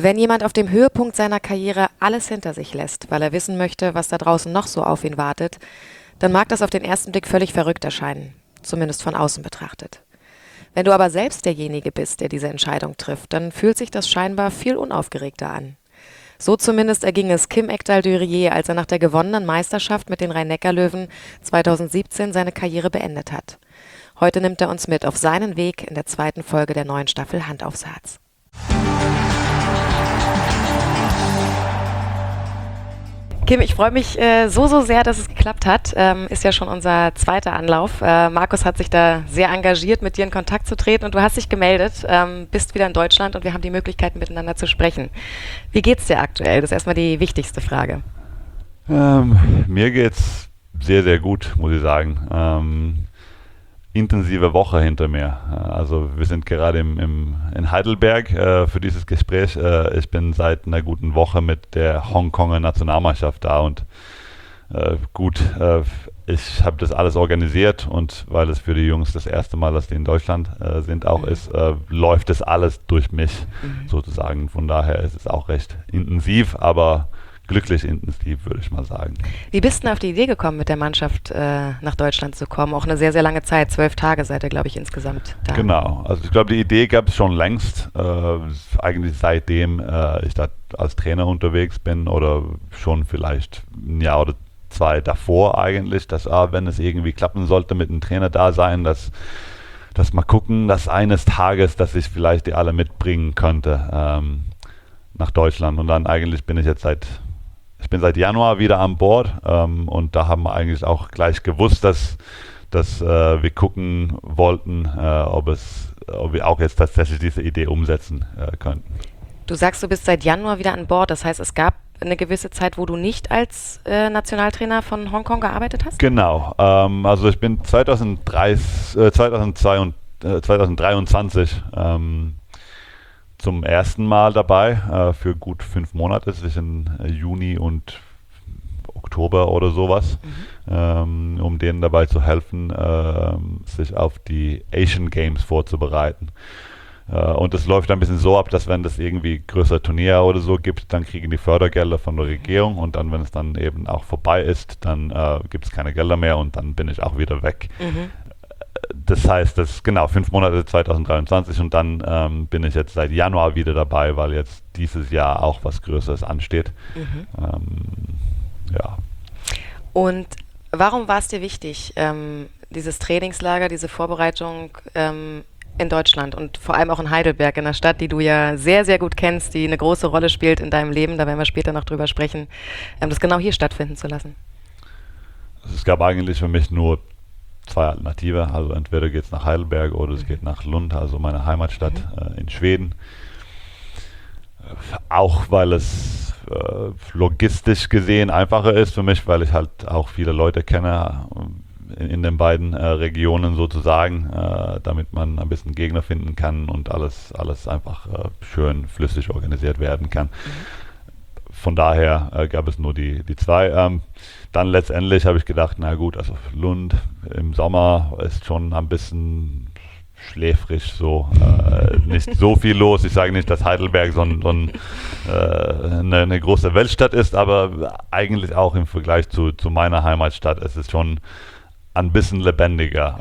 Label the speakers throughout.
Speaker 1: Wenn jemand auf dem Höhepunkt seiner Karriere alles hinter sich lässt, weil er wissen möchte, was da draußen noch so auf ihn wartet, dann mag das auf den ersten Blick völlig verrückt erscheinen, zumindest von außen betrachtet. Wenn du aber selbst derjenige bist, der diese Entscheidung trifft, dann fühlt sich das scheinbar viel unaufgeregter an. So zumindest erging es Kim Ekdahl-Dürrier, als er nach der gewonnenen Meisterschaft mit den Rhein-Neckar-Löwen 2017 seine Karriere beendet hat. Heute nimmt er uns mit auf seinen Weg in der zweiten Folge der neuen Staffel Hand aufs Herz. Kim, ich freue mich so sehr, dass es geklappt hat. Ist ja schon unser zweiter Anlauf. Markus hat sich da sehr engagiert, mit dir in Kontakt zu treten und du hast dich gemeldet, bist wieder in Deutschland und wir haben die Möglichkeit, miteinander zu sprechen. Wie geht's dir aktuell? Das ist erstmal die wichtigste Frage.
Speaker 2: Mir geht's sehr, sehr gut, muss ich sagen. Intensive Woche hinter mir. Also wir sind gerade in Heidelberg für dieses Gespräch. Ich bin seit einer guten Woche mit der Hongkonger Nationalmannschaft da und ich habe das alles organisiert und weil es für die Jungs das erste Mal, dass die in Deutschland sind, auch ist, läuft das alles durch mich sozusagen. Von daher ist es auch recht intensiv, aber glücklich intensiv, würde ich mal sagen.
Speaker 1: Wie bist du denn auf die Idee gekommen, mit der Mannschaft nach Deutschland zu kommen? Auch eine sehr, sehr lange Zeit, 12 Tage seid ihr, glaube ich, insgesamt da.
Speaker 2: Genau, also ich glaube, die Idee gab es schon längst, eigentlich seitdem ich da als Trainer unterwegs bin oder schon vielleicht ein Jahr oder zwei davor eigentlich, dass wenn es irgendwie klappen sollte mit einem Trainer da sein, dass mal gucken, dass eines Tages, dass ich vielleicht die alle mitbringen könnte nach Deutschland und dann eigentlich bin ich bin seit Januar wieder an Bord und da haben wir eigentlich auch gleich gewusst, dass wir gucken wollten, ob wir auch jetzt tatsächlich diese Idee umsetzen könnten.
Speaker 1: Du sagst, du bist seit Januar wieder an Bord, das heißt, es gab eine gewisse Zeit, wo du nicht als Nationaltrainer von Hongkong gearbeitet hast?
Speaker 2: Genau, also ich bin 2023 zum ersten Mal dabei, für gut 5 Monate, zwischen Juni und Oktober oder sowas, um denen dabei zu helfen, sich auf die Asian Games vorzubereiten. Und es läuft ein bisschen so ab, dass wenn das irgendwie größere Turniere oder so gibt, dann kriegen die Fördergelder von der Regierung und dann, wenn es dann eben auch vorbei ist, dann gibt es keine Gelder mehr und dann bin ich auch wieder weg. Das heißt, das ist genau 5 Monate 2023 und dann bin ich jetzt seit Januar wieder dabei, weil jetzt dieses Jahr auch was Größeres ansteht. Ja.
Speaker 1: Und warum war es dir wichtig, dieses Trainingslager, diese Vorbereitung in Deutschland und vor allem auch in Heidelberg, in einer Stadt, die du ja sehr, sehr gut kennst, die eine große Rolle spielt in deinem Leben, da werden wir später noch drüber sprechen, das genau hier stattfinden zu lassen?
Speaker 2: Also es gab eigentlich für mich nur 2 Alternative, also entweder geht es nach Heidelberg oder es geht nach Lund, also meine Heimatstadt in Schweden. Auch weil es logistisch gesehen einfacher ist für mich, weil ich halt auch viele Leute kenne in den beiden Regionen sozusagen, damit man ein bisschen Gegner finden kann und alles einfach schön flüssig organisiert werden kann. Von daher gab es nur die 2. Dann letztendlich habe ich gedacht, na gut, also Lund im Sommer ist schon ein bisschen schläfrig so, nicht so viel los. Ich sage nicht, dass Heidelberg so eine große Weltstadt ist, aber eigentlich auch im Vergleich zu meiner Heimatstadt ist es schon ein bisschen lebendiger.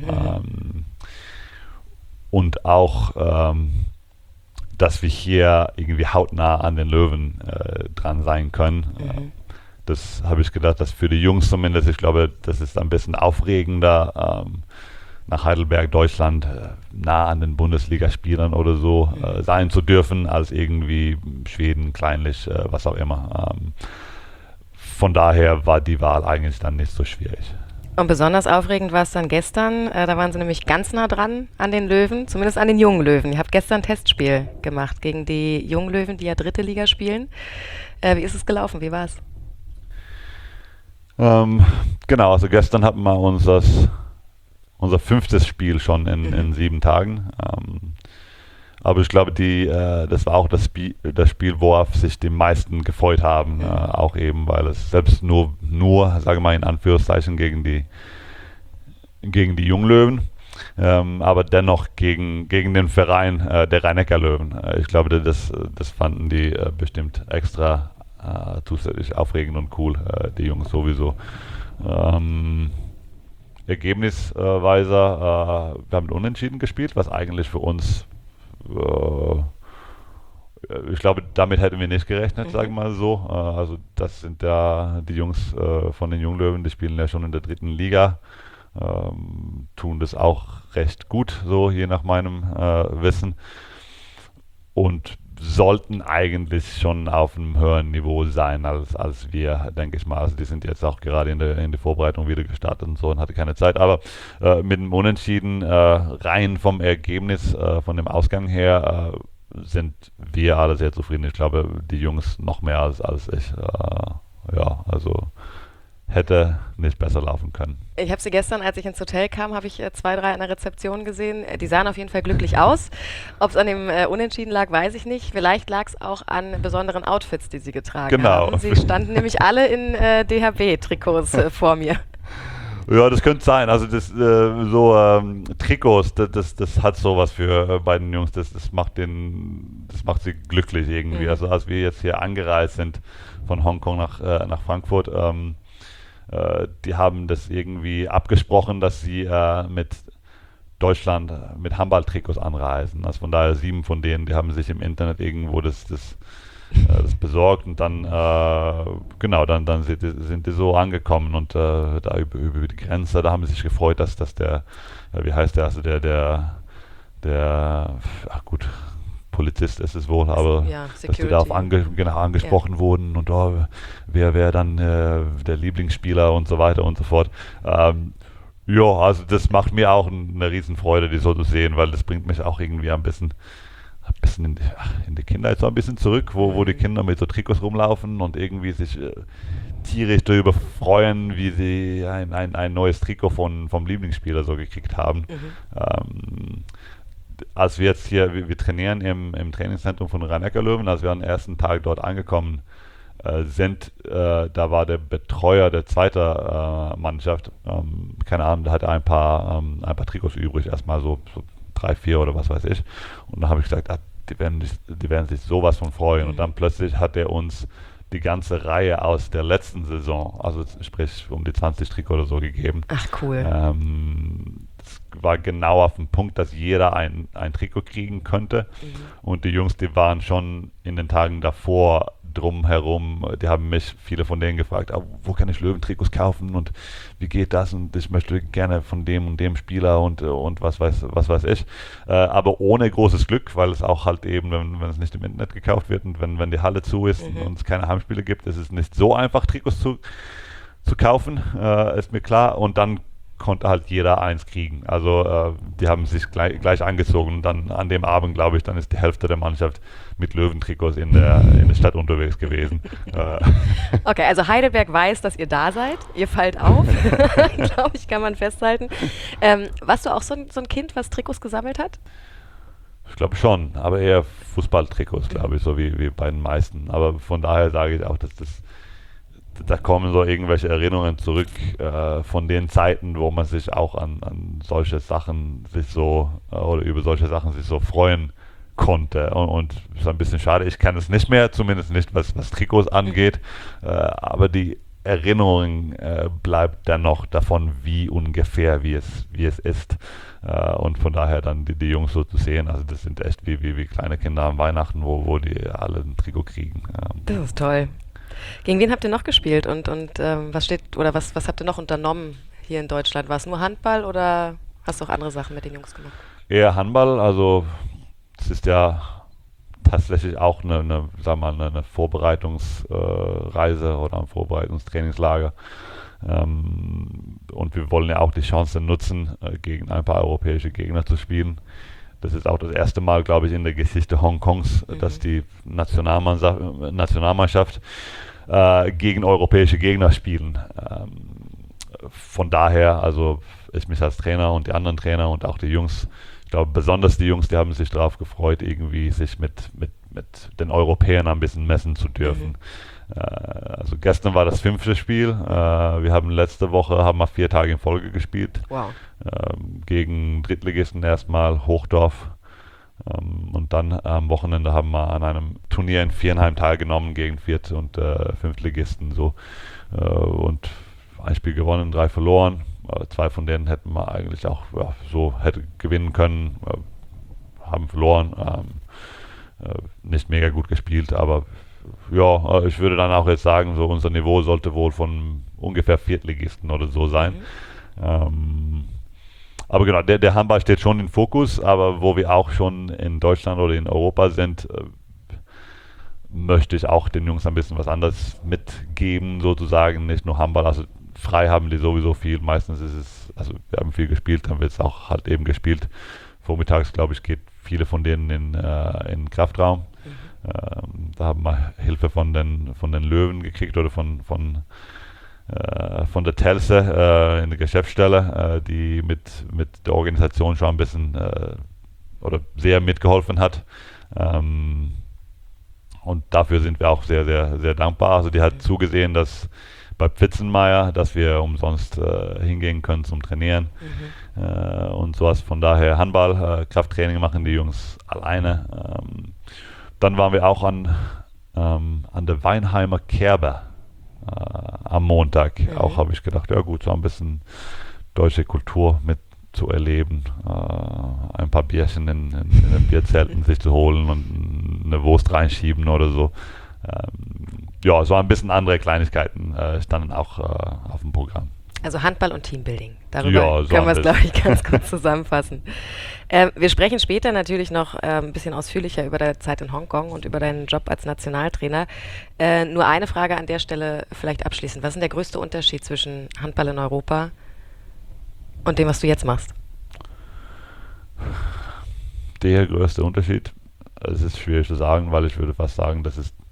Speaker 2: Und auch dass wir hier irgendwie hautnah an den Löwen dran sein können. Das habe ich gedacht, dass für die Jungs zumindest, ich glaube, das ist ein bisschen aufregender, nach Heidelberg, Deutschland, nah an den Bundesligaspielern oder so sein zu dürfen, als irgendwie Schweden, kleinlich, was auch immer. Von daher war die Wahl eigentlich dann nicht so schwierig.
Speaker 1: Und besonders aufregend war es dann gestern, da waren sie nämlich ganz nah dran an den Löwen, zumindest an den jungen Löwen. Ihr habt gestern ein Testspiel gemacht gegen die jungen Löwen, die ja 3. Liga spielen. Wie ist es gelaufen? Wie war es?
Speaker 2: Genau, also gestern hatten wir unser 5. Spiel schon in 7 Tagen. Aber ich glaube, das war auch das Spiel, worauf sich die meisten gefreut haben. Auch eben, weil es selbst nur, sage mal in Anführungszeichen, gegen die Junglöwen aber dennoch gegen den Verein der Rhein-Neckar-Löwen. Ich glaube, das fanden die bestimmt extra zusätzlich aufregend und cool, die Jungs sowieso. Ergebnisweise, wir haben unentschieden gespielt, was eigentlich für uns, ich glaube, damit hätten wir nicht gerechnet, sagen wir mal so. Also das sind ja die Jungs von den Junglöwen, die spielen ja schon in der 3. Liga, tun das auch recht gut, so je nach meinem Wissen. Und sollten eigentlich schon auf einem höheren Niveau sein als wir, denke ich mal. Also die sind jetzt auch gerade in der Vorbereitung wieder gestartet und so und hatte keine Zeit. Aber mit dem Unentschieden rein vom Ergebnis, von dem Ausgang her, sind wir alle sehr zufrieden. Ich glaube, die Jungs noch mehr als ich. Ja, also hätte nicht besser laufen können.
Speaker 1: Ich habe sie gestern, als ich ins Hotel kam, habe ich 2, 3 an der Rezeption gesehen. Die sahen auf jeden Fall glücklich aus. Ob es an dem Unentschieden lag, weiß ich nicht. Vielleicht lag es auch an besonderen Outfits, die sie getragen haben. Sie standen nämlich alle in DHB-Trikots vor mir.
Speaker 2: Ja, das könnte sein. Also Trikots, das hat sowas für beiden Jungs. Das macht sie glücklich irgendwie. Also als wir jetzt hier angereist sind von Hongkong nach Frankfurt, die haben das irgendwie abgesprochen, dass sie mit Deutschland mit Handballtrikots anreisen. Also von daher 7 von denen, die haben sich im Internet irgendwo das besorgt und dann dann sind die so angekommen und da über die Grenze, da haben sie sich gefreut, dass der, wie heißt der, also der Polizist ist es wohl, aber
Speaker 1: ja,
Speaker 2: dass die darauf angesprochen wurden und wer dann der Lieblingsspieler und so weiter und so fort. Ja, also das macht mir auch eine Riesenfreude, die so zu sehen, weil das bringt mich auch irgendwie ein bisschen in die Kindheit so ein bisschen zurück, wo die Kinder mit so Trikots rumlaufen und irgendwie sich tierisch darüber freuen, wie sie ein neues Trikot vom Lieblingsspieler so gekriegt haben. Als wir jetzt hier, wir trainieren im Trainingszentrum von Rhein-Neckar-Löwen, als wir am ersten Tag dort angekommen sind, da war der Betreuer der zweiten Mannschaft, keine Ahnung, der hatte ein paar Trikots übrig, erstmal so 3, 4 oder was weiß ich. Und dann habe ich gesagt, die werden sich sowas von freuen. Und dann plötzlich hat er uns die ganze Reihe aus der letzten Saison, also sprich um die 20 Trikots oder so gegeben.
Speaker 1: Ach cool.
Speaker 2: Das war genau auf dem Punkt, dass jeder ein Trikot kriegen könnte. Und die Jungs, die waren schon in den Tagen davor drumherum, die haben mich, viele von denen gefragt, wo kann ich Löwentrikots kaufen und wie geht das und ich möchte gerne von dem und dem Spieler und was weiß ich. Aber ohne großes Glück, weil es auch halt eben, wenn es nicht im Internet gekauft wird und wenn die Halle zu ist und es keine Heimspiele gibt, ist es nicht so einfach, Trikots zu kaufen, ist mir klar. Und dann konnte halt jeder eins kriegen. Also die haben sich gleich angezogen und dann an dem Abend, glaube ich, dann ist die Hälfte der Mannschaft mit Löwentrikots in der Stadt unterwegs gewesen.
Speaker 1: Okay, also Heidelberg weiß, dass ihr da seid. Ihr fallt auf, glaube ich, kann man festhalten. Warst du auch so ein Kind, was Trikots gesammelt hat?
Speaker 2: Ich glaube schon, aber eher Fußballtrikots, glaube ich, so wie bei den meisten. Aber von daher sage ich auch, dass da kommen so irgendwelche Erinnerungen zurück von den Zeiten, wo man sich auch an solche Sachen oder über solche Sachen sich so freuen konnte. Und ist ein bisschen schade, ich kann es nicht mehr, zumindest nicht was Trikots angeht, aber die Erinnerung bleibt dennoch davon, wie es ist. Und von daher dann die Jungs so zu sehen, also das sind echt wie kleine Kinder am Weihnachten, wo die alle ein Trikot kriegen.
Speaker 1: Das ist toll. Gegen wen habt ihr noch gespielt und was habt ihr noch unternommen hier in Deutschland? War es nur Handball oder hast du auch andere Sachen mit den Jungs gemacht?
Speaker 2: Eher Handball, also es ist ja tatsächlich auch eine Vorbereitungsreise oder ein Vorbereitungstrainingslager. Und wir wollen ja auch die Chance nutzen, gegen ein paar europäische Gegner zu spielen. Das ist auch das erste Mal, glaube ich, in der Geschichte Hongkongs, dass die Nationalmannschaft gegen europäische Gegner spielen. Von daher, also ich mich als Trainer und die anderen Trainer und auch die Jungs, ich glaube besonders die Jungs, die haben sich darauf gefreut, irgendwie sich mit den Europäern ein bisschen messen zu dürfen. Also gestern war das 5. Spiel. Wir haben letzte Woche 4 Tage in Folge gespielt.
Speaker 1: Wow.
Speaker 2: gegen Drittligisten erstmal Hochdorf. Und dann am Wochenende haben wir an einem Turnier in Viernheim teilgenommen gegen Viert- und Fünftligisten. So. Und ein Spiel gewonnen, 3 verloren. 2 von denen hätten wir eigentlich auch so hätte gewinnen können. Haben verloren. Nicht mega gut gespielt, aber ja, ich würde dann auch jetzt sagen, so unser Niveau sollte wohl von ungefähr Viertligisten oder so sein. Aber genau, der Handball steht schon im Fokus, aber wo wir auch schon in Deutschland oder in Europa sind, möchte ich auch den Jungs ein bisschen was anderes mitgeben, sozusagen, nicht nur Handball, also frei haben die sowieso viel, meistens ist es, also wir haben viel gespielt, dann wird es auch halt eben gespielt. Vormittags, glaube ich, geht viele von denen in Kraftraum. Da haben wir Hilfe von den Löwen gekriegt oder von der Telse in der Geschäftsstelle, die mit der Organisation schon ein bisschen oder sehr mitgeholfen hat. Und dafür sind wir auch sehr, sehr, sehr dankbar. Also die hat zugesehen, dass bei Pfitzenmeier, dass wir umsonst hingehen können zum Trainieren und sowas. Von daher Handball, Krafttraining machen die Jungs alleine. Dann waren wir auch an der Weinheimer Kerbe am Montag. Auch habe ich gedacht, ja gut, so ein bisschen deutsche Kultur mit zu erleben, ein paar Bierchen in den Bierzelten sich zu holen und eine Wurst reinschieben oder so. Ja, so ein bisschen andere Kleinigkeiten standen auch auf dem Programm.
Speaker 1: Also Handball und Teambuilding. Darüber können wir es, glaube ich, ganz kurz zusammenfassen. Wir sprechen später natürlich noch ein bisschen ausführlicher über deine Zeit in Hongkong und über deinen Job als Nationaltrainer. Nur eine Frage an der Stelle vielleicht abschließend. Was ist denn der größte Unterschied zwischen Handball in Europa und dem, was du jetzt machst?
Speaker 2: Der größte Unterschied, es ist schwierig zu sagen, weil ich würde fast sagen, das ist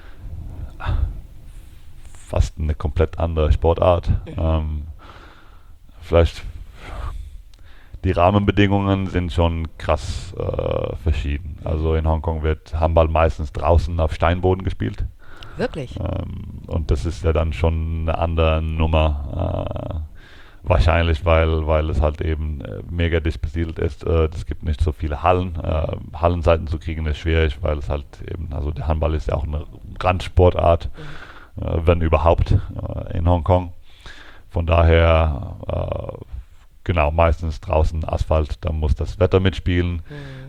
Speaker 2: fast eine komplett andere Sportart. Vielleicht die Rahmenbedingungen sind schon krass verschieden. Also in Hongkong wird Handball meistens draußen auf Steinboden gespielt.
Speaker 1: Wirklich?
Speaker 2: Und das ist ja dann schon eine andere Nummer. Wahrscheinlich, weil es halt eben mega dicht besiedelt ist. Es gibt nicht so viele Hallen. Hallenseiten zu kriegen ist schwierig, weil es halt eben, also der Handball ist ja auch eine Randsportart, wenn überhaupt, in Hongkong. Von daher, genau, meistens draußen Asphalt, da muss das Wetter mitspielen.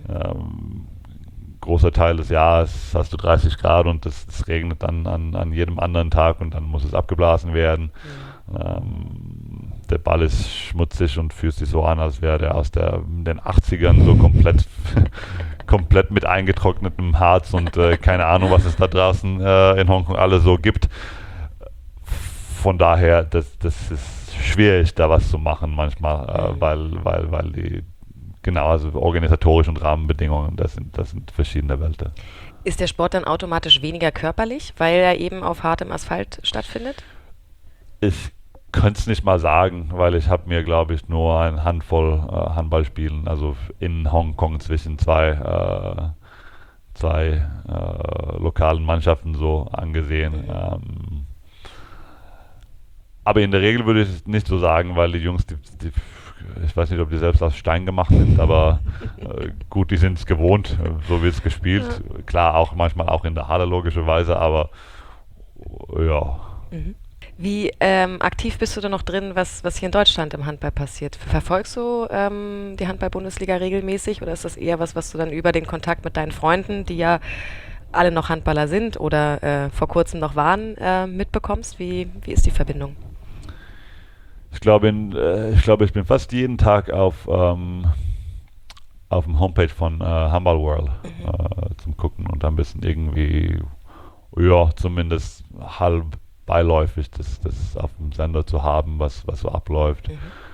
Speaker 2: Großer Teil des Jahres hast du 30 Grad und es regnet dann an jedem anderen Tag und dann muss es abgeblasen werden. Der Ball ist schmutzig und fühlt sich so an, als wäre der aus den 80ern so komplett mit eingetrocknetem Harz und keine Ahnung, was es da draußen in Hongkong alles so gibt. Von daher, das ist schwierig, da was zu machen manchmal, weil die, genau, also organisatorisch und Rahmenbedingungen, das sind verschiedene Welten.
Speaker 1: Ist der Sport dann automatisch weniger körperlich, weil er eben auf hartem Asphalt stattfindet?
Speaker 2: Ich könnte es nicht mal sagen, weil ich habe mir, glaube ich, nur eine Handvoll Handballspielen, also in Hongkong zwischen zwei lokalen Mannschaften so angesehen. Aber in der Regel würde ich es nicht so sagen, weil die Jungs, ich weiß nicht, ob die selbst aus Stein gemacht sind, aber gut, die sind es gewohnt, so wird es gespielt. Ja. Klar, auch manchmal auch in der Halle logischerweise, aber ja.
Speaker 1: Wie aktiv bist du da noch drin, was hier in Deutschland im Handball passiert? Verfolgst du die Handball-Bundesliga regelmäßig oder ist das eher was du dann über den Kontakt mit deinen Freunden, die ja alle noch Handballer sind oder vor kurzem noch waren, mitbekommst? Wie ist die Verbindung?
Speaker 2: Ich glaube, ich bin fast jeden Tag auf dem Homepage von Handball World zum Gucken und ein bisschen irgendwie, ja, zumindest halb beiläufig das auf dem Sender zu haben, was so abläuft.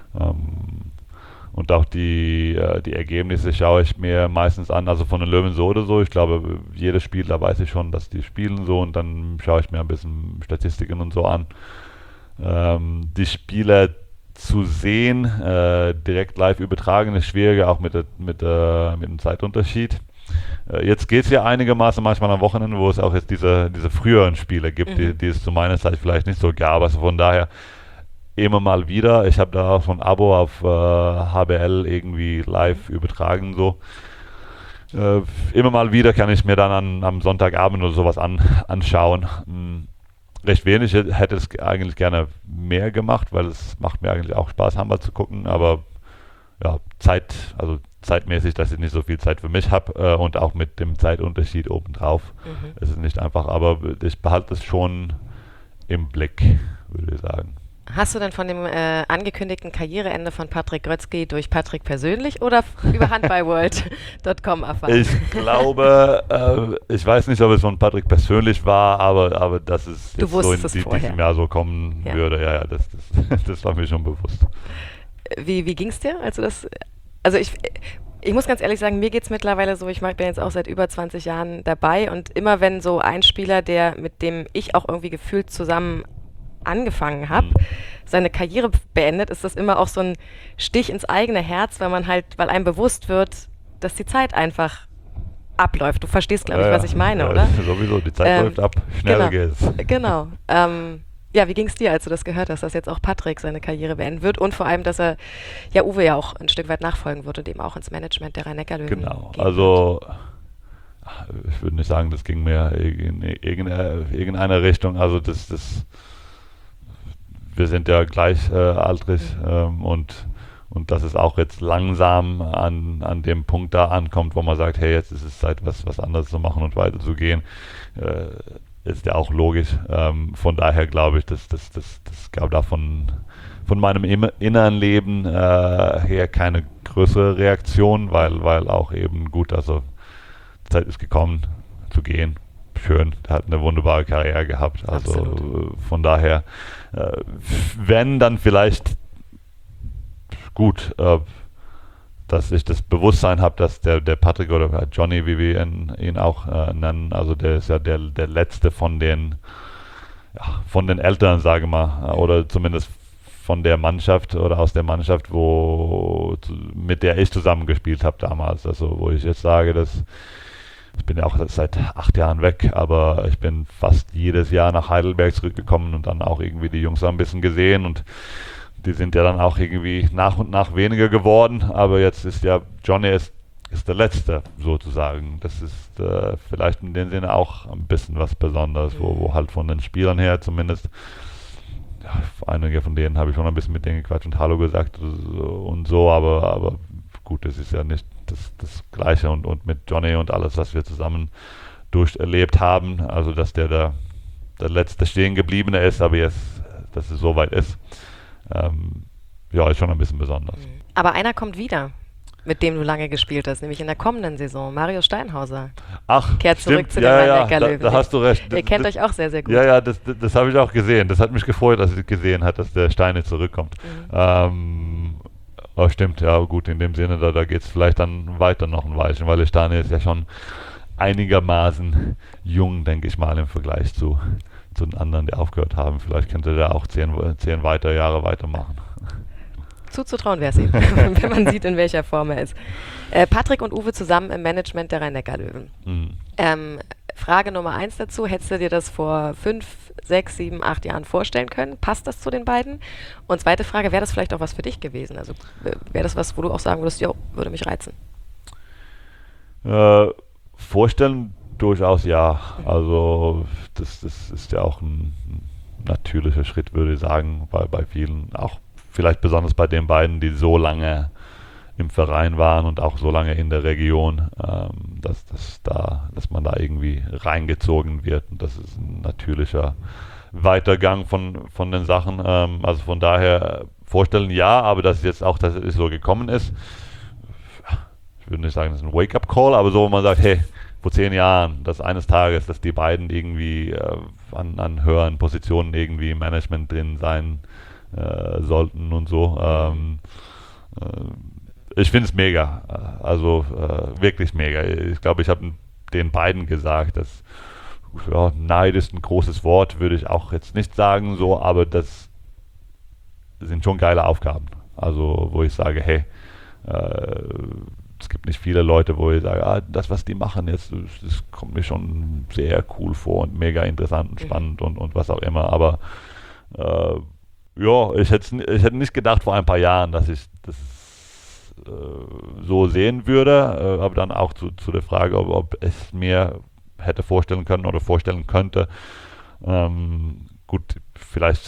Speaker 2: Und auch die Ergebnisse schaue ich mir meistens an, also von den Löwen so oder so. Ich glaube, jedes Spiel, da weiß ich schon, dass die spielen so und dann schaue ich mir ein bisschen Statistiken und so an. Die Spiele zu sehen, direkt live übertragen, ist schwieriger, auch mit dem Zeitunterschied. Jetzt geht es ja einigermaßen manchmal am Wochenende, wo es auch jetzt diese früheren Spiele gibt, die es zu meiner Zeit vielleicht nicht so gab. Also von daher, immer mal wieder. Ich habe da so ein Abo auf HBL irgendwie live übertragen so. Immer mal wieder kann ich mir dann am Sonntagabend oder sowas anschauen. Recht wenig, ich hätte es eigentlich gerne mehr gemacht, weil es macht mir eigentlich auch Spaß, Handball zu gucken, aber ja, zeitmäßig, dass ich nicht so viel Zeit für mich habe und auch mit dem Zeitunterschied obendrauf ist es nicht einfach, aber ich behalte es schon im Blick, würde ich sagen.
Speaker 1: Hast du denn von dem angekündigten Karriereende von Patrick Grötzky durch Patrick persönlich oder über handballworld.com erfahren?
Speaker 2: Ich glaube, ich weiß nicht, ob es von Patrick persönlich war, aber dass es jetzt so in diesem Jahr so kommen würde, ja, das war mir schon bewusst.
Speaker 1: Wie ging es dir, als du das... Also ich muss ganz ehrlich sagen, mir geht es mittlerweile so, ich bin jetzt auch seit über 20 Jahren dabei und immer wenn so ein Spieler, mit dem ich auch irgendwie gefühlt zusammen angefangen habe, seine Karriere beendet, ist das immer auch so ein Stich ins eigene Herz, weil einem bewusst wird, dass die Zeit einfach abläuft. Du verstehst, glaube ich, was ich meine, oder?
Speaker 2: Sowieso, die Zeit läuft ab, schneller geht's.
Speaker 1: Genau. Ja, wie ging es dir, als du das gehört hast, dass jetzt auch Patrick seine Karriere beenden wird und vor allem, dass er Uwe ja auch ein Stück weit nachfolgen wird und eben auch ins Management der Rhein-Neckar-Löwen
Speaker 2: Genau, also ich würde nicht sagen, das ging mir in irgendeine Richtung, also wir sind ja gleichaltrig und dass es auch jetzt langsam an dem Punkt da ankommt, wo man sagt, hey, jetzt ist es Zeit, was anderes zu machen und weiterzugehen, ist ja auch logisch. Von daher glaube ich, das gab da von meinem inneren Leben her keine größere Reaktion, weil auch eben gut, also die Zeit ist gekommen zu gehen. Schön, der hat eine wunderbare Karriere gehabt. Also von daher, wenn dann vielleicht gut, dass ich das Bewusstsein habe, dass der Patrick oder Johnny, wie wir ihn auch nennen, also der ist ja der letzte von den Eltern, sage mal, oder zumindest von der Mannschaft oder aus der Mannschaft, mit der ich zusammengespielt habe damals. Also wo ich jetzt sage, ich bin ja auch seit 8 Jahren weg, aber ich bin fast jedes Jahr nach Heidelberg zurückgekommen und dann auch irgendwie die Jungs ein bisschen gesehen und die sind ja dann auch irgendwie nach und nach weniger geworden, aber jetzt ist ja Johnny ist der Letzte sozusagen. Das ist vielleicht in dem Sinne auch ein bisschen was Besonderes, wo halt von den Spielern her zumindest, ja, einige von denen habe ich schon ein bisschen mit denen gequatscht und Hallo gesagt und so, aber gut, das ist ja nicht das Gleiche und mit Johnny und alles, was wir zusammen durcherlebt haben, also dass der Letzte stehen gebliebene ist, aber jetzt, dass es soweit ist, ja, ist schon ein bisschen besonders.
Speaker 1: Aber einer kommt wieder, mit dem du lange gespielt hast, nämlich in der kommenden Saison. Mario Steinhauser.
Speaker 2: Ach,
Speaker 1: kehrt
Speaker 2: stimmt.
Speaker 1: zurück zu den Rhein-Neckar-Löwen.
Speaker 2: Da hast du recht.
Speaker 1: Ihr kennt euch auch sehr, sehr gut.
Speaker 2: Ja, das habe ich auch gesehen. Das hat mich gefreut, dass ich gesehen habe, dass der Steine zurückkommt. Oh, stimmt, ja, gut, in dem Sinne, da geht es vielleicht dann weiter noch ein Weilchen, weil der Steine ist ja schon einigermaßen jung, denke ich mal, im Vergleich zu den anderen, die aufgehört haben. Vielleicht könnte der auch 10 Jahre weitermachen.
Speaker 1: Zuzutrauen wäre es ihm, wenn man sieht, in welcher Form er ist. Patrick und Uwe zusammen im Management der Rhein-Neckar-Löwen. Frage Nummer 1 dazu, hättest du dir das vor 5, 6, 7, 8 Jahren vorstellen können? Passt das zu den beiden? Und zweite Frage, wäre das vielleicht auch was für dich gewesen? Also wäre das was, wo du auch sagen würdest, jo, würde mich reizen?
Speaker 2: Vorstellen durchaus ja. Also das ist ja auch ein natürlicher Schritt, würde ich sagen, bei vielen, auch vielleicht besonders bei den beiden, die so lange im Verein waren und auch so lange in der Region, dass man da irgendwie reingezogen wird. Und das ist ein natürlicher Weitergang von den Sachen. Also von daher vorstellen ja, aber dass es jetzt auch tatsächlich so gekommen ist, ich würde nicht sagen, das ist ein Wake-up-Call, aber so, wo man sagt, hey, vor 10 Jahren, dass eines Tages, dass die beiden irgendwie an höheren Positionen irgendwie im Management drin sein sollten und so. Ich finde es mega, also wirklich mega. Ich glaube, ich habe den beiden gesagt, dass Neid ist ein großes Wort, würde ich auch jetzt nicht sagen, so, aber das sind schon geile Aufgaben. Also wo ich sage, hey, es gibt nicht viele Leute, wo ich sage, das, was die machen jetzt, das kommt mir schon sehr cool vor und mega interessant und spannend und was auch immer, aber Ja, ich hätte nicht gedacht vor ein paar Jahren, dass ich das so sehen würde, aber dann auch zu der Frage, ob ich mir hätte vorstellen können oder vorstellen könnte. Gut, vielleicht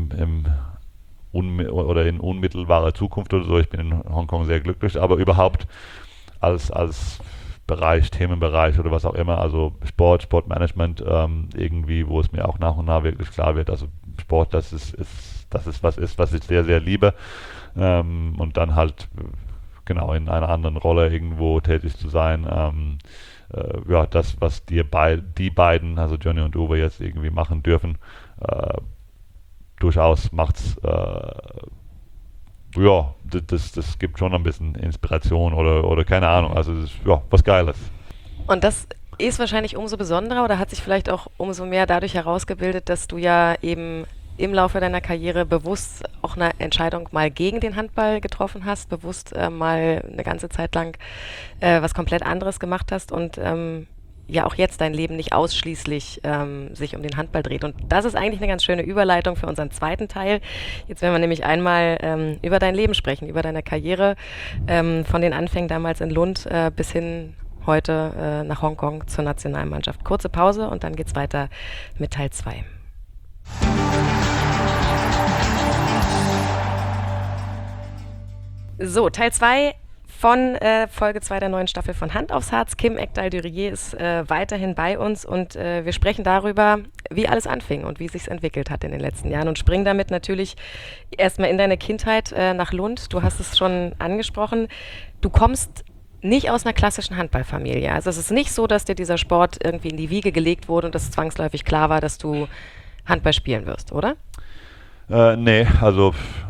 Speaker 2: oder in unmittelbarer Zukunft oder so. Ich bin in Hongkong sehr glücklich, aber überhaupt als Bereich, Themenbereich oder was auch immer, also Sportmanagement, irgendwie, wo es mir auch nach und nach wirklich klar wird, also Sport, das ist was ich sehr, sehr liebe. Und dann halt genau in einer anderen Rolle irgendwo tätig zu sein. Ja, das, was die beiden, also Johnny und Uwe jetzt irgendwie machen dürfen, durchaus macht's, ja, das gibt schon ein bisschen Inspiration oder keine Ahnung, also das ist, ja, was Geiles.
Speaker 1: Und das ist wahrscheinlich umso besonderer oder hat sich vielleicht auch umso mehr dadurch herausgebildet, dass du ja eben im Laufe deiner Karriere bewusst auch eine Entscheidung mal gegen den Handball getroffen hast, bewusst mal eine ganze Zeit lang was komplett anderes gemacht hast und ja auch jetzt dein Leben nicht ausschließlich sich um den Handball dreht. Und das ist eigentlich eine ganz schöne Überleitung für unseren zweiten Teil. Jetzt werden wir nämlich einmal über dein Leben sprechen, über deine Karriere, von den Anfängen damals in Lund bis hin heute nach Hongkong zur Nationalmannschaft. Kurze Pause und dann geht's weiter mit Teil 2. So, Teil 2 von Folge 2 der neuen Staffel von Hand aufs Harz. Kim Ekdahl-Durier ist weiterhin bei uns und wir sprechen darüber, wie alles anfing und wie es sich entwickelt hat in den letzten Jahren und springen damit natürlich erstmal in deine Kindheit nach Lund. Du hast es schon angesprochen. Du kommst nicht aus einer klassischen Handballfamilie. Also es ist nicht so, dass dir dieser Sport irgendwie in die Wiege gelegt wurde und dass zwangsläufig klar war, dass du Handball spielen wirst, oder?
Speaker 2: Nee, also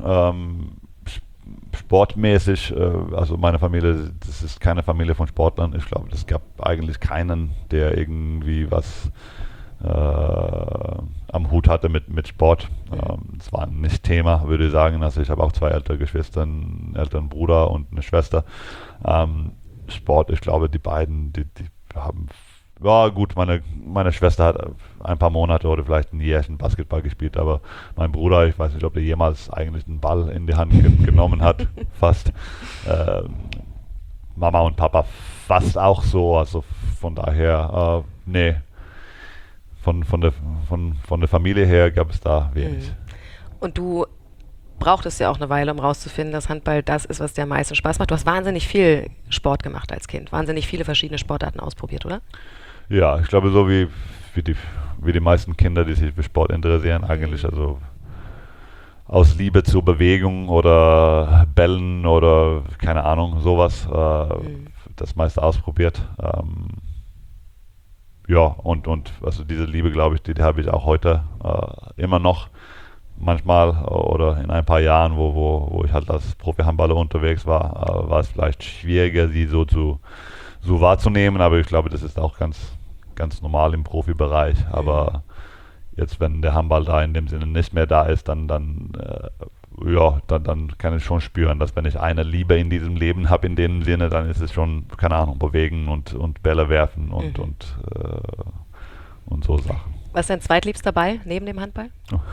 Speaker 2: sportmäßig, also meine Familie, das ist keine Familie von Sportlern. Ich glaube, es gab eigentlich keinen, der irgendwie was am Hut hatte mit Sport. Es war nicht Thema, würde ich sagen. Also ich habe auch 2 ältere Geschwister, einen älteren Bruder und eine Schwester. Sport, ich glaube, die beiden, die haben, ja gut, meine Schwester hat ein paar Monate oder vielleicht ein Jährchen Basketball gespielt, aber mein Bruder, ich weiß nicht, ob der jemals eigentlich einen Ball in die Hand genommen hat, fast. Mama und Papa fast auch so, also von daher, nee, von der Familie her gab es da wenig.
Speaker 1: Und du brauchtest ja auch eine Weile, um rauszufinden, dass Handball das ist, was dir am meisten Spaß macht. Du hast wahnsinnig viel Sport gemacht als Kind, wahnsinnig viele verschiedene Sportarten ausprobiert, oder?
Speaker 2: Ja, ich glaube so wie die meisten Kinder, die sich für Sport interessieren, eigentlich, also aus Liebe zur Bewegung oder Bällen oder keine Ahnung, sowas, das meiste ausprobiert. Ja, und also diese Liebe, glaube ich, die habe ich auch heute immer noch. Manchmal oder in ein paar Jahren, wo ich halt als Profi-Handballer unterwegs war, war es vielleicht schwieriger, sie so wahrzunehmen, aber ich glaube, das ist auch ganz normal im Profibereich. Aber jetzt, wenn der Handball da in dem Sinne nicht mehr da ist, dann kann ich schon spüren, dass wenn ich eine Liebe in diesem Leben habe, in dem Sinne, dann ist es schon, keine Ahnung, bewegen und Bälle werfen und so Sachen.
Speaker 1: Was ist dein zweitliebster Ball neben dem Handball?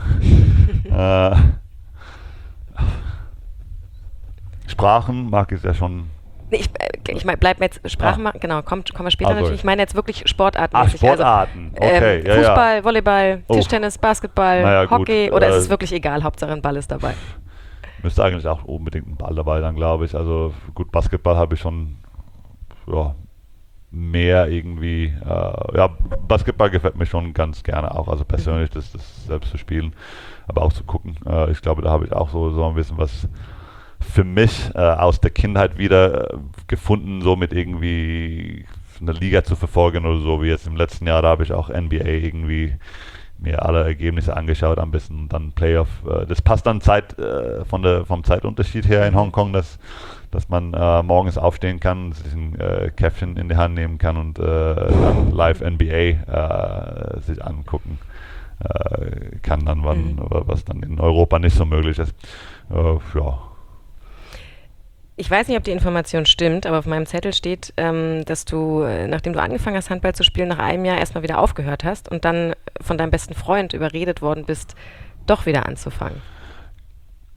Speaker 2: Sprachen mag ich ja schon.
Speaker 1: Nee, ich meine, bleib mir jetzt Sprachen machen, genau, kommen wir später
Speaker 2: Also,
Speaker 1: natürlich. Ich meine jetzt wirklich Sportarten.
Speaker 2: Sportarten,
Speaker 1: also,
Speaker 2: okay.
Speaker 1: Fußball, Volleyball, Tischtennis, Basketball,
Speaker 2: naja,
Speaker 1: Hockey
Speaker 2: gut,
Speaker 1: oder ist es wirklich egal, Hauptsache ein Ball ist dabei?
Speaker 2: Müsste eigentlich auch unbedingt ein Ball dabei sein, glaube ich. Also gut, Basketball habe ich schon mehr irgendwie, Basketball gefällt mir schon ganz gerne auch, also persönlich das selbst zu spielen, aber auch zu gucken. Ich glaube, da habe ich auch so ein bisschen was für mich aus der Kindheit wieder gefunden, so mit irgendwie eine Liga zu verfolgen oder so, wie jetzt im letzten Jahr, da habe ich auch NBA irgendwie mir alle Ergebnisse angeschaut, ein bisschen dann Playoff. Das passt dann vom Zeitunterschied her in Hongkong, dass man morgens aufstehen kann, sich ein Käffchen in die Hand nehmen kann und dann live NBA sich angucken kann, dann was dann in Europa nicht so möglich ist. Ja.
Speaker 1: Ich weiß nicht, ob die Information stimmt, aber auf meinem Zettel steht, dass du, nachdem du angefangen hast, Handball zu spielen, nach einem Jahr erstmal wieder aufgehört hast und dann von deinem besten Freund überredet worden bist, doch wieder anzufangen.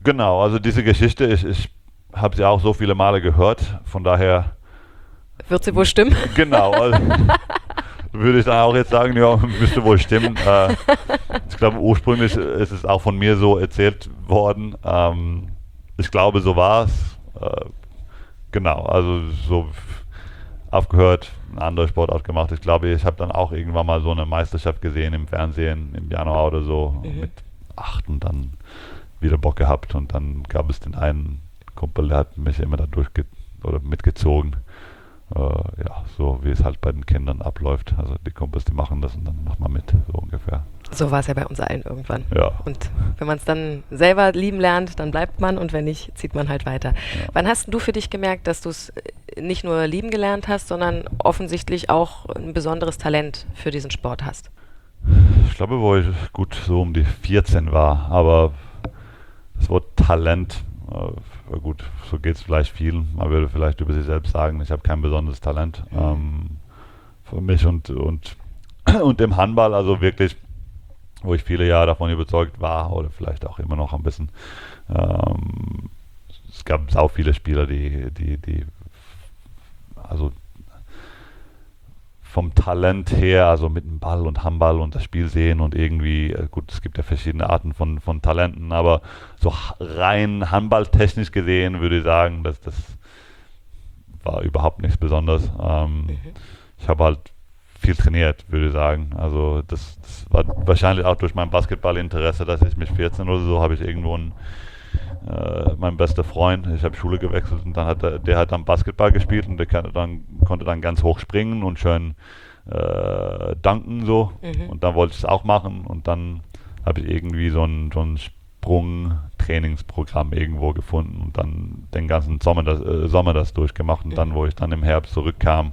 Speaker 2: Genau, also diese Geschichte, ich habe sie auch so viele Male gehört, von daher...
Speaker 1: Wird sie wohl stimmen?
Speaker 2: Genau, also würde ich dann auch jetzt sagen, ja, müsste wohl stimmen. Ich glaube, ursprünglich ist es auch von mir so erzählt worden. Ich glaube, so war es. Genau, also so aufgehört, eine andere Sportart gemacht. Ich glaube, ich habe dann auch irgendwann mal so eine Meisterschaft gesehen im Fernsehen im Januar oder so mit 8 und dann wieder Bock gehabt und dann gab es den einen Kumpel, der hat mich immer da oder mitgezogen. Ja, so wie es halt bei den Kindern abläuft. Also die Kumpels, die machen das und dann macht man mit, so ungefähr.
Speaker 1: So war es ja bei uns allen irgendwann.
Speaker 2: Ja.
Speaker 1: Und wenn man es dann selber lieben lernt, dann bleibt man und wenn nicht, zieht man halt weiter. Ja. Wann hast du für dich gemerkt, dass du es nicht nur lieben gelernt hast, sondern offensichtlich auch ein besonderes Talent für diesen Sport hast?
Speaker 2: Ich glaube, wo ich gut so um die 14 war, aber das Wort Talent, gut, so geht es vielleicht vielen. Man würde vielleicht über sich selbst sagen, ich habe kein besonderes Talent für mich und im Handball, also wirklich, wo ich viele Jahre davon überzeugt war oder vielleicht auch immer noch ein bisschen. Es gab sau viele Spieler, die also vom Talent her, also mit dem Ball und Handball und das Spiel sehen und irgendwie, gut, es gibt ja verschiedene Arten von Talenten, aber so rein handballtechnisch gesehen würde ich sagen, das war überhaupt nichts Besonderes. Ich habe halt viel trainiert, würde ich sagen. Also das war wahrscheinlich auch durch mein Basketballinteresse, dass ich mit 14 oder so habe ich irgendwo mein bester Freund, ich habe Schule gewechselt und dann der hat dann Basketball gespielt und der konnte dann ganz hoch springen und schön danken so und dann wollte ich es auch machen und dann habe ich irgendwie so ein Sprung-Trainingsprogramm irgendwo gefunden und dann den ganzen Sommer das durchgemacht und dann, wo ich dann im Herbst zurückkam,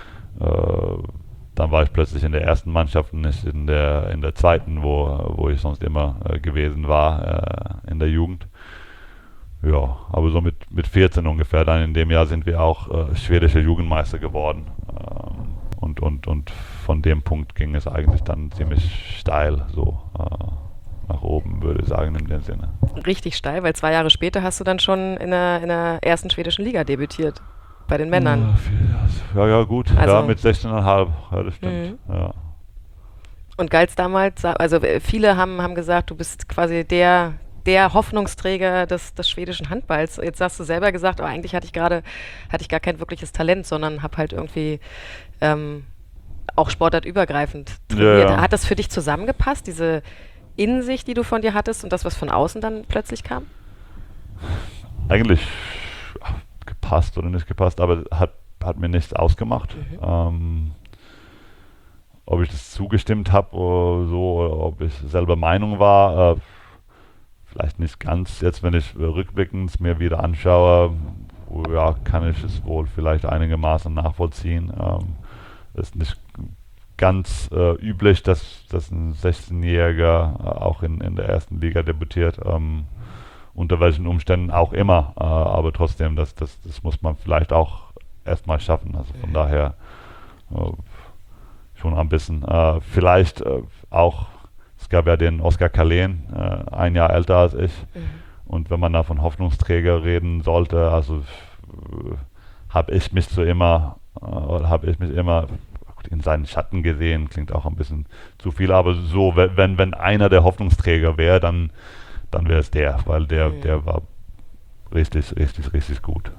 Speaker 2: dann war ich plötzlich in der ersten Mannschaft und nicht in der zweiten, wo ich sonst immer gewesen war in der Jugend. Ja, aber so mit 14 ungefähr, dann in dem Jahr sind wir auch schwedische Jugendmeister geworden. Und von dem Punkt ging es eigentlich dann ziemlich steil so nach oben, würde ich sagen, in dem Sinne.
Speaker 1: Richtig steil, weil 2 Jahre später hast du dann schon in der ersten schwedischen Liga debütiert. Bei den Männern.
Speaker 2: Ja, gut. Also, ja, mit 16,5. Ja, das stimmt. Ja.
Speaker 1: Und galt's damals, also viele haben gesagt, du bist quasi der Hoffnungsträger des schwedischen Handballs. Jetzt hast du selber gesagt, aber eigentlich hatte ich gar kein wirkliches Talent, sondern habe halt irgendwie auch sportartübergreifend trainiert. Ja. Hat das für dich zusammengepasst, diese Innensicht, die du von dir hattest und das, was von außen dann plötzlich kam?
Speaker 2: Eigentlich gepasst oder nicht gepasst, aber hat mir nichts ausgemacht. Ob ich das zugestimmt habe oder so, oder ob ich selber Meinung war, vielleicht nicht ganz. Jetzt, wenn ich rückblickend mir wieder anschaue, ja, kann ich es wohl vielleicht einigermaßen nachvollziehen. Ist nicht ganz üblich, dass ein 16-Jähriger auch in der ersten Liga debütiert. Unter welchen Umständen auch immer. Aber trotzdem, das muss man vielleicht auch erstmal schaffen. Also von daher schon ein bisschen. Vielleicht auch, es gab ja den Oskar Carlén, 1 Jahr älter als ich. Und wenn man da von Hoffnungsträger reden sollte, also habe ich mich immer in seinen Schatten gesehen, klingt auch ein bisschen zu viel, aber so, wenn einer der Hoffnungsträger wäre, dann wäre es der, weil der war richtig, richtig, richtig gut.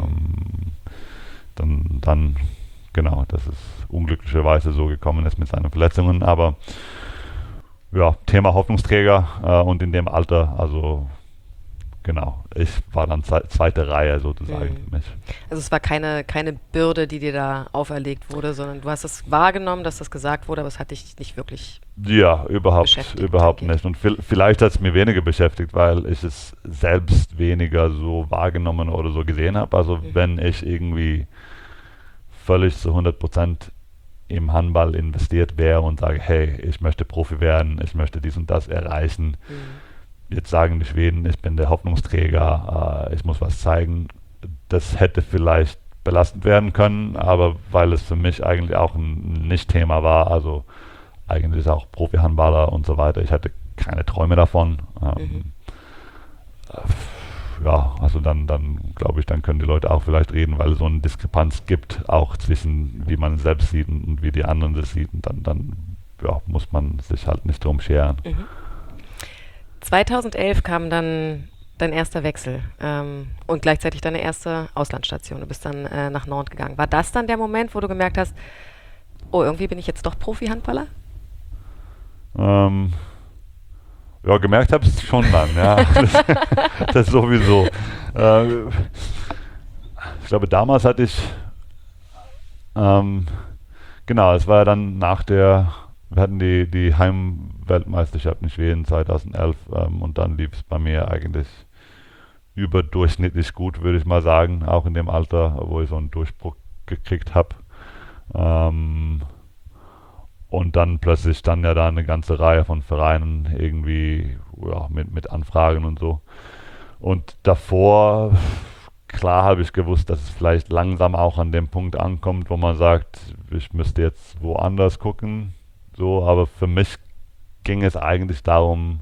Speaker 2: Dann, genau, dass es unglücklicherweise so gekommen ist mit seinen Verletzungen, aber ja, Thema Hoffnungsträger und in dem Alter, also genau, ich war dann zweite Reihe sozusagen für mich.
Speaker 1: Also es war keine Bürde, die dir da auferlegt wurde, sondern du hast es wahrgenommen, dass das gesagt wurde, aber es hat dich nicht wirklich
Speaker 2: überhaupt nicht. Und vielleicht hat es mir weniger beschäftigt, weil ich es selbst weniger so wahrgenommen oder so gesehen habe. Also wenn ich irgendwie völlig zu 100% im Handball investiert wäre und sage, hey, ich möchte Profi werden, ich möchte dies und das erreichen. Jetzt sagen die Schweden, ich bin der Hoffnungsträger, ich muss was zeigen. Das hätte vielleicht belastend werden können, aber weil es für mich eigentlich auch ein Nicht-Thema war, also eigentlich auch Profi-Handballer und so weiter, ich hatte keine Träume davon. Ja, also dann glaube ich, dann können die Leute auch vielleicht reden, weil es so eine Diskrepanz gibt, auch zwischen wie man es selbst sieht und wie die anderen das sieht. Und dann ja, muss man sich halt nicht drum scheren.
Speaker 1: 2011 kam dann dein erster Wechsel und gleichzeitig deine erste Auslandsstation. Du bist dann nach Nantes gegangen. War das dann der Moment, wo du gemerkt hast, oh, irgendwie bin ich jetzt doch Profi-Handballer?
Speaker 2: Ja, gemerkt habe ich es schon dann, ja. Das sowieso. Ich glaube, damals hatte ich, genau, es war ja dann wir hatten die Heimweltmeisterschaft in Schweden 2011 und dann lief es bei mir eigentlich überdurchschnittlich gut, würde ich mal sagen, auch in dem Alter, wo ich so einen Durchbruch gekriegt habe. Und dann plötzlich stand ja da eine ganze Reihe von Vereinen irgendwie ja, mit Anfragen und so. Und davor, klar habe ich gewusst, dass es vielleicht langsam auch an dem Punkt ankommt, wo man sagt, ich müsste jetzt woanders gucken. So, aber für mich ging es eigentlich darum,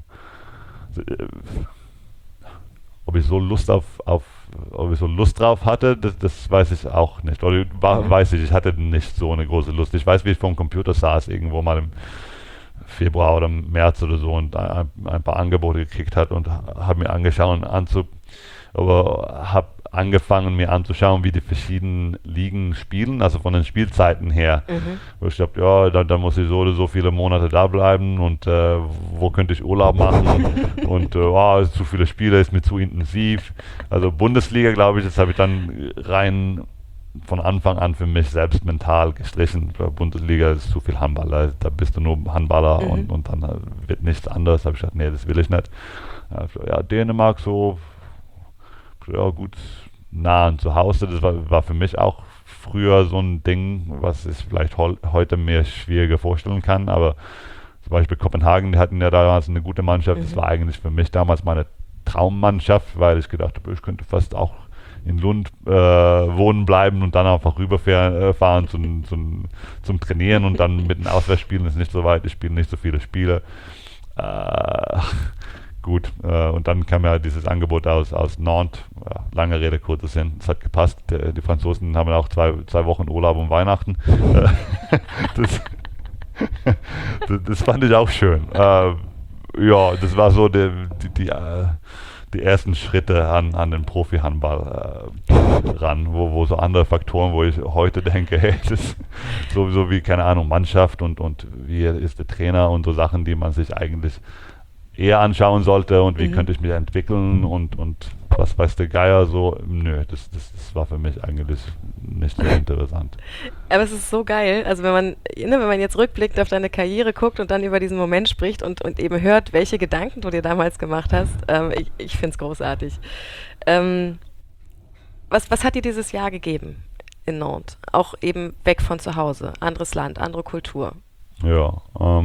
Speaker 2: ob ich so Lust ob ich so Lust drauf hatte, das weiß ich auch nicht. Oder weiß ich hatte nicht so eine große Lust. Ich weiß, wie ich vor dem Computer saß, irgendwo mal im Februar oder März oder so und ein paar Angebote gekriegt hat und habe mir angeschaut aber habe angefangen mir anzuschauen, wie die verschiedenen Ligen spielen, also von den Spielzeiten her. Wo ich glaube, ja, dann muss ich so oder so viele Monate da bleiben und wo könnte ich Urlaub machen und zu viele Spiele ist mir zu intensiv. Also Bundesliga, glaube ich, das habe ich dann rein von Anfang an für mich selbst mental gestrichen. Bundesliga ist zu viel Handballer, da bist du nur Handballer und dann wird nichts anderes. Da habe ich gesagt, nee, das will ich nicht. Ja, Dänemark so, ja gut, nah an zu Hause, das war für mich auch früher so ein Ding, was ich vielleicht heute mir schwieriger vorstellen kann, aber zum Beispiel Kopenhagen, die hatten ja damals eine gute Mannschaft, das war eigentlich für mich damals meine Traummannschaft, weil ich gedacht habe, ich könnte fast auch in Lund wohnen bleiben und dann einfach rüberfahren zum Trainieren und dann mit den Auswärtsspielen ist nicht so weit, ich spiele nicht so viele Spiele. Gut, und dann kam ja dieses Angebot aus Nantes, ja, lange Rede, kurzer Sinn, es hat gepasst, die Franzosen haben auch zwei Wochen Urlaub um Weihnachten, das fand ich auch schön. Ja, das war so die ersten Schritte an den Profi-Handball ran, wo so andere Faktoren, wo ich heute denke, hey, das ist sowieso wie, keine Ahnung, Mannschaft und wie ist der Trainer und so Sachen, die man sich eigentlich eher anschauen sollte und wie könnte ich mich entwickeln und was weiß der Geier so. Nö, das war für mich eigentlich nicht so interessant.
Speaker 1: Aber es ist so geil, also wenn man jetzt rückblickend auf deine Karriere guckt und dann über diesen Moment spricht und eben hört, welche Gedanken du dir damals gemacht hast, ich finde es großartig. Was hat dir dieses Jahr gegeben in Nantes? Auch eben weg von zu Hause, anderes Land, andere Kultur.
Speaker 2: Ja,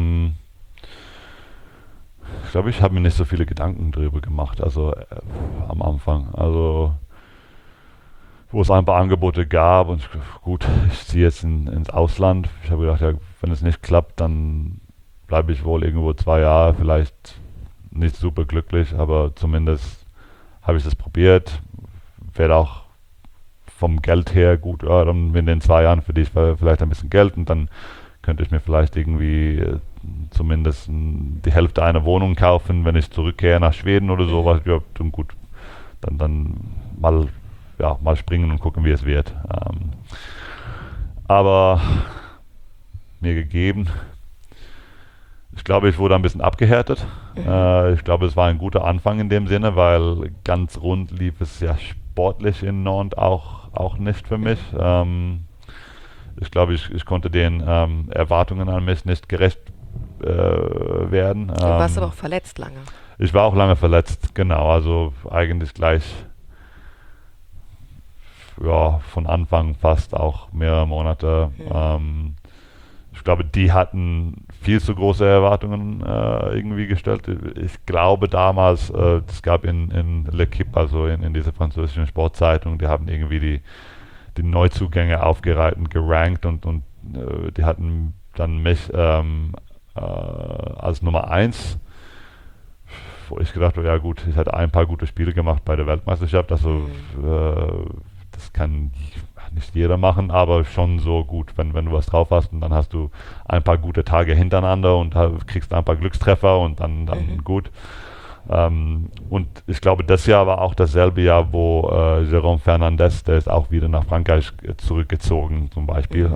Speaker 2: ich glaube, ich habe mir nicht so viele Gedanken drüber gemacht, also am Anfang. Also, wo es ein paar Angebote gab und gut, ich ziehe jetzt ins Ausland. Ich habe gedacht, ja, wenn es nicht klappt, dann bleibe ich wohl irgendwo 2 Jahre, vielleicht nicht super glücklich, aber zumindest habe ich es probiert. Werde auch vom Geld her gut, ja, dann in den 2 Jahren für dich vielleicht ein bisschen Geld und dann könnte ich mir vielleicht irgendwie zumindest die Hälfte einer Wohnung kaufen, wenn ich zurückkehre nach Schweden oder sowas. Ja, dann gut, dann mal springen und gucken, wie es wird. Aber mir gegeben, ich glaube, ich wurde ein bisschen abgehärtet. Ich glaube, es war ein guter Anfang in dem Sinne, weil ganz rund lief es ja sportlich in Nantes auch nicht für mich. Ich glaube, ich konnte den Erwartungen an mich nicht gerecht werden.
Speaker 1: Du warst aber auch verletzt lange.
Speaker 2: Ich war auch lange verletzt, genau. Also eigentlich gleich von Anfang fast auch mehrere Monate. Ich glaube, die hatten viel zu große Erwartungen irgendwie gestellt. Ich glaube damals, es gab in L'Équipe, also in dieser französischen Sportzeitung, die haben irgendwie die Neuzugänge aufgereiht und gerankt und die hatten dann mich als Nummer 1 wo ich gedacht habe, ja gut, ich hatte ein paar gute Spiele gemacht bei der Weltmeisterschaft, also das kann nicht jeder machen, aber schon so gut, wenn du was drauf hast und dann hast du ein paar gute Tage hintereinander und kriegst ein paar Glückstreffer und dann gut. Und ich glaube, das Jahr war auch dasselbe Jahr, wo Jérôme Fernandez, der ist auch wieder nach Frankreich zurückgezogen zum Beispiel.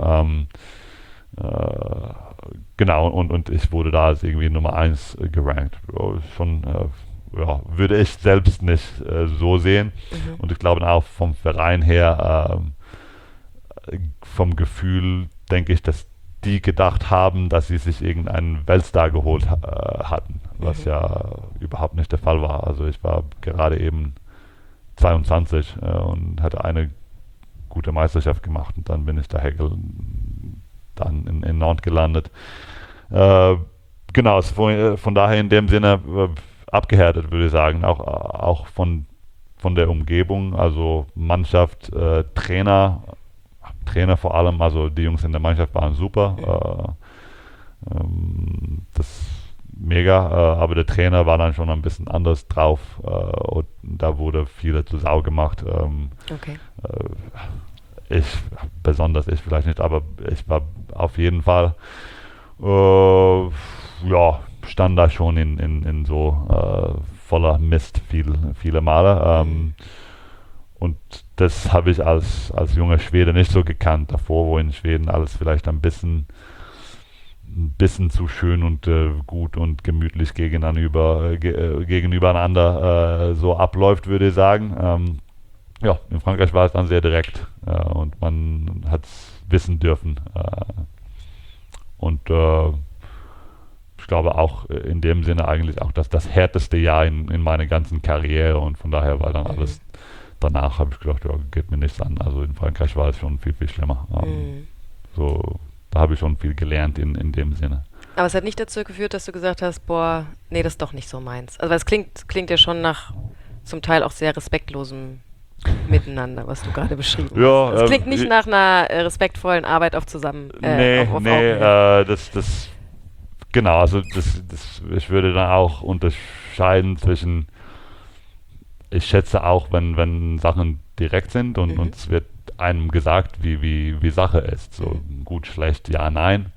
Speaker 2: Genau, und ich wurde da als irgendwie Nummer 1 gerankt. Schon, würde ich selbst nicht so sehen. Und ich glaube auch vom Verein her, vom Gefühl, denke ich, dass die gedacht haben, dass sie sich irgendeinen Weltstar geholt hatten, was ja überhaupt nicht der Fall war. Also ich war gerade eben 22 und hatte eine gute Meisterschaft gemacht und dann bin ich daher dann in Nantes gelandet. Genau, von daher in dem Sinne abgehärtet, würde ich sagen, auch von der Umgebung, also Mannschaft, Trainer vor allem, also die Jungs in der Mannschaft waren super, das mega, aber der Trainer war dann schon ein bisschen anders drauf und da wurde viel zu Sau gemacht.
Speaker 1: Okay.
Speaker 2: Besonders ich vielleicht nicht, aber ich war auf jeden Fall stand da schon in so voller Mist viele Male. Und das habe ich als junger Schwede nicht so gekannt davor, wo in Schweden alles vielleicht ein bisschen zu schön und gut und gemütlich gegenübereinander so abläuft, würde ich sagen. In Frankreich war es dann sehr direkt und man hat es wissen dürfen. Und ich glaube auch in dem Sinne eigentlich auch das härteste Jahr in meiner ganzen Karriere und von daher war dann alles danach, habe ich gedacht, ja, geht mir nichts an. Also in Frankreich war es schon viel, viel schlimmer. So, da habe ich schon viel gelernt in dem Sinne.
Speaker 1: Aber es hat nicht dazu geführt, dass du gesagt hast, boah, nee, das ist doch nicht so meins. Also es klingt ja schon nach zum Teil auch sehr respektlosem Miteinander, was du gerade beschrieben hast. Das klingt nicht nach einer respektvollen Arbeit auf
Speaker 2: genau, also ich würde dann auch unterscheiden zwischen, ich schätze auch, wenn Sachen direkt sind und es wird einem gesagt, wie Sache ist, so gut, schlecht, ja, nein.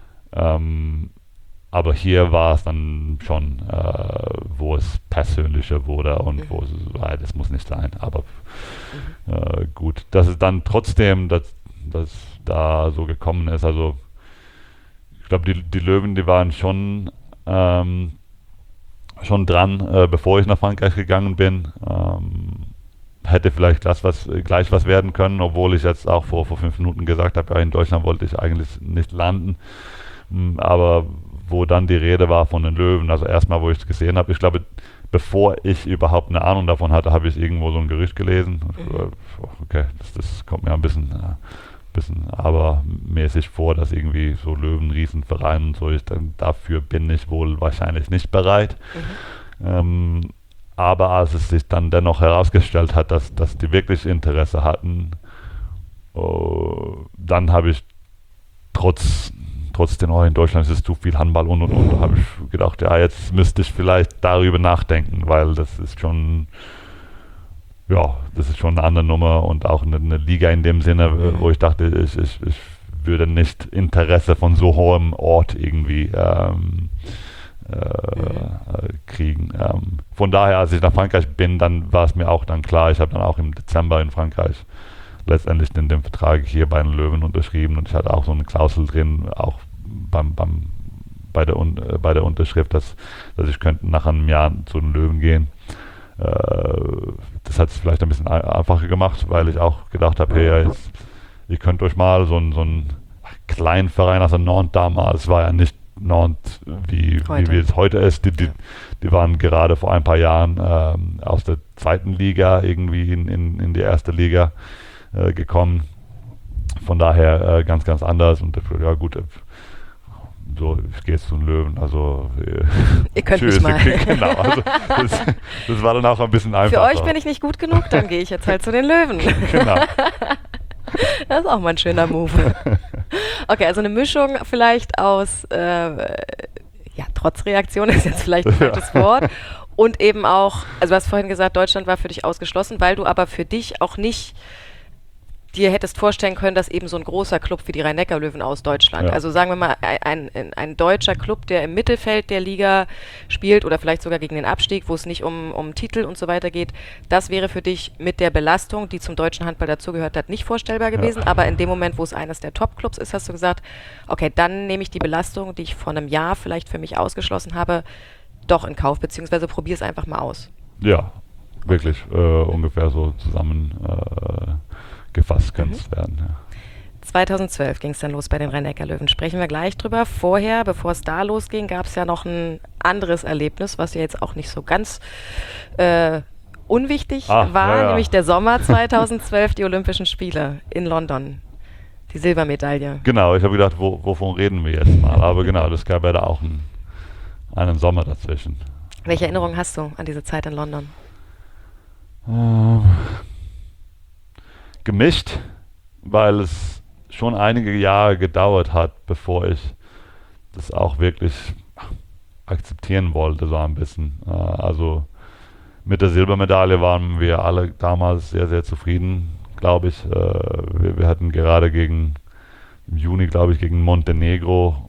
Speaker 2: Aber hier war es dann schon, wo es persönlicher wurde und wo es, das muss nicht sein. Aber gut, dass es dann trotzdem, dass da so gekommen ist. Also ich glaube, die Löwen, die waren schon dran, bevor ich nach Frankreich gegangen bin. Hätte vielleicht gleich was werden können, obwohl ich jetzt auch vor 5 Minuten gesagt habe, ja, in Deutschland wollte ich eigentlich nicht landen. Aber wo dann die Rede war von den Löwen, also erstmal, wo ich es gesehen habe, ich glaube, bevor ich überhaupt eine Ahnung davon hatte, habe ich irgendwo so ein Gerücht gelesen. Okay, das kommt mir ein bisschen abermäßig vor, dass irgendwie so Löwen, Riesenvereine und so, dafür bin ich wohl wahrscheinlich nicht bereit. Aber als es sich dann dennoch herausgestellt hat, dass die wirklich Interesse hatten, dann habe ich trotzdem, in Deutschland ist es zu viel Handball und da habe ich gedacht, ja, jetzt müsste ich vielleicht darüber nachdenken, weil das ist schon eine andere Nummer und auch eine Liga in dem Sinne, wo ich dachte, ich würde nicht Interesse von so hohem Ort irgendwie kriegen. Von daher, als ich nach Frankreich bin, dann war es mir auch dann klar, ich habe dann auch im Dezember in Frankreich letztendlich den Vertrag hier bei den Löwen unterschrieben und ich hatte auch so eine Klausel drin, auch bei der Unterschrift, dass ich könnte nach einem Jahr zu den Löwen gehen. Das hat es vielleicht ein bisschen einfacher gemacht, weil ich auch gedacht habe, hey, ihr könnt euch mal so einen kleinen Verein, also Nantes damals war ja nicht Nantes, wie es heute ist. Die waren gerade vor ein paar Jahren aus der zweiten Liga irgendwie in die erste Liga gekommen. Von daher ganz, ganz anders. Und ja gut, so, ich gehe jetzt zu den Löwen. Also
Speaker 1: ihr könnt mich mal.
Speaker 2: Genau, also das war dann auch ein bisschen einfacher.
Speaker 1: Für euch bin ich nicht gut genug, dann gehe ich jetzt halt zu den Löwen.
Speaker 2: Genau.
Speaker 1: Das ist auch mal ein schöner Move. Okay, also eine Mischung vielleicht aus Trotzreaktion ist jetzt vielleicht ein falsches Wort Und eben auch, also du hast vorhin gesagt, Deutschland war für dich ausgeschlossen, weil du aber für dich auch nicht dir hättest vorstellen können, dass eben so ein großer Club wie die Rhein-Neckar-Löwen aus Deutschland,
Speaker 2: Ja.
Speaker 1: also sagen wir mal ein deutscher Club, der im Mittelfeld der Liga spielt oder vielleicht sogar gegen den Abstieg, wo es nicht um Titel und so weiter geht, das wäre für dich mit der Belastung, die zum deutschen Handball dazugehört hat, nicht vorstellbar gewesen.
Speaker 2: Ja.
Speaker 1: Aber in dem Moment, wo es eines der Top-Clubs ist, hast du gesagt, okay, dann nehme ich die Belastung, die ich vor einem Jahr vielleicht für mich ausgeschlossen habe, doch in Kauf, beziehungsweise probiere es einfach mal aus.
Speaker 2: Ja, wirklich ungefähr so gefasst könnte es werden. Ja.
Speaker 1: 2012 ging es dann los bei den Rhein-Neckar-Löwen. Sprechen wir gleich drüber. Vorher, bevor es da losging, gab es ja noch ein anderes Erlebnis, was ja jetzt auch nicht so ganz unwichtig war, nämlich der Sommer 2012, die Olympischen Spiele in London. Die Silbermedaille.
Speaker 2: Genau, ich habe gedacht, wovon reden wir jetzt mal? Aber genau, das gab ja da auch einen Sommer dazwischen.
Speaker 1: Welche Erinnerungen hast du an diese Zeit in London?
Speaker 2: Gemischt, weil es schon einige Jahre gedauert hat, bevor ich das auch wirklich akzeptieren wollte, so ein bisschen. Also mit der Silbermedaille waren wir alle damals sehr, sehr zufrieden, glaube ich. Wir hatten gerade im Juni, glaube ich, gegen Montenegro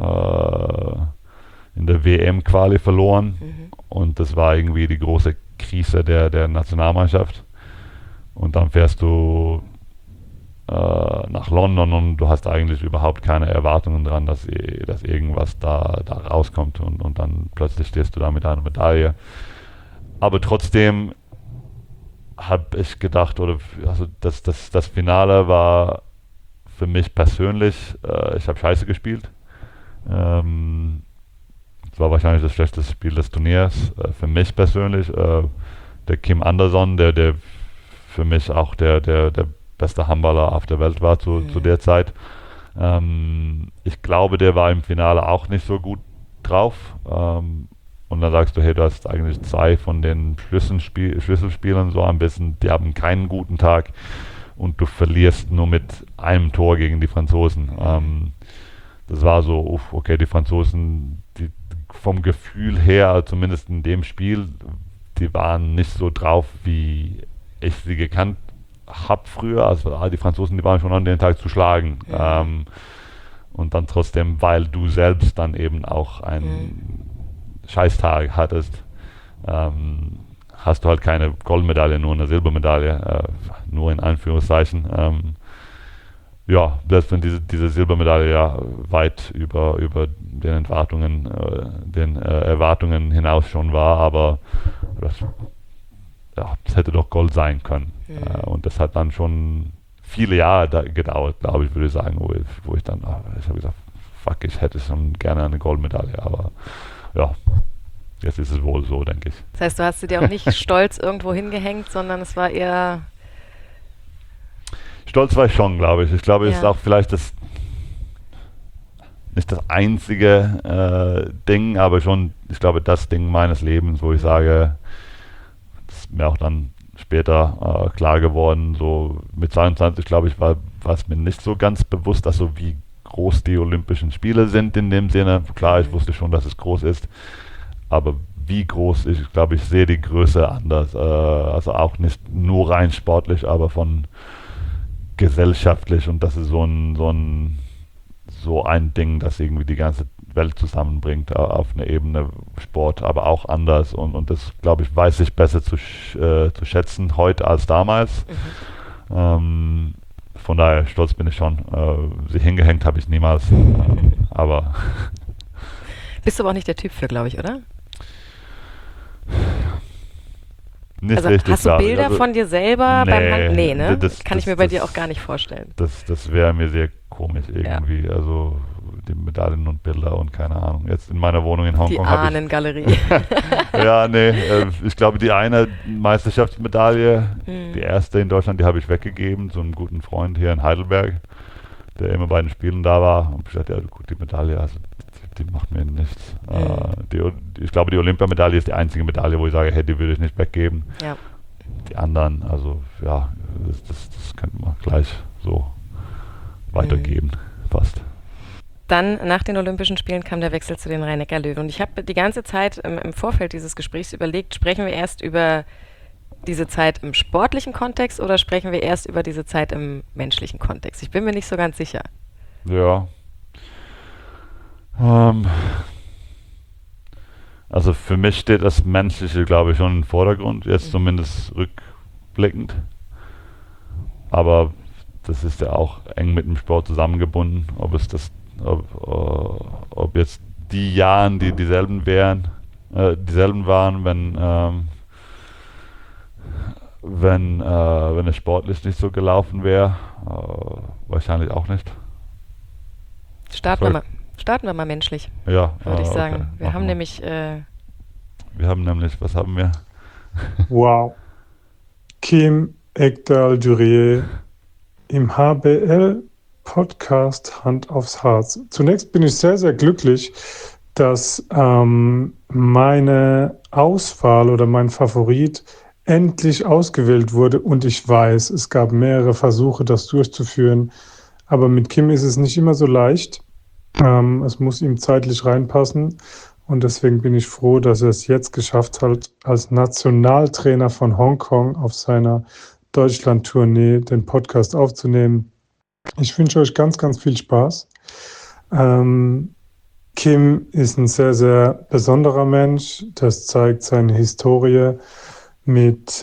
Speaker 2: in der WM-Quali verloren. Und das war irgendwie die große Krise der Nationalmannschaft. Und dann fährst du nach London und du hast eigentlich überhaupt keine Erwartungen dran, dass irgendwas da rauskommt und dann plötzlich stehst du da mit einer Medaille. Aber trotzdem habe ich gedacht, also das Finale war für mich persönlich, ich habe scheiße gespielt. Es war wahrscheinlich das schlechteste Spiel des Turniers. Für mich persönlich, der Kim Anderson, der für mich auch der beste Handballer auf der Welt war zu der Zeit. Ich glaube, der war im Finale auch nicht so gut drauf. Und dann sagst du, hey, du hast eigentlich zwei von den Schlüsselspielern so ein bisschen, die haben keinen guten Tag und du verlierst nur mit einem Tor gegen die Franzosen. Das war so, okay, die Franzosen, die vom Gefühl her, zumindest in dem Spiel, die waren nicht so drauf, wie ich sie gekannt habe früher. Also die Franzosen, die waren schon an den Tag zu schlagen. Ja. Und dann trotzdem, weil du selbst dann eben auch einen Scheißtag hattest, hast du halt keine Goldmedaille, nur eine Silbermedaille, nur in Anführungszeichen. Ja, selbst wenn diese Silbermedaille ja weit über den Erwartungen hinaus schon war, aber das hätte doch Gold sein können. Und das hat dann schon viele Jahre gedauert, glaube ich, würde ich sagen, wo ich dann, ich habe gesagt, fuck, ich hätte schon gerne eine Goldmedaille, aber ja, jetzt ist es wohl so, denke ich.
Speaker 1: Das heißt, du hast dir auch nicht stolz irgendwo hingehängt, sondern es war eher...
Speaker 2: Stolz war ich schon, glaube ich. Ich glaube, es ist auch vielleicht nicht das einzige Ding, aber schon, ich glaube, das Ding meines Lebens, wo ich sage, das ist mir auch dann später klar geworden, so mit 22, glaube ich, war es mir nicht so ganz bewusst, also wie groß die Olympischen Spiele sind in dem Sinne. Klar, ich wusste schon, dass es groß ist, aber wie groß, ich glaube, ich sehe die Größe anders. Also auch nicht nur rein sportlich, aber von gesellschaftlich, und das ist so ein Ding, das irgendwie die ganze Welt zusammenbringt auf einer Ebene Sport, aber auch anders, und das, glaube ich, weiß ich besser zu schätzen heute als damals. Von daher stolz bin ich schon. Sie hingehängt habe ich niemals, aber
Speaker 1: bist du aber auch nicht der Typ für, glaube ich, oder?
Speaker 2: Nicht
Speaker 1: also
Speaker 2: richtig,
Speaker 1: hast du Bilder von dir selber beim Hand? Nee, ne?
Speaker 2: Das
Speaker 1: kann ich mir bei dir auch gar nicht vorstellen.
Speaker 2: Das wäre mir sehr komisch irgendwie. Ja. Also die Medaillen und Bilder und keine Ahnung. Jetzt in meiner Wohnung in Hongkong habe ich...
Speaker 1: Die Ahnengalerie.
Speaker 2: Ja, nee. Ich glaube, die eine Meisterschaftsmedaille, die erste in Deutschland, die habe ich weggegeben zu einem guten Freund hier in Heidelberg, der immer bei den Spielen da war. Und ich dachte, ja gut, die Medaille, also die macht mir nichts. Ich glaube, die Olympiamedaille ist die einzige Medaille, wo ich sage, hey, die würde ich nicht weggeben.
Speaker 1: Ja.
Speaker 2: Die anderen, also ja, das könnte man gleich so weitergeben, fast.
Speaker 1: Dann nach den Olympischen Spielen kam der Wechsel zu den Rhein-Neckar-Löwen. Und ich habe die ganze Zeit im Vorfeld dieses Gesprächs überlegt, sprechen wir erst über diese Zeit im sportlichen Kontext oder sprechen wir erst über diese Zeit im menschlichen Kontext? Ich bin mir nicht so ganz sicher.
Speaker 2: Ja. Also für mich steht das Menschliche, glaube ich, schon im Vordergrund, jetzt zumindest rückblickend. Aber das ist ja auch eng mit dem Sport zusammengebunden, ob jetzt die Jahren, die dieselben waren, wenn es sportlich nicht so gelaufen wäre, wahrscheinlich auch nicht.
Speaker 1: Starten wir mal menschlich,
Speaker 2: Ja,
Speaker 1: würde ich sagen.
Speaker 2: Okay.
Speaker 1: Wir haben nämlich,
Speaker 2: was haben wir?
Speaker 3: Wow. Kim Ekdahl-Durier im HBL-Podcast Hand aufs Harz. Zunächst bin ich sehr, sehr glücklich, dass meine Auswahl oder mein Favorit endlich ausgewählt wurde. Und ich weiß, es gab mehrere Versuche, das durchzuführen. Aber mit Kim ist es nicht immer so leicht. Es muss ihm zeitlich reinpassen. Und deswegen bin ich froh, dass er es jetzt geschafft hat, als Nationaltrainer von Hongkong auf seiner Deutschland-Tournee den Podcast aufzunehmen. Ich wünsche euch ganz, ganz viel Spaß. Kim ist ein sehr, sehr besonderer Mensch. Das zeigt seine Historie mit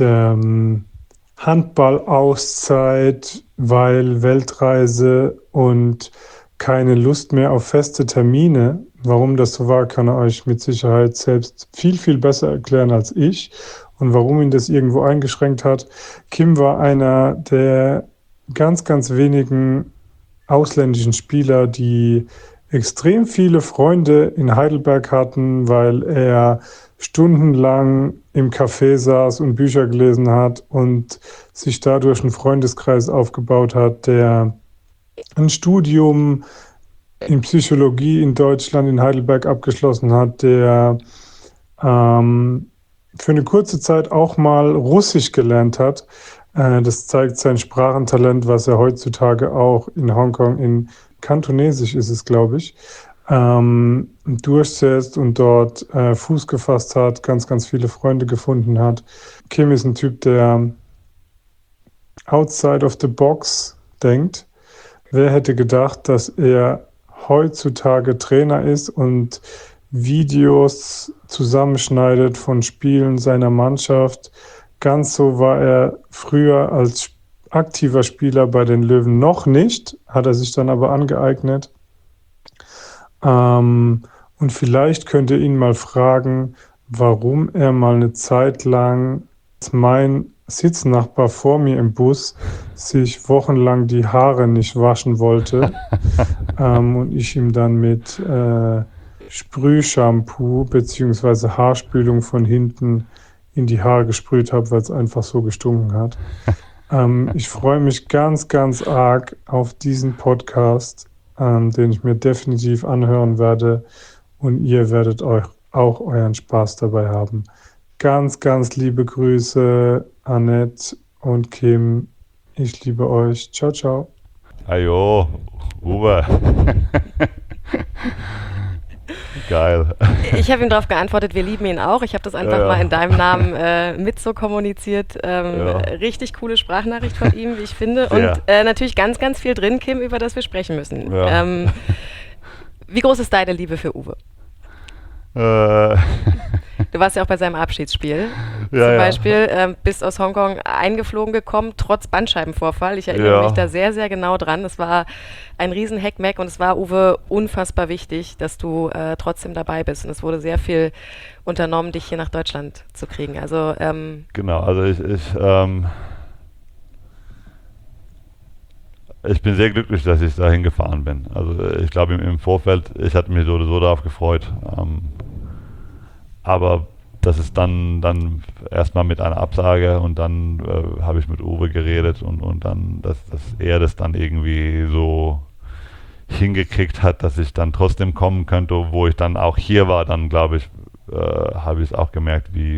Speaker 3: Handball-Auszeit, weil Weltreise und keine Lust mehr auf feste Termine. Warum das so war, kann er euch mit Sicherheit selbst viel, viel besser erklären als ich und warum ihn das irgendwo eingeschränkt hat. Kim war einer der ganz, ganz wenigen ausländischen Spieler, die extrem viele Freunde in Heidelberg hatten, weil er stundenlang im Café saß und Bücher gelesen hat und sich dadurch einen Freundeskreis aufgebaut hat, der ein Studium in Psychologie in Deutschland, in Heidelberg abgeschlossen hat, der für eine kurze Zeit auch mal Russisch gelernt hat. Das zeigt sein Sprachentalent, was er heutzutage auch in Hongkong, in Kantonesisch ist es, glaube ich, durchsetzt und dort Fuß gefasst hat, ganz, ganz viele Freunde gefunden hat. Kim ist ein Typ, der outside of the box denkt. Wer hätte gedacht, dass er heutzutage Trainer ist und Videos zusammenschneidet von Spielen seiner Mannschaft. Ganz so war er früher als aktiver Spieler bei den Löwen noch nicht, hat er sich dann aber angeeignet. Und vielleicht könnt ihr ihn mal fragen, warum er mal eine Zeit lang als mein Sitznachbar vor mir im Bus sich wochenlang die Haare nicht waschen wollte und ich ihm dann mit Sprühshampoo bzw. Haarspülung von hinten in die Haare gesprüht habe, weil es einfach so gestunken hat. Ich freue mich ganz, ganz arg auf diesen Podcast, den ich mir definitiv anhören werde und ihr werdet euch auch euren Spaß dabei haben. Ganz, ganz liebe Grüße, Annette und Kim. Ich liebe euch. Ciao, ciao.
Speaker 2: Ajo, Uwe. Geil.
Speaker 1: Ich habe ihm darauf geantwortet, wir lieben ihn auch. Ich habe das einfach mal in deinem Namen mit so kommuniziert. Richtig coole Sprachnachricht von ihm, wie ich finde. Und natürlich ganz, ganz viel drin, Kim, über das wir sprechen müssen.
Speaker 2: Ja.
Speaker 1: Wie groß ist deine Liebe für Uwe? Du warst ja auch bei seinem Abschiedsspiel. Zum Beispiel bist aus Hongkong eingeflogen gekommen, trotz Bandscheibenvorfall. Ich erinnere mich da sehr, sehr genau dran. Es war ein riesen Heckmeck und es war, Uwe, unfassbar wichtig, dass du trotzdem dabei bist. Und es wurde sehr viel unternommen, dich hier nach Deutschland zu kriegen. Also
Speaker 2: genau, also ich bin sehr glücklich, dass ich dahin gefahren bin. Also ich glaube im Vorfeld, ich hatte mich so darauf gefreut. Aber das ist dann erstmal mit einer Absage und dann habe ich mit Uwe geredet und dann, dass er das dann irgendwie so hingekriegt hat, dass ich dann trotzdem kommen könnte, wo ich dann auch hier war, dann glaube ich, habe ich es auch gemerkt, wie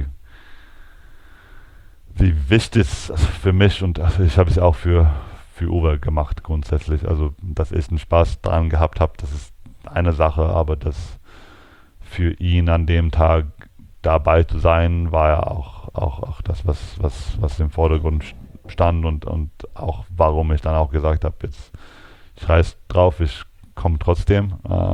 Speaker 2: wichtig es für mich und also ich habe es auch für Uwe gemacht grundsätzlich, also dass ich einen Spaß daran gehabt habe, eine Sache, aber das für ihn an dem Tag dabei zu sein, war ja auch das, was im Vordergrund stand und auch warum ich dann auch gesagt habe, jetzt scheiß drauf, ich komme trotzdem.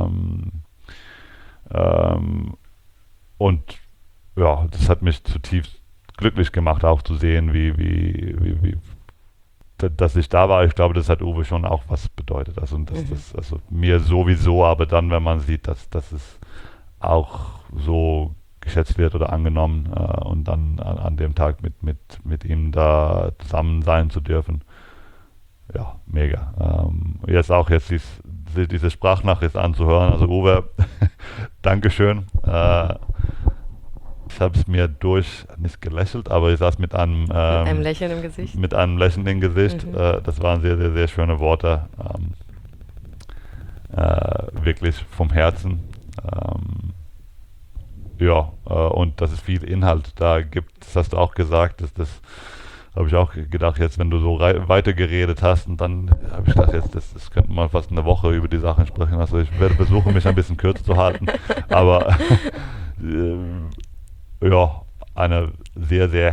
Speaker 2: Und ja, das hat mich zutiefst glücklich gemacht, auch zu sehen, wie dass ich da war. Ich glaube, das hat Uwe schon auch was bedeutet. Also, das also mir sowieso, aber dann, wenn man sieht, dass es auch so geschätzt wird oder angenommen und dann an dem Tag mit ihm da zusammen sein zu dürfen. Ja, mega. Jetzt diese Sprachnachricht anzuhören. Also Uwe, Dankeschön. Ich habe es mir nicht gelächelt, aber ich saß mit einem
Speaker 1: Lächeln im Gesicht.
Speaker 2: Mit einem Lächeln im Gesicht. Das waren sehr, sehr, sehr schöne Worte. Wirklich vom Herzen. Und dass es viel Inhalt da gibt, das hast du auch gesagt, das habe ich auch gedacht, jetzt wenn du so weitergeredet hast und dann habe ich gedacht, jetzt das könnte man fast eine Woche über die Sachen sprechen, also ich werde versuchen, mich ein bisschen kürzer zu halten, aber eine sehr, sehr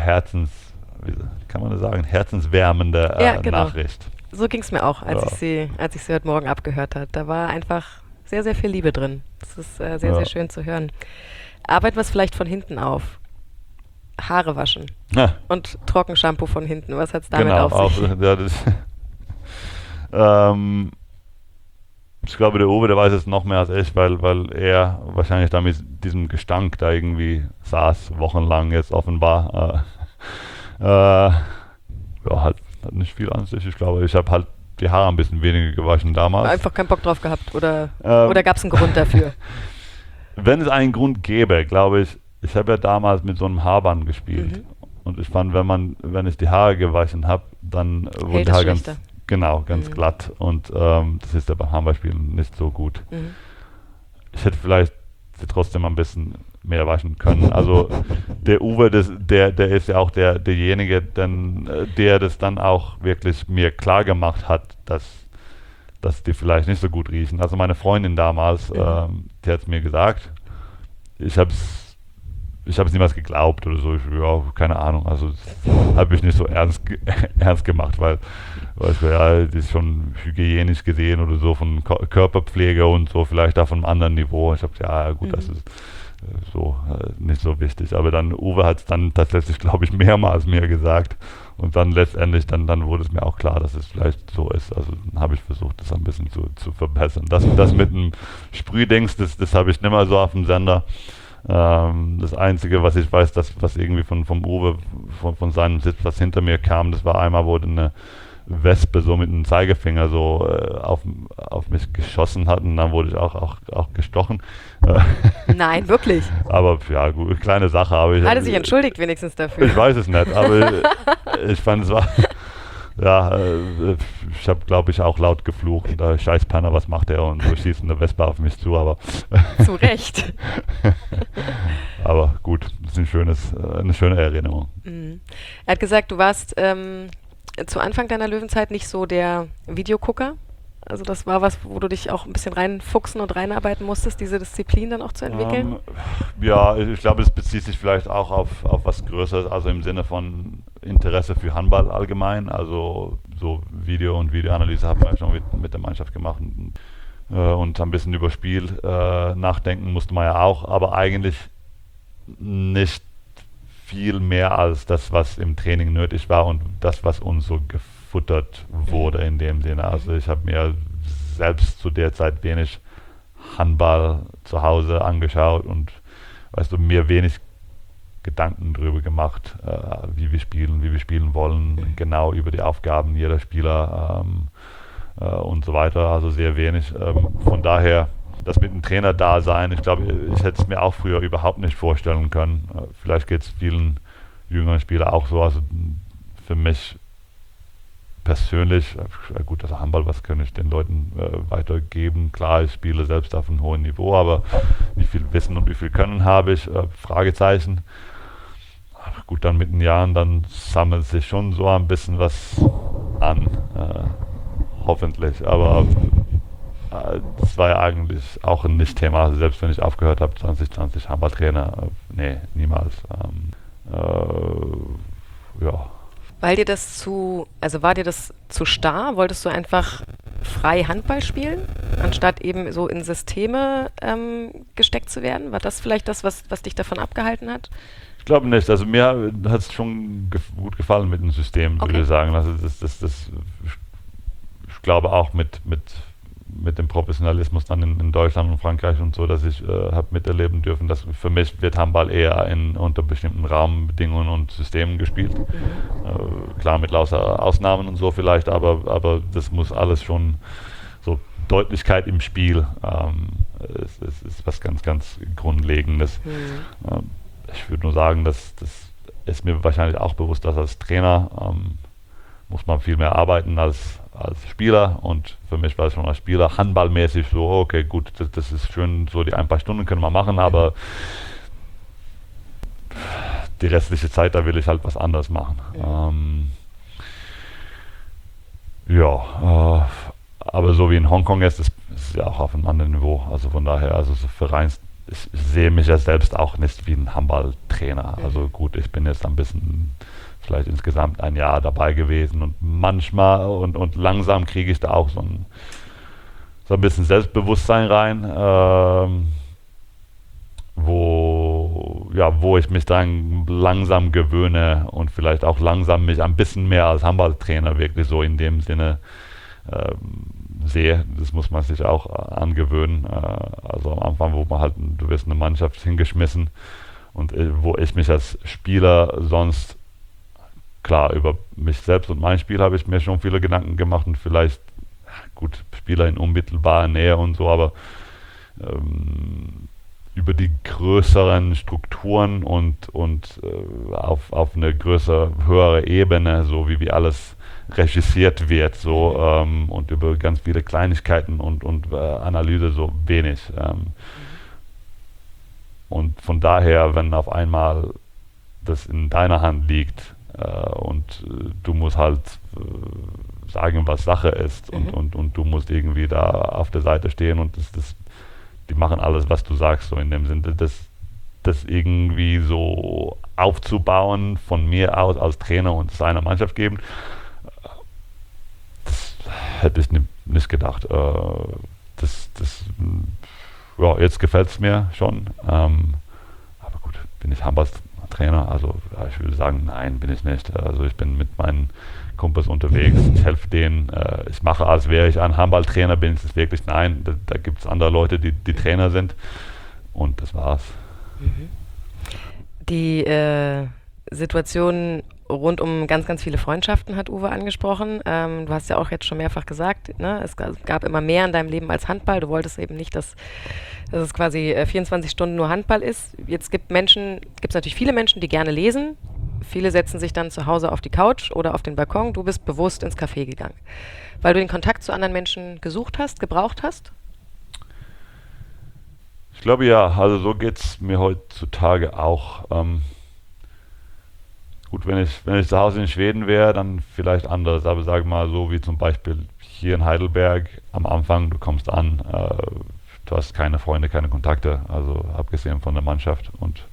Speaker 2: herzenswärmende
Speaker 1: genau.
Speaker 2: Nachricht.
Speaker 1: So ging es mir auch, als ich sie heute Morgen abgehört habe. Da war einfach sehr, sehr viel Liebe drin. Das ist sehr, sehr schön zu hören. Arbeiten wir es vielleicht von hinten auf. Haare waschen und Trockenshampoo von hinten. Was hat es damit auf sich?
Speaker 2: Ich glaube, der Uwe, der weiß es noch mehr als ich, weil er wahrscheinlich da mit diesem Gestank da irgendwie saß, wochenlang jetzt offenbar. Hat nicht viel an sich. Ich glaube, ich habe halt die Haare ein bisschen weniger gewaschen damals.
Speaker 1: Einfach keinen Bock drauf gehabt oder gab es einen Grund dafür?
Speaker 2: Wenn es einen Grund gäbe, glaube ich habe ja damals mit so einem Haarband gespielt. Und ich fand, wenn ich die Haare gewaschen habe, dann wurden die Haare ganz glatt. Und das ist ja beim Handballspielen nicht so gut. Ich hätte vielleicht sie trotzdem ein bisschen mehr waschen können. Also der Uwe, der ist ja auch derjenige, der das dann auch wirklich mir klar gemacht hat, dass die vielleicht nicht so gut riechen. Also meine Freundin damals, die hat es mir gesagt. Ich habe es niemals geglaubt oder so. Keine Ahnung. Also habe ich nicht so ernst gemacht, weil das ist schon hygienisch gesehen oder so von Körperpflege und so vielleicht auf einem anderen Niveau. Ich habe gesagt, das ist so nicht so wichtig. Aber dann Uwe hat es dann tatsächlich, glaube ich, mehrmals mir gesagt. Und dann letztendlich, dann wurde es mir auch klar, dass es vielleicht so ist. Also dann habe ich versucht, das ein bisschen zu verbessern. Das mit dem Sprühdings, das habe ich nicht mehr so auf dem Sender. Das Einzige, was ich weiß, was irgendwie vom Uwe, von seinem Sitz, was hinter mir kam, das war einmal, wo eine Wespe so mit dem Zeigefinger so auf mich geschossen hat und dann wurde ich auch gestochen.
Speaker 1: Nein, wirklich?
Speaker 2: Aber ja, gut, kleine Sache. Aber
Speaker 1: hat er sich entschuldigt wenigstens dafür?
Speaker 2: Ich weiß es nicht, aber ich fand, es war... Ja, ich habe, glaube ich, auch laut geflucht. Scheiß Penner, was macht er? Und so schießt eine Wespe auf mich zu, aber...
Speaker 1: Zu Recht.
Speaker 2: Aber gut, das ist eine schöne Erinnerung.
Speaker 1: Er hat gesagt, du warst zu Anfang deiner Löwenzeit nicht so der Videogucker. Also das war was, wo du dich auch ein bisschen reinfuchsen und reinarbeiten musstest, diese Disziplin dann auch zu entwickeln?
Speaker 2: Ja, ich glaube, es bezieht sich vielleicht auch auf was Größeres, also im Sinne von Interesse für Handball allgemein. Also so Video und Videoanalyse haben wir schon mit der Mannschaft gemacht und ein bisschen über Spiel nachdenken musste man ja auch, aber eigentlich nicht viel mehr als das, was im Training nötig war und das, was uns so gefuttert wurde in dem Sinne. Also ich habe mir selbst zu der Zeit wenig Handball zu Hause angeschaut und mir wenig Gedanken darüber gemacht, wie wir spielen wollen, genau über die Aufgaben jeder Spieler und so weiter, also sehr wenig. Von daher, das mit dem Trainer da sein, ich glaube, ich hätte es mir auch früher überhaupt nicht vorstellen können. Vielleicht geht es vielen jüngeren Spielern auch so, also für mich persönlich, gut, also Handball, was kann ich den Leuten weitergeben? Klar, ich spiele selbst auf einem hohen Niveau, aber wie viel Wissen und wie viel Können habe ich? Fragezeichen. Aber gut, dann mit den Jahren, dann sammelt sich schon so ein bisschen was an, hoffentlich. Aber das war ja eigentlich auch ein Nicht-Thema. Also selbst wenn ich aufgehört habe, 2020 Handballtrainer, nee, niemals. Ja.
Speaker 1: War dir das zu starr? Wolltest du einfach frei Handball spielen, anstatt eben so in Systeme gesteckt zu werden? War das vielleicht das, was dich davon abgehalten hat?
Speaker 2: Ich glaube nicht. Also mir hat es schon gut gefallen mit dem System, würde ich sagen. Also ich glaube auch mit dem Professionalismus dann in Deutschland und Frankreich und so, dass ich habe miterleben dürfen, dass für mich wird Handball eher unter bestimmten Rahmenbedingungen und Systemen gespielt. Klar mit lauter Ausnahmen und so vielleicht, aber das muss alles schon so Deutlichkeit im Spiel. Es ist was ganz, ganz Grundlegendes. Ich würde nur sagen, das ist mir wahrscheinlich auch bewusst, dass als Trainer muss man viel mehr arbeiten als Spieler, und für mich war es schon als Spieler handballmäßig so, okay, gut, das ist schön, so die ein paar Stunden können wir machen, aber die restliche Zeit, da will ich halt was anderes machen. Aber so wie in Hongkong ist es ja auch auf einem anderen Niveau, also von daher, also so ich sehe mich ja selbst auch nicht wie ein Handballtrainer, also gut, ich bin jetzt ein bisschen vielleicht insgesamt ein Jahr dabei gewesen, und manchmal und langsam kriege ich da auch so ein bisschen Selbstbewusstsein rein, wo ich mich dann langsam gewöhne und vielleicht auch langsam mich ein bisschen mehr als Handballtrainer wirklich so in dem Sinne sehe. Das muss man sich auch angewöhnen. Also am Anfang, wo man halt, du wirst eine Mannschaft hingeschmissen, und wo ich mich als Spieler sonst, klar, über mich selbst und mein Spiel habe ich mir schon viele Gedanken gemacht, und vielleicht, gut, Spieler in unmittelbarer Nähe und so, aber über die größeren Strukturen und auf eine höhere Ebene, so wie alles regissiert wird, so und über ganz viele Kleinigkeiten und Analyse so wenig. Und von daher, wenn auf einmal das in deiner Hand liegt, und du musst halt sagen, was Sache ist, und du musst irgendwie da auf der Seite stehen, und die machen alles, was du sagst, so in dem Sinne, das irgendwie so aufzubauen von mir aus als Trainer und es einer Mannschaft geben, das hätte ich nicht gedacht. Jetzt gefällt es mir schon, aber gut, bin ich Handballtrainer, also ich würde sagen, nein, bin ich nicht. Also ich bin mit meinen Kumpels unterwegs, ich helfe denen, ich mache, als wäre ich ein Handballtrainer, bin ich es wirklich, nein, da gibt es andere Leute, die Trainer sind, und das war's.
Speaker 1: Die Situation rund um ganz, ganz viele Freundschaften hat Uwe angesprochen. Du hast ja auch jetzt schon mehrfach gesagt, ne? Es gab immer mehr in deinem Leben als Handball. Du wolltest eben nicht, dass es quasi 24 Stunden nur Handball ist. Jetzt gibt es natürlich viele Menschen, die gerne lesen. Viele setzen sich dann zu Hause auf die Couch oder auf den Balkon. Du bist bewusst ins Café gegangen, weil du den Kontakt zu anderen Menschen gesucht hast, gebraucht hast?
Speaker 2: Ich glaube ja, also so geht es mir heutzutage auch. Gut, wenn ich zu Hause in Schweden wäre, dann vielleicht anders, aber sag mal so wie zum Beispiel hier in Heidelberg am Anfang, du kommst an, du hast keine Freunde, keine Kontakte, also abgesehen von der Mannschaft, und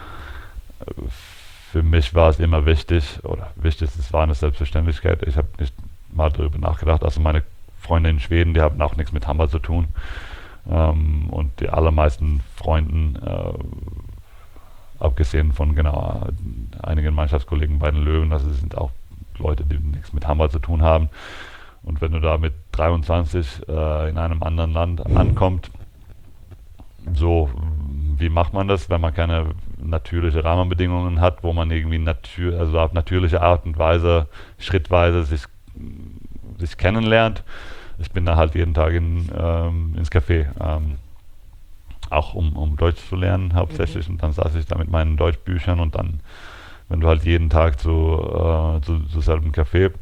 Speaker 2: für mich war es immer wichtig, es war eine Selbstverständlichkeit, ich habe nicht mal darüber nachgedacht, also meine Freunde in Schweden, die haben auch nichts mit Handball zu tun, und die allermeisten Freunden, abgesehen von einigen Mannschaftskollegen bei den Löwen, das sind auch Leute, die nichts mit Handball zu tun haben. Und wenn du da mit 23 in einem anderen Land ankommst, so, wie macht man das, wenn man keine natürliche Rahmenbedingungen hat, wo man irgendwie also auf natürliche Art und Weise schrittweise sich kennenlernt. Ich bin da halt jeden Tag ins Café, auch um Deutsch zu lernen hauptsächlich, und dann saß ich da mit meinen Deutschbüchern, und dann, wenn du halt jeden Tag zu demselben Café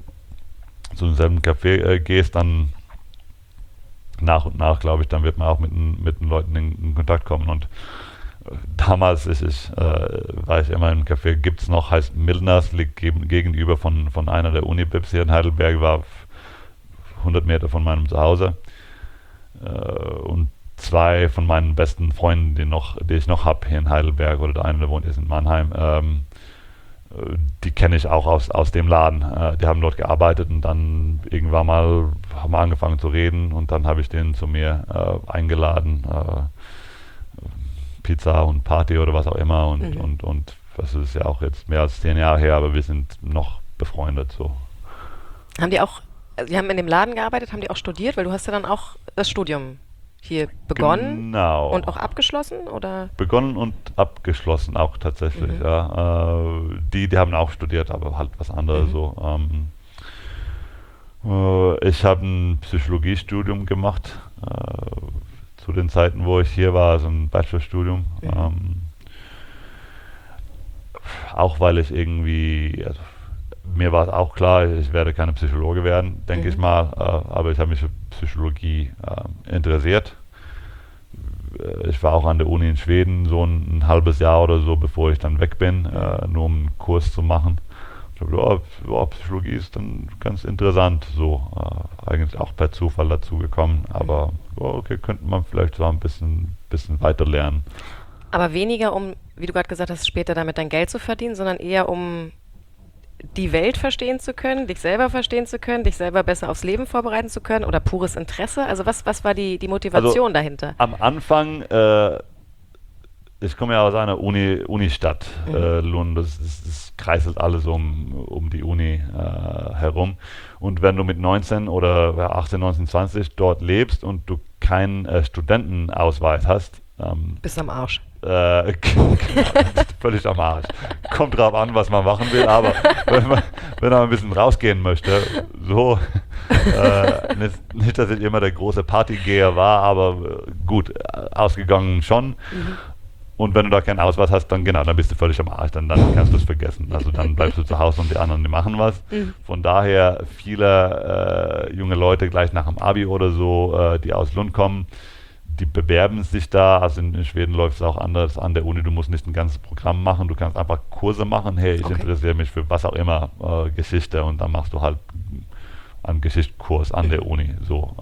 Speaker 2: gehst, dann nach und nach, glaube ich, dann wird man auch mit den Leuten in Kontakt kommen. Und damals war ich immer im Café, gibt es noch, heißt Milners, liegt gegenüber von einer der Unibibs hier in Heidelberg, war 100 Meter von meinem Zuhause. und zwei von meinen besten Freunden, die ich noch habe hier in Heidelberg, oder der eine, der wohnt jetzt in Mannheim, die kenne ich auch aus dem Laden. Die haben dort gearbeitet und dann irgendwann mal haben wir angefangen zu reden und dann habe ich den zu mir eingeladen. Pizza und Party oder was auch immer und das ist ja auch jetzt mehr als 10 Jahre her, aber wir sind noch befreundet so.
Speaker 1: Sie haben in dem Laden gearbeitet, haben die auch studiert, weil du hast ja dann auch das Studium hier begonnen und auch abgeschlossen, oder?
Speaker 2: Begonnen und abgeschlossen auch tatsächlich, ja. Die haben auch studiert, aber halt was anderes so. Ich habe ein Psychologiestudium gemacht, zu den Zeiten, wo ich hier war, also ein Bachelorstudium. Auch weil ich irgendwie, also, mir war es auch klar, ich werde keine Psychologe werden, denke ich mal, aber ich habe mich für Psychologie interessiert. Ich war auch an der Uni in Schweden so ein halbes Jahr oder so, bevor ich dann weg bin, nur um einen Kurs zu machen. Ich dachte, Psychologie ist dann ganz interessant, so eigentlich auch per Zufall dazu gekommen, aber okay, könnte man vielleicht so ein bisschen weiter lernen.
Speaker 1: Aber weniger um, wie du gerade gesagt hast, später damit dein Geld zu verdienen, sondern eher um die Welt verstehen zu können, dich selber verstehen zu können, dich selber besser aufs Leben vorbereiten zu können oder pures Interesse? Also was war die Motivation dahinter?
Speaker 2: Am Anfang, ich komme ja aus einer Unistadt, Lund, das kreiselt alles um die Uni herum. Und wenn du mit 19 oder 18, 19, 20 dort lebst und du keinen Studentenausweis hast,
Speaker 1: bist am Arsch.
Speaker 2: Völlig am Arsch. Kommt drauf an, was man machen will, aber wenn man ein bisschen rausgehen möchte, so, nicht, dass ich immer der große Partygeher war, aber gut, ausgegangen schon. Und wenn du da keinen Ausweis hast, dann bist du völlig am Arsch, dann kannst du es vergessen. Also dann bleibst du zu Hause und die anderen, die machen was. Von daher, viele junge Leute gleich nach dem Abi oder so, die aus Lund kommen, die bewerben sich da, also in Schweden läuft es auch anders an der Uni, du musst nicht ein ganzes Programm machen, du kannst einfach Kurse machen, hey, ich interessiere mich für was auch immer, Geschichte, und dann machst du halt einen Geschichtskurs an der Uni, so.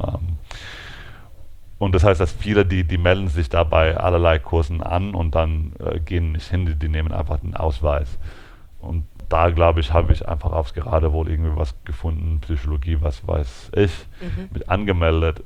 Speaker 2: Und das heißt, dass viele, die melden sich da bei allerlei Kursen an und dann gehen nicht hin, die nehmen einfach den Ausweis. Und da, glaube ich, habe ich einfach aufs Geratewohl irgendwie was gefunden, Psychologie, was weiß ich, mit angemeldet.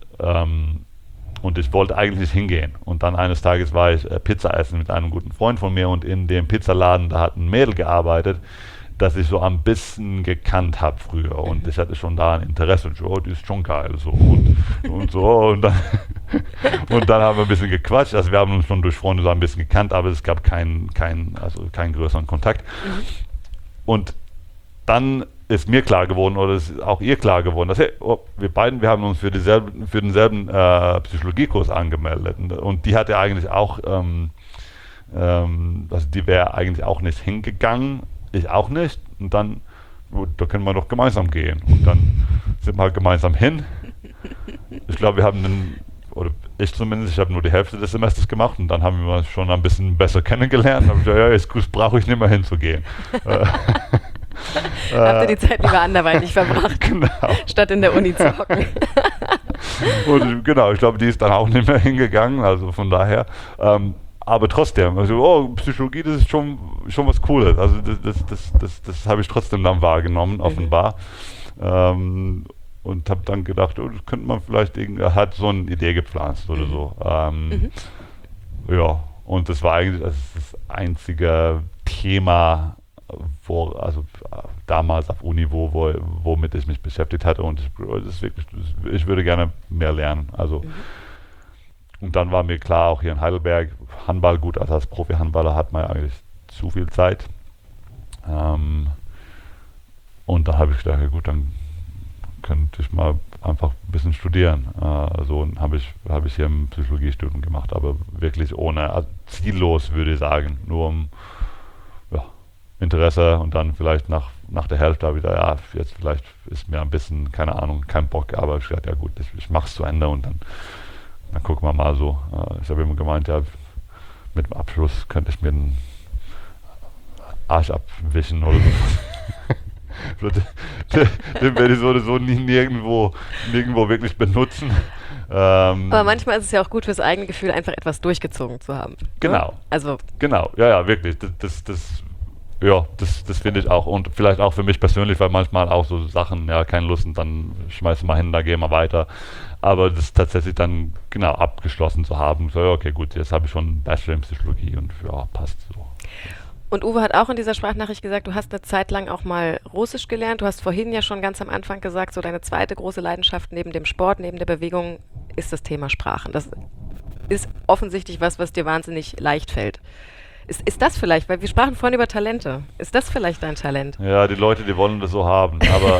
Speaker 2: Und ich wollte eigentlich nicht hingehen. Und dann eines Tages war ich Pizza essen mit einem guten Freund von mir und in dem Pizzaladen, da hat ein Mädel gearbeitet, das ich so ein bisschen gekannt habe früher. Und ich hatte schon da ein Interesse. Und so, die ist schon geil. So. Und so. Und dann haben wir ein bisschen gequatscht. Also wir haben uns schon durch Freunde so ein bisschen gekannt, aber es gab keinen größeren Kontakt. Und dann ist mir klar geworden, oder ist auch ihr klar geworden, dass wir haben uns für denselben Psychologiekurs angemeldet. Und die hatte eigentlich auch, also die wäre eigentlich auch nicht hingegangen, ich auch nicht. Und dann, da können wir doch gemeinsam gehen. Und dann sind wir halt gemeinsam hin. Ich glaube, ich zumindest, ich habe nur die Hälfte des Semesters gemacht und dann haben wir uns schon ein bisschen besser kennengelernt. Und ja, jetzt brauche ich nicht mehr hinzugehen.
Speaker 1: Habt ihr die Zeit lieber anderweitig verbracht, statt in der Uni zu hocken?
Speaker 2: Und ich glaube, die ist dann auch nicht mehr hingegangen, also von daher. Aber trotzdem, also Psychologie, das ist schon was Cooles. Also das habe ich trotzdem dann wahrgenommen, offenbar. Und habe dann gedacht, das könnte man vielleicht hat so eine Idee gepflanzt oder so. Ja, und das war eigentlich das einzige Thema, damals auf Uni, womit ich mich beschäftigt hatte, und ich würde gerne mehr lernen. Also und dann war mir klar, auch hier in Heidelberg, Handball, gut, also als Profi-Handballer hat man ja eigentlich zu viel Zeit. Und dann habe ich gedacht, ja gut, dann könnte ich mal einfach ein bisschen studieren. So habe ich hier ein Psychologiestudium gemacht, aber wirklich ohne, ziellos würde ich sagen, nur um Interesse, und dann vielleicht nach der Hälfte habe ich gedacht, ja, jetzt vielleicht ist mir ein bisschen, keine Ahnung, kein Bock, aber ich dachte, ja gut, ich mache es zu Ende und dann gucken wir mal so. Ich habe immer gemeint, ja, mit dem Abschluss könnte ich mir den Arsch abwischen oder so. Den werde ich so nirgendwo wirklich benutzen.
Speaker 1: Aber manchmal ist es ja auch gut fürs eigene Gefühl, einfach etwas durchgezogen zu haben.
Speaker 2: Genau.
Speaker 1: Ne? Also
Speaker 2: Genau, ja, wirklich. Das finde ich auch. Und vielleicht auch für mich persönlich, weil manchmal auch so Sachen, ja, keine Lust und dann schmeißen wir hin, da gehen wir weiter. Aber das tatsächlich dann genau abgeschlossen zu haben. So, ja, okay, gut, jetzt habe ich schon einen Bachelor in Psychologie und ja, passt so.
Speaker 1: Und Uwe hat auch in dieser Sprachnachricht gesagt, du hast eine Zeit lang auch mal Russisch gelernt. Du hast vorhin ja schon ganz am Anfang gesagt, so deine zweite große Leidenschaft neben dem Sport, neben der Bewegung ist das Thema Sprachen. Das ist offensichtlich was dir wahnsinnig leicht fällt. Ist das vielleicht, weil wir sprachen vorhin über Talente, ist das vielleicht dein Talent?
Speaker 2: Ja, die Leute, die wollen das so haben, aber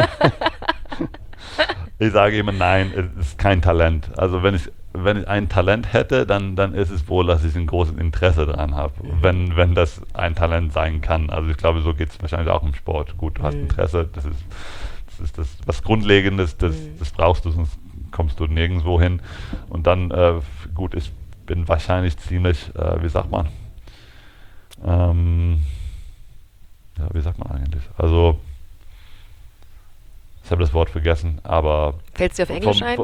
Speaker 2: ich sage immer nein, es ist kein Talent. Also wenn ich ein Talent hätte, dann ist es wohl, dass ich ein großes Interesse daran habe, wenn das ein Talent sein kann. Also ich glaube, so geht es wahrscheinlich auch im Sport. Gut, du hast Interesse, das ist das was Grundlegendes, das brauchst du, sonst kommst du nirgendwo hin. Und dann, gut, ich bin wahrscheinlich ziemlich, wie sagt man, ja, wie sagt man eigentlich? Also, ich habe das Wort vergessen, aber
Speaker 1: fällt es dir auf Englisch ein?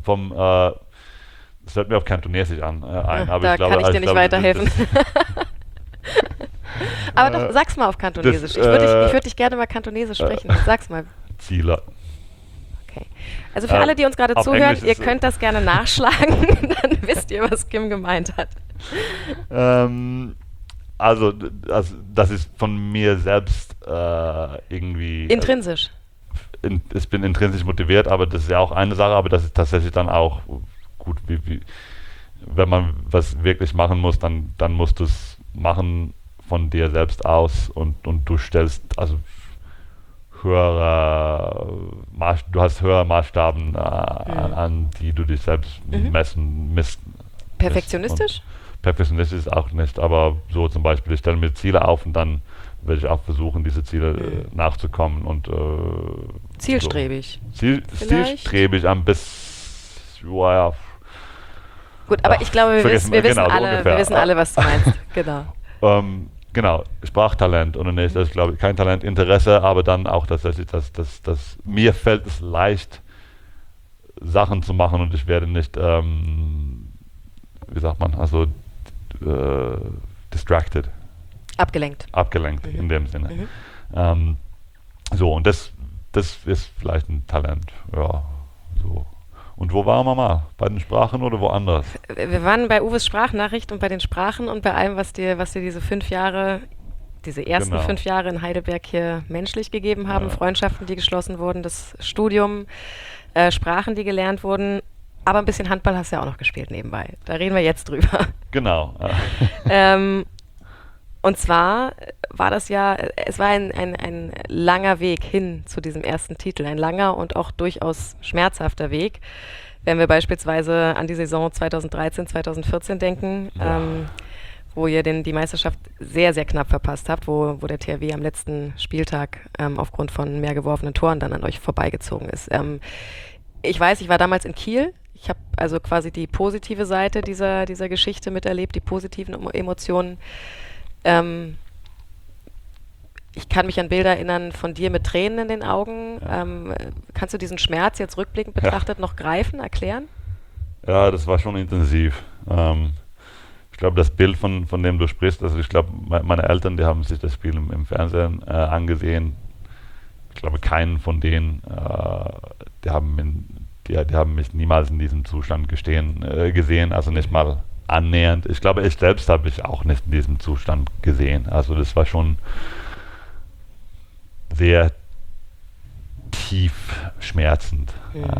Speaker 2: Es hört mir auf Kantonesisch ein, aber
Speaker 1: da
Speaker 2: ich glaube,
Speaker 1: kann ich dir nicht weiterhelfen. Aber doch, sag's mal auf Kantonesisch. Ich würde dich gerne mal Kantonesisch sprechen. Sag's mal.
Speaker 2: Ziele.
Speaker 1: Okay. Also für alle, die uns gerade zuhören, ihr könnt das gerne nachschlagen, dann wisst ihr, was Kim gemeint hat.
Speaker 2: Also, das ist von mir selbst irgendwie...
Speaker 1: Intrinsisch.
Speaker 2: Ich bin intrinsisch motiviert, aber das ist ja auch eine Sache, aber das ist tatsächlich dann auch gut, wenn man was wirklich machen muss, dann musst du es machen von dir selbst aus und du stellst also du hast höhere Maßstaben an die du dich selbst misst.
Speaker 1: Perfektionistisch?
Speaker 2: Perfektionistisch ist auch nicht, aber so zum Beispiel, ich stelle mir Ziele auf und dann werde ich auch versuchen, diese Ziele nachzukommen und
Speaker 1: zielstrebig.
Speaker 2: Zielstrebig am besten, ja.
Speaker 1: Gut, aber ich glaube, wir wissen alle, was du meinst. Genau.
Speaker 2: Genau, Sprachtalent und nicht, das ist, glaube ich, kein Talent, Interesse, aber dann auch tatsächlich, dass mir fällt es leicht, Sachen zu machen und ich werde nicht, wie sagt man, also distracted.
Speaker 1: Abgelenkt
Speaker 2: In dem Sinne. So, und das ist vielleicht ein Talent, ja, so. Und wo waren wir mal? Bei den Sprachen oder woanders?
Speaker 1: Wir waren bei Uwes Sprachnachricht und bei den Sprachen und bei allem, was dir diese 5 Jahre, diese ersten 5 Jahre in Heidelberg hier menschlich gegeben haben, Freundschaften, die geschlossen wurden, das Studium, Sprachen, die gelernt wurden. Aber ein bisschen Handball hast du ja auch noch gespielt nebenbei. Da reden wir jetzt drüber.
Speaker 2: Genau.
Speaker 1: Und zwar war das ja, es war ein langer Weg hin zu diesem ersten Titel. Ein langer und auch durchaus schmerzhafter Weg. Wenn wir beispielsweise an die Saison 2013, 2014 denken, wo ihr die Meisterschaft sehr, sehr knapp verpasst habt, wo der THW am letzten Spieltag aufgrund von mehr geworfenen Toren dann an euch vorbeigezogen ist. Ich weiß, ich war damals in Kiel. Ich habe also quasi die positive Seite dieser Geschichte miterlebt, die positiven Emotionen. Ich kann mich an Bilder erinnern von dir mit Tränen in den Augen. Kannst du diesen Schmerz jetzt rückblickend betrachtet noch greifen, erklären?
Speaker 2: Ja, das war schon intensiv. Ich glaube, das Bild, von dem du sprichst, also ich glaube, meine Eltern, die haben sich das Spiel im Fernsehen angesehen. Ich glaube, keinen von denen, die haben mich niemals in diesem Zustand gesehen, also nicht mal annähernd. Ich glaube, ich selbst habe ich auch nicht in diesem Zustand gesehen. Also das war schon sehr tief schmerzend.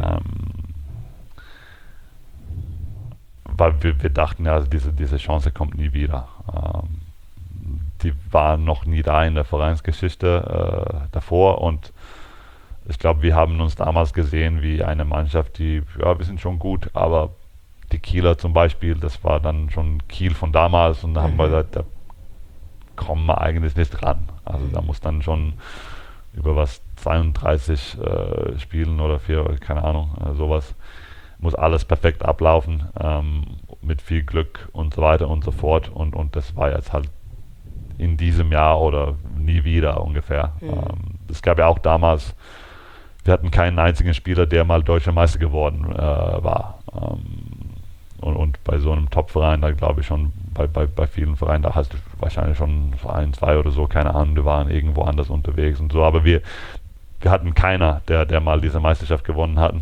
Speaker 2: Weil wir dachten, ja, also diese Chance kommt nie wieder. Die war noch nie da in der Vereinsgeschichte davor und ich glaube, wir haben uns damals gesehen wie eine Mannschaft, wir sind schon gut, aber die Kieler zum Beispiel, das war dann schon Kiel von damals und da haben wir gesagt, da kommen wir eigentlich nicht ran. Also da muss dann schon über 32 Spielen oder 4, keine Ahnung, sowas, muss alles perfekt ablaufen, mit viel Glück und so weiter und so fort und das war jetzt halt in diesem Jahr oder nie wieder ungefähr. es gab ja auch damals, wir hatten keinen einzigen Spieler, der mal Deutscher Meister geworden war. Und bei so einem Top-Verein, da glaube ich schon, bei vielen Vereinen, da hast du wahrscheinlich schon ein, zwei oder so, keine Ahnung, die waren irgendwo anders unterwegs und so, aber wir hatten keiner, der mal diese Meisterschaft gewonnen hat.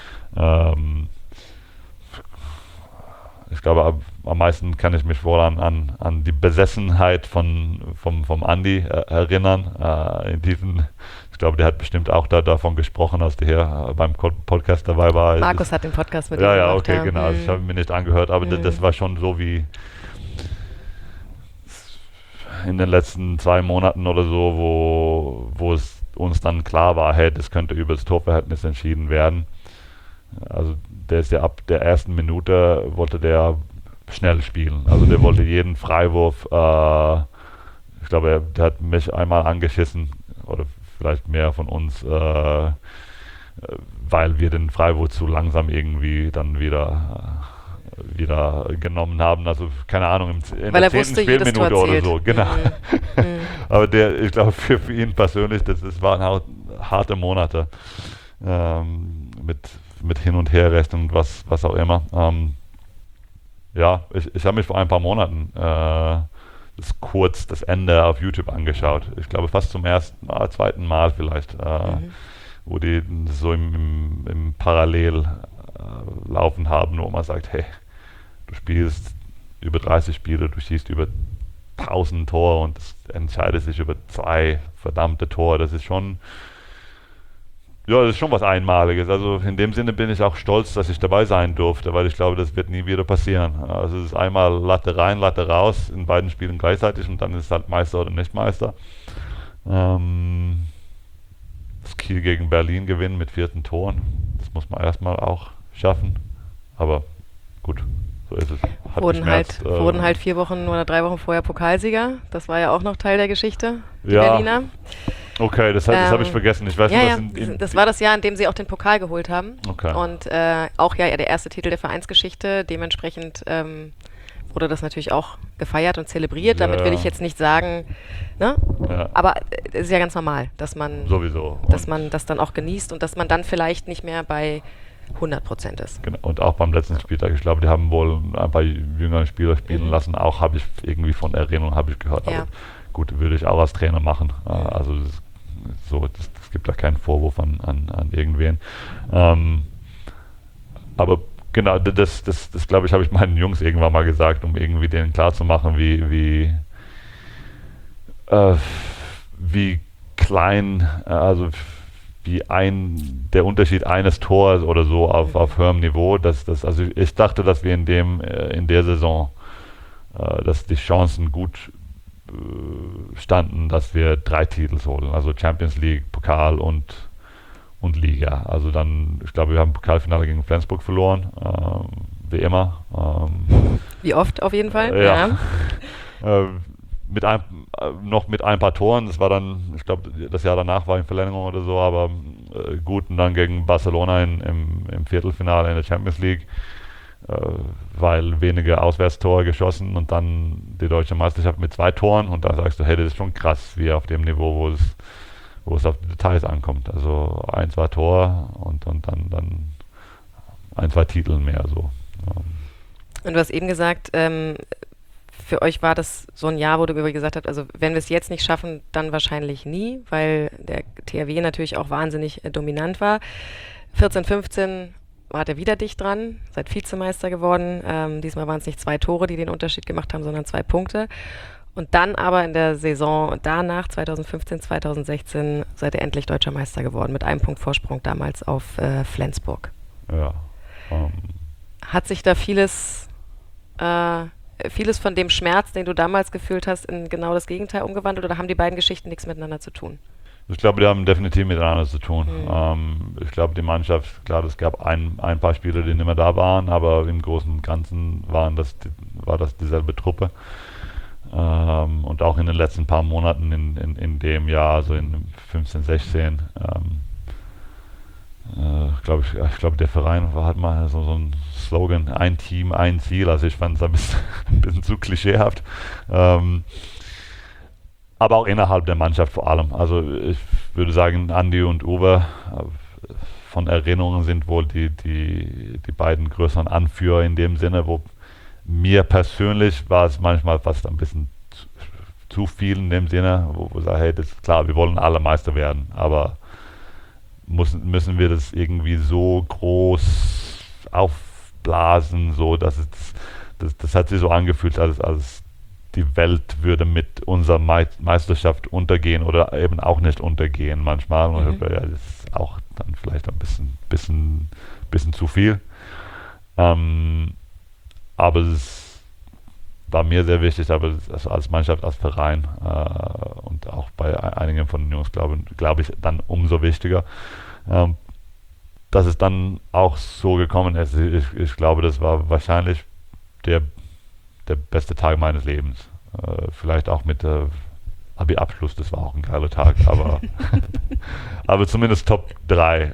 Speaker 2: Ich glaube, am meisten kann ich mich wohl an die Besessenheit vom Andi erinnern. Ich glaube, der hat bestimmt auch davon gesprochen, als der hier beim Podcast dabei war.
Speaker 1: Markus hat den Podcast mit ihm
Speaker 2: gemacht.
Speaker 1: Ja,
Speaker 2: okay, genau. Also ich habe mir nicht angehört, aber das war schon so wie in den letzten 2 Monaten oder so, wo es uns dann klar war, hey, das könnte über das Torverhältnis entschieden werden. Also der ist ja ab der ersten Minute wollte der schnell spielen. Also der wollte jeden Freiwurf, ich glaube, der hat mich einmal angeschissen oder vielleicht mehr von uns, weil wir den Freiwurf zu langsam irgendwie dann wieder genommen haben. Also keine Ahnung, in
Speaker 1: weil
Speaker 2: der
Speaker 1: er
Speaker 2: 10.
Speaker 1: wusste,
Speaker 2: Spielminute oder so. Genau. Aber ich glaube für ihn persönlich, das waren harte Monate mit Hin- und Herrechnung und was auch immer. Ja, ich habe mich vor ein paar Monaten kurz das Ende auf YouTube angeschaut. Ich glaube fast zum zweiten Mal vielleicht, wo die so im Parallel laufen haben, wo man sagt, hey, du spielst über 30 Spiele, du schießt über 1000 Tore und es entscheidet sich über 2 verdammte Tore. Das ist schon was Einmaliges. Also in dem Sinne bin ich auch stolz, dass ich dabei sein durfte, weil ich glaube, das wird nie wieder passieren. Also es ist einmal Latte rein, Latte raus, in beiden Spielen gleichzeitig und dann ist es halt Meister oder nicht Meister. Das Kiel gegen Berlin gewinnen mit 4. Toren, das muss man erstmal auch schaffen. Aber gut, so ist es.
Speaker 1: Wurden halt 4 Wochen oder 3 Wochen vorher Pokalsieger. Das war ja auch noch Teil der Geschichte, die Berliner.
Speaker 2: Okay, das habe ich vergessen. Ich weiß
Speaker 1: das war das Jahr, in dem sie auch den Pokal geholt haben.
Speaker 2: Okay.
Speaker 1: Und auch der erste Titel der Vereinsgeschichte. Dementsprechend wurde das natürlich auch gefeiert und zelebriert. Damit will ich jetzt nicht sagen, ne?
Speaker 2: Ja.
Speaker 1: Aber es ist ja ganz normal, dass man das dann auch genießt und dass man dann vielleicht nicht mehr bei 100% ist.
Speaker 2: Genau. Und auch beim letzten Spieltag, ich glaube, die haben wohl ein paar jüngere Spieler spielen lassen. Auch habe ich irgendwie von Erinnerung gehört.
Speaker 1: Ja.
Speaker 2: Aber gut, würde ich auch als Trainer machen. Also es gibt da keinen Vorwurf an irgendwen. Aber genau, das glaube ich, habe ich meinen Jungs irgendwann mal gesagt, um irgendwie denen klarzumachen, wie klein, also wie der Unterschied eines Tors oder so auf höherem Niveau, also ich dachte, dass wir in der Saison, dass die Chancen gut standen, dass wir 3 Titel holen, also Champions League, Pokal und Liga. Also dann, ich glaube, wir haben Pokalfinale gegen Flensburg verloren, wie immer.
Speaker 1: Wie oft auf jeden Fall?
Speaker 2: Ja. Mit ein paar Toren, das war dann, ich glaube, das Jahr danach war in Verlängerung oder so, aber gut, und dann gegen Barcelona im Viertelfinale in der Champions League, weil wenige Auswärtstore geschossen und dann die deutsche Meisterschaft mit 2 Toren und dann sagst du, hey, das ist schon krass, wie auf dem Niveau, wo es auf die Details ankommt. Also 1, 2 Tor und dann 1, 2 Titel mehr so.
Speaker 1: Und du hast eben gesagt, für euch war das so ein Jahr, wo du gesagt hast, also wenn wir es jetzt nicht schaffen, dann wahrscheinlich nie, weil der THW natürlich auch wahnsinnig dominant war. 14, 15 war der wieder dicht dran, seid Vizemeister geworden. Diesmal waren es nicht 2 Tore, die den Unterschied gemacht haben, sondern 2 Punkte. Und dann aber in der Saison danach, 2015, 2016, seid ihr endlich Deutscher Meister geworden, mit 1 Punkt Vorsprung damals auf Flensburg.
Speaker 2: Ja.
Speaker 1: Hat sich da vieles von dem Schmerz, den du damals gefühlt hast, in genau das Gegenteil umgewandelt oder haben die beiden Geschichten nichts miteinander zu tun?
Speaker 2: Ich glaube, die haben definitiv miteinander zu tun. Ich glaube, die Mannschaft, klar, es gab ein paar Spieler, die nicht mehr da waren, aber im Großen und Ganzen war das dieselbe Truppe. Und auch in den letzten paar Monaten in dem Jahr, also in 15, 16, ich glaube, der Verein hat mal so ein Slogan, ein Team, ein Ziel. Also ich fand es ein bisschen zu klischeehaft. Aber auch innerhalb der Mannschaft vor allem. Also würde sagen, Andi und Uwe von Erinnerungen sind wohl die beiden größeren Anführer in dem Sinne, wo mir persönlich war es manchmal fast ein bisschen zu viel in dem Sinne, wo ich sage, hey, das ist klar, wir wollen alle Meister werden, aber müssen wir das irgendwie so groß aufblasen, so dass das hat sich so angefühlt, als die Welt würde mit unserer Meisterschaft untergehen oder eben auch nicht untergehen manchmal. Und ja, das ist auch dann vielleicht ein bisschen zu viel. Aber es war mir sehr wichtig, aber als Mannschaft, als Verein und auch bei einigen von den Jungs glaube ich dann umso wichtiger, dass es dann auch so gekommen ist. Ich glaube, das war wahrscheinlich der beste Tag meines Lebens. Vielleicht auch mit Abi-Abschluss, das war auch ein geiler Tag, aber, aber zumindest Top 3.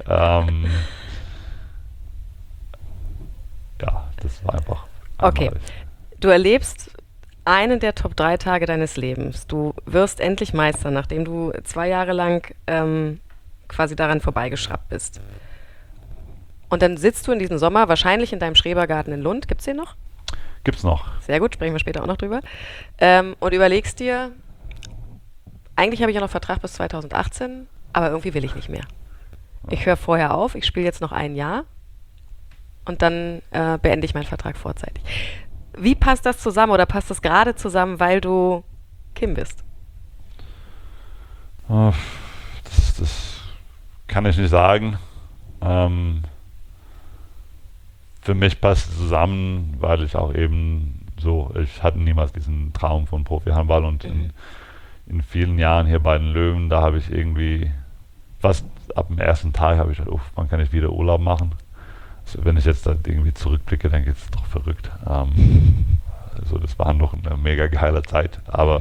Speaker 2: Ja, das war einfach
Speaker 1: Okay,
Speaker 2: einmalig.
Speaker 1: du erlebst einen der Top 3 Tage deines Lebens. Du wirst endlich Meister, nachdem du 2 Jahre lang quasi daran vorbeigeschraubt bist. Und dann sitzt du in diesem Sommer wahrscheinlich in deinem Schrebergarten in Lund. Gibt's den noch?
Speaker 2: Gibt's noch?
Speaker 1: Sehr gut, sprechen wir später auch noch drüber. Und überlegst dir, eigentlich habe ich ja noch Vertrag bis 2018, aber irgendwie will ich nicht mehr. Ich höre vorher auf, ich spiele jetzt noch 1 Jahr und dann beende ich meinen Vertrag vorzeitig. Wie passt das zusammen oder passt das gerade zusammen, weil du Kim bist?
Speaker 2: Das kann ich nicht sagen. Für mich passt es zusammen, weil ich auch eben so, ich hatte niemals diesen Traum von Profi-Handball und in vielen Jahren hier bei den Löwen, da habe ich irgendwie, fast ab dem ersten Tag habe ich gedacht, wann kann ich wieder Urlaub machen? Also wenn ich jetzt da irgendwie zurückblicke, denke ich, das ist doch verrückt. Also das war noch eine mega geile Zeit, aber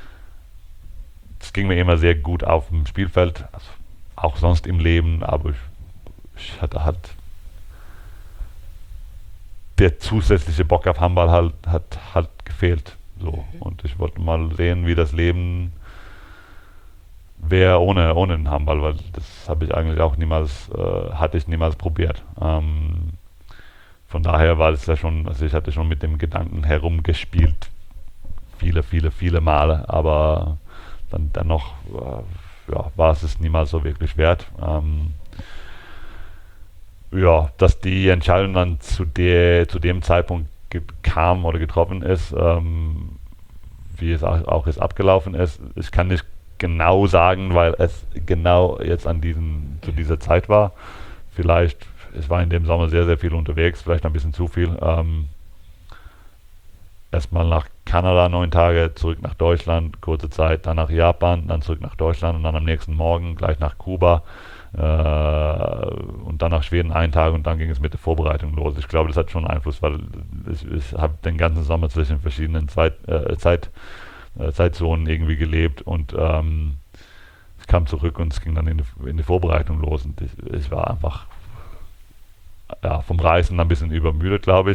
Speaker 2: es ging mir immer sehr gut auf dem Spielfeld, also auch sonst im Leben, aber ich hatte halt der zusätzliche Bock auf Handball hat gefehlt. So. Und ich wollte mal sehen, wie das Leben wäre ohne den Handball, weil das habe ich eigentlich auch hatte ich niemals probiert. Von daher war es ja schon, also ich hatte schon mit dem Gedanken herumgespielt, viele Male, aber dann dennoch war es niemals so wirklich wert. Ja, dass die Entscheidung dann zu dem Zeitpunkt kam oder getroffen ist, wie es auch jetzt abgelaufen ist. Ich kann nicht genau sagen, weil es genau jetzt zu dieser Zeit war. Vielleicht, ich war in dem Sommer sehr viel unterwegs, vielleicht ein bisschen zu viel. Erstmal nach Kanada 9 Tage, zurück nach Deutschland, kurze Zeit, dann nach Japan, dann zurück nach Deutschland und dann am nächsten Morgen gleich nach Kuba. Und dann nach Schweden 1 Tag und dann ging es mit der Vorbereitung los. Ich glaube, das hat schon Einfluss, weil ich habe den ganzen Sommer zwischen verschiedenen Zeitzonen irgendwie gelebt und ich kam zurück und es ging dann in die Vorbereitung los und ich war einfach vom Reisen ein bisschen übermüdet, glaube ich.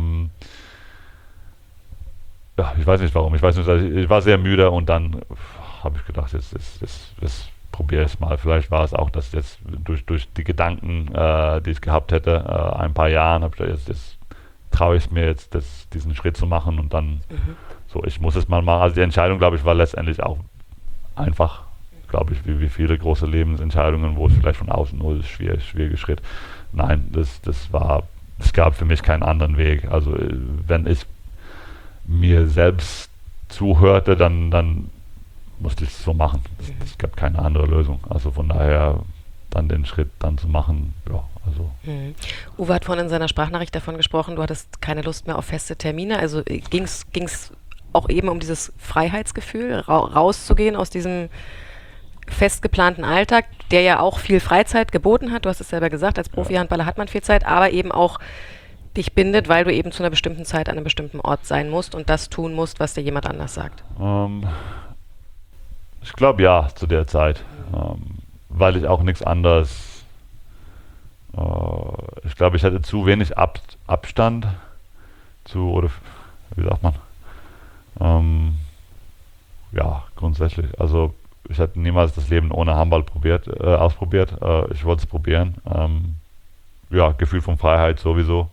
Speaker 2: Ich weiß nicht warum. Ich weiß nicht, ich war sehr müde und dann habe ich gedacht, jetzt probiere es mal. Vielleicht war es auch, dass jetzt durch die Gedanken, die ich gehabt hätte, ein paar Jahren, habe ich gedacht, jetzt traue ich mir jetzt, diesen Schritt zu machen und dann so, ich muss es mal machen. Also die Entscheidung, glaube ich, war letztendlich auch einfach, glaube ich, wie viele große Lebensentscheidungen, wo es vielleicht von außen nur ist, schwieriger Schritt. Nein, es gab für mich keinen anderen Weg. Also wenn ich mir selbst zuhörte, dann musste ich es so machen. Es gab keine andere Lösung. Also von daher dann den Schritt dann zu machen, ja, also.
Speaker 1: Uwe hat vorhin in seiner Sprachnachricht davon gesprochen, du hattest keine Lust mehr auf feste Termine. Also ging's auch eben um dieses Freiheitsgefühl, rauszugehen aus diesem fest geplanten Alltag, der ja auch viel Freizeit geboten hat. Du hast es selber gesagt, als Profi-Handballer hat man viel Zeit, aber eben auch dich bindet, weil du eben zu einer bestimmten Zeit an einem bestimmten Ort sein musst und das tun musst, was dir jemand anders sagt.
Speaker 2: Ich glaube ja, zu der Zeit, weil ich auch nichts anderes, ich glaube, ich hatte zu wenig Abstand oder wie sagt man, ja, grundsätzlich, also ich hätte niemals das Leben ohne Handball ausprobiert. Ich wollte es probieren. Ja, Gefühl von Freiheit sowieso.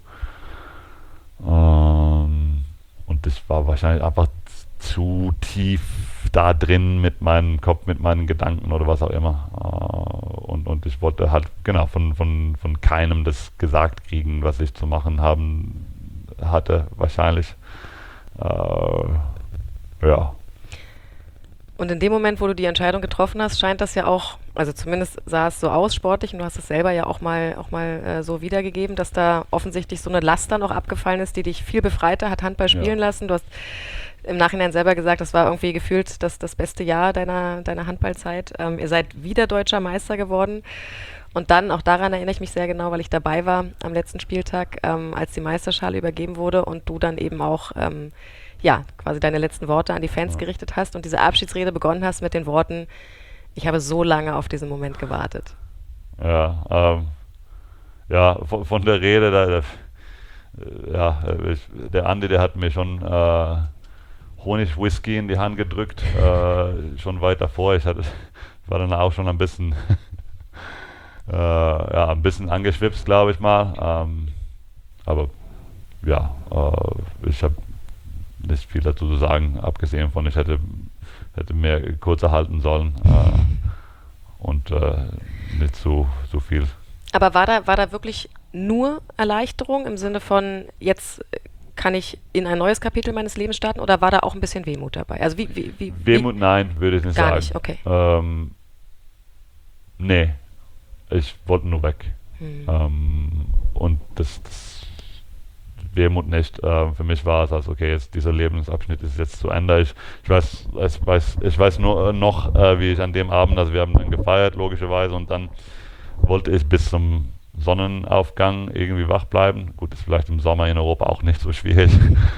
Speaker 2: Und ich war wahrscheinlich einfach zu tief da drin mit meinem Kopf, mit meinen Gedanken oder was auch immer. Und ich wollte halt genau von keinem das gesagt kriegen, was ich zu machen hatte, wahrscheinlich. Ja.
Speaker 1: Und in dem Moment, wo du die Entscheidung getroffen hast, scheint das ja auch, also zumindest sah es so aus sportlich, und du hast es selber ja auch mal so wiedergegeben, dass da offensichtlich so eine Last dann auch abgefallen ist, die dich viel befreiter hat Handball spielen lassen. Du hast im Nachhinein selber gesagt, das war irgendwie gefühlt das beste Jahr deiner Handballzeit. Ihr seid wieder deutscher Meister geworden. Und dann, auch daran erinnere ich mich sehr genau, weil ich dabei war am letzten Spieltag, als die Meisterschale übergeben wurde und du dann eben auch quasi deine letzten Worte an die Fans gerichtet hast und diese Abschiedsrede begonnen hast mit den Worten: Ich habe so lange auf diesen Moment gewartet.
Speaker 2: Ja, von der Rede, der Andi, der hat mir schon Honig-Whisky in die Hand gedrückt, schon weit davor. Ich war dann auch schon ein bisschen ein bisschen angeschwipst, glaube ich mal. Aber ja, ich habe nicht viel dazu zu sagen, abgesehen von, ich hätte mehr kürzer halten sollen und nicht so viel.
Speaker 1: Aber war da wirklich nur Erleichterung im Sinne von, jetzt kann ich in ein neues Kapitel meines Lebens starten, oder war da auch ein bisschen Wehmut dabei? Also
Speaker 2: Wehmut, nein, würde ich nicht sagen.
Speaker 1: Gar nicht, okay.
Speaker 2: Nee, ich wollte nur weg. Und das Wehmut nicht. Für mich war es also, okay, jetzt dieser Lebensabschnitt ist jetzt zu Ende. Ich weiß nur noch, wie ich an dem Abend, also wir haben dann gefeiert, logischerweise, und dann wollte ich bis zum Sonnenaufgang irgendwie wach bleiben. Gut, ist vielleicht im Sommer in Europa auch nicht so schwierig.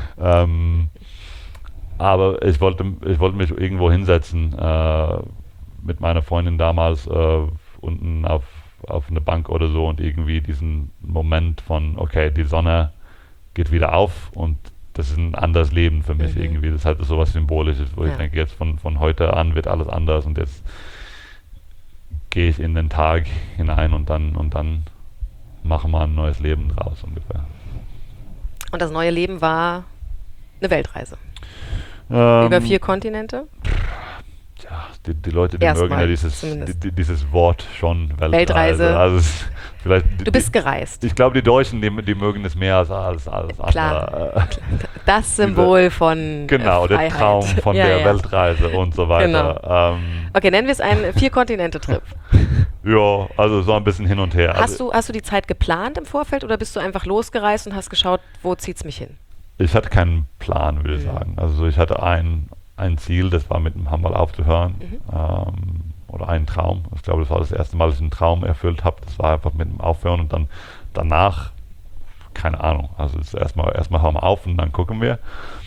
Speaker 2: Aber ich wollte mich irgendwo hinsetzen mit meiner Freundin damals unten auf eine Bank oder so und irgendwie diesen Moment von, okay, die Sonne geht wieder auf und das ist ein anderes Leben für mich irgendwie. Das hat so was Symbolisches, wo ich denke, jetzt von heute an wird alles anders und jetzt gehe ich in den Tag hinein und dann machen wir ein neues Leben draus ungefähr. Und
Speaker 1: das neue Leben war eine Weltreise? Über 4 Kontinente?
Speaker 2: Ja, die Leute, die mögen ja dieses Wort schon,
Speaker 1: Weltreise.
Speaker 2: Also vielleicht
Speaker 1: du bist gereist.
Speaker 2: Ich glaube, die Deutschen, die mögen es mehr als andere.
Speaker 1: Das Symbol von
Speaker 2: genau,
Speaker 1: Freiheit.
Speaker 2: Der Traum von der Weltreise und so weiter.
Speaker 1: Genau. Okay, nennen wir es einen 4-Kontinente-Trip.
Speaker 2: Ja, also so ein bisschen hin und her.
Speaker 1: Hast du die Zeit geplant im Vorfeld oder bist du einfach losgereist und hast geschaut, wo zieht's mich hin?
Speaker 2: Ich hatte keinen Plan, würde ich sagen. Also ich hatte ein Ziel, das war mit dem Handball aufzuhören, oder ein Traum. Ich glaube, das war das erste Mal, dass ich einen Traum erfüllt habe. Das war einfach mit dem Aufhören und dann danach, keine Ahnung. Also erstmal hören wir auf und dann gucken wir.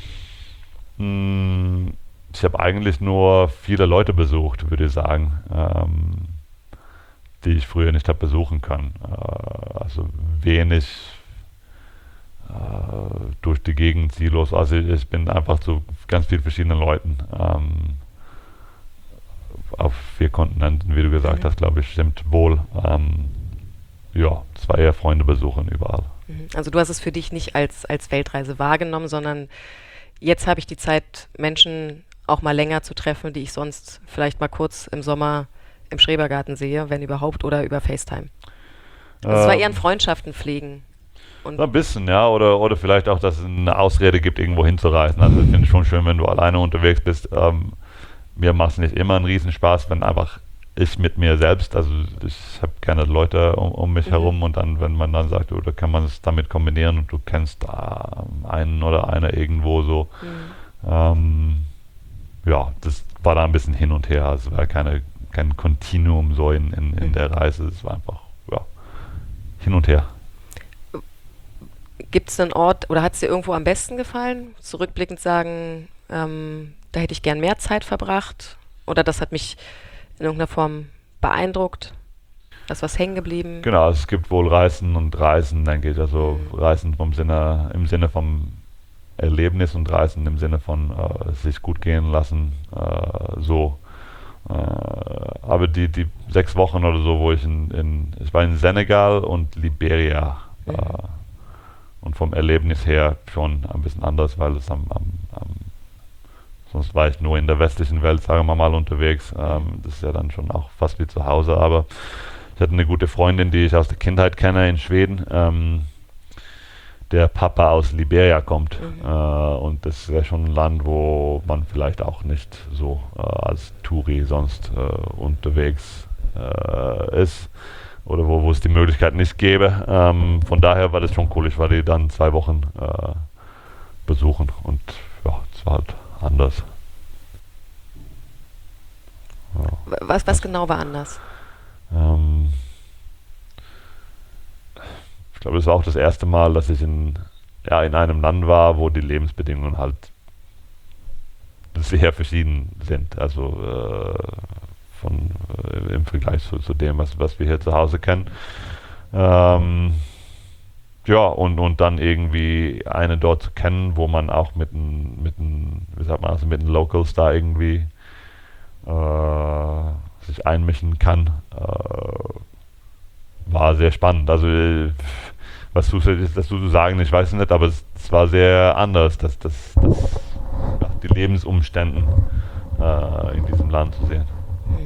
Speaker 2: Ich habe eigentlich nur viele Leute besucht, würde ich sagen, die ich früher nicht habe besuchen können. Also wenig durch die Gegend ziellos. Also ich bin einfach zu ganz vielen verschiedenen Leuten auf 4 Kontinenten, wie du gesagt hast, glaube ich, stimmt wohl. Das war eher Freunde besuchen überall.
Speaker 1: Also du hast es für dich nicht als Weltreise wahrgenommen, sondern jetzt habe ich die Zeit, Menschen auch mal länger zu treffen, die ich sonst vielleicht mal kurz im Sommer im Schrebergarten sehe, wenn überhaupt, oder über FaceTime. Also es war eher ein Freundschaften pflegen.
Speaker 2: Und ein bisschen, ja, oder vielleicht auch, dass es eine Ausrede gibt, irgendwo hinzureisen. Also ich finde es schon schön, wenn du alleine unterwegs bist. Mir macht es nicht immer einen Riesenspaß, wenn einfach ich mit mir selbst, also ich habe gerne Leute um mich herum und dann, wenn man dann sagt, da kann man es damit kombinieren und du kennst einen oder eine irgendwo so. Das war da ein bisschen hin und her. Es war kein Kontinuum so in der Reise. Es war einfach, hin und her.
Speaker 1: Gibt es einen Ort, oder hat es dir irgendwo am besten gefallen? Zurückblickend sagen, da hätte ich gern mehr Zeit verbracht, oder das hat mich in irgendeiner Form beeindruckt? Da ist was hängen geblieben?
Speaker 2: Genau, es gibt wohl Reisen und Reisen, denke ich. Also Reisen im Sinne vom Erlebnis und Reisen im Sinne von sich gut gehen lassen, so. Aber die 6 Wochen oder so, wo ich ich war in Senegal und Liberia. Und vom Erlebnis her schon ein bisschen anders, weil es sonst war ich nur in der westlichen Welt, sagen wir mal, unterwegs. Das ist ja dann schon auch fast wie zu Hause, aber ich hatte eine gute Freundin, die ich aus der Kindheit kenne in Schweden. Der Papa aus Liberia kommt. Und das ist ja schon ein Land, wo man vielleicht auch nicht so als Touri sonst unterwegs ist. Oder wo es die Möglichkeit nicht gäbe. Von daher war das schon cool. Ich war die dann 2 Wochen besuchen. Und ja, es war halt anders. Ja.
Speaker 1: Was genau war anders?
Speaker 2: Ich glaube, das war auch das erste Mal, dass ich in einem Land war, wo die Lebensbedingungen halt sehr verschieden sind. Also im Vergleich zu dem, was wir hier zu Hause kennen. Ja, und dann irgendwie eine dort zu kennen, wo man auch mit den Locals da irgendwie sich einmischen kann, war sehr spannend. Also was das zu sagen, ich weiß nicht, aber es war sehr anders, die Lebensumstände in diesem Land zu sehen.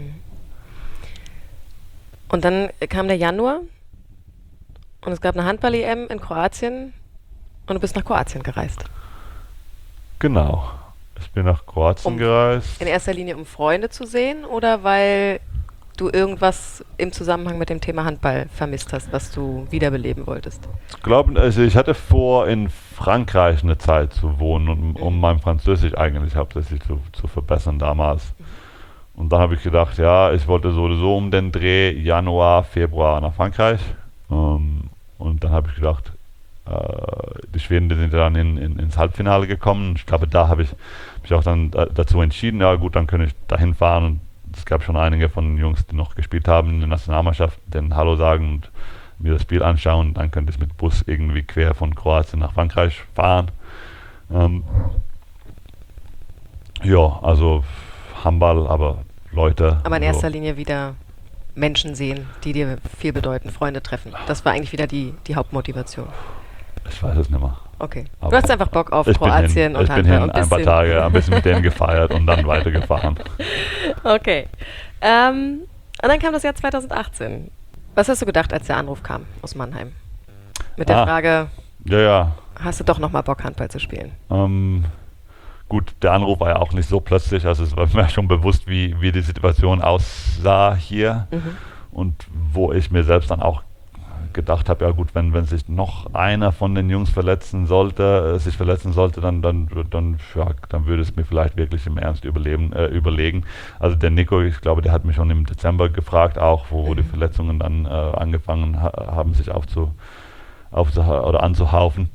Speaker 1: Und dann kam der Januar und es gab eine Handball-EM in Kroatien und du bist nach Kroatien gereist.
Speaker 2: Genau. Ich bin nach Kroatien gereist.
Speaker 1: In erster Linie, um Freunde zu sehen oder weil du irgendwas im Zusammenhang mit dem Thema Handball vermisst hast, was du wiederbeleben wolltest?
Speaker 2: Ich glaube, also ich hatte vor, in Frankreich eine Zeit zu wohnen, um mein Französisch eigentlich hauptsächlich zu verbessern damals. Und dann habe ich gedacht, ja, ich wollte sowieso um den Dreh Januar, Februar nach Frankreich. Und dann habe ich gedacht, die Schweden, die sind dann ins Halbfinale gekommen. Ich glaube, da habe ich mich auch dann dazu entschieden, ja gut, dann kann ich dahin fahren. Und es gab schon einige von den Jungs, die noch gespielt haben in der Nationalmannschaft, denen Hallo sagen und mir das Spiel anschauen. Dann könnte ich mit Bus irgendwie quer von Kroatien nach Frankreich fahren. Ja, also Handball, aber Leute.
Speaker 1: Aber in erster Linie wieder Menschen sehen, die dir viel bedeuten, Freunde treffen. Das war eigentlich wieder die Hauptmotivation.
Speaker 2: Ich weiß es nicht mehr.
Speaker 1: Okay.
Speaker 2: Aber
Speaker 1: du hast einfach Bock auf Kroatien und Handball.
Speaker 2: Ich bin hin, ein paar Tage, ein bisschen mit denen gefeiert und dann weitergefahren.
Speaker 1: Okay. Und dann kam das Jahr 2018. Was hast du gedacht, als der Anruf kam aus Mannheim? Mit der Frage,
Speaker 2: ja.
Speaker 1: Hast du doch nochmal Bock, Handball zu spielen?
Speaker 2: Gut, der Anruf war ja auch nicht so plötzlich, also es war mir schon bewusst, wie die Situation aussah hier und wo ich mir selbst dann auch gedacht habe, ja gut, wenn sich noch einer von den Jungs sich verletzen sollte, dann würde es mir vielleicht wirklich im Ernst überlegen. Also der Nico, ich glaube, der hat mich schon im Dezember gefragt, auch wo die Verletzungen dann angefangen haben, sich anzuhaufen.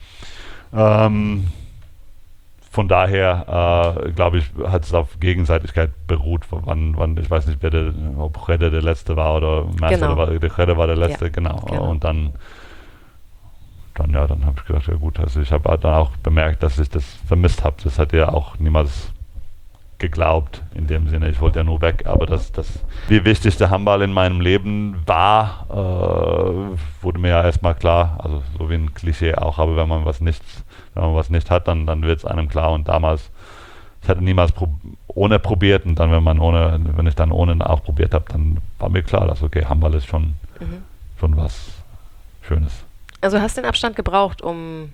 Speaker 2: Von daher, glaube ich, hat es auf Gegenseitigkeit beruht, wann ich weiß nicht, ob Redde der Letzte war oder Master Redde war der Letzte, genau. Und dann habe ich gedacht, ja gut, also ich habe dann auch bemerkt, dass ich das vermisst habe. Das hat ja auch niemals geglaubt, in dem Sinne, ich wollte ja nur weg, aber wie wichtig der Handball in meinem Leben war, wurde mir ja erstmal klar, also so wie ein Klischee auch, aber wenn man was nicht hat, dann wird es einem klar und damals, ich hatte niemals ohne probiert und dann, wenn ich dann ohne auch probiert habe, dann war mir klar, dass okay, Handball ist schon was Schönes.
Speaker 1: Also hast du den Abstand gebraucht, um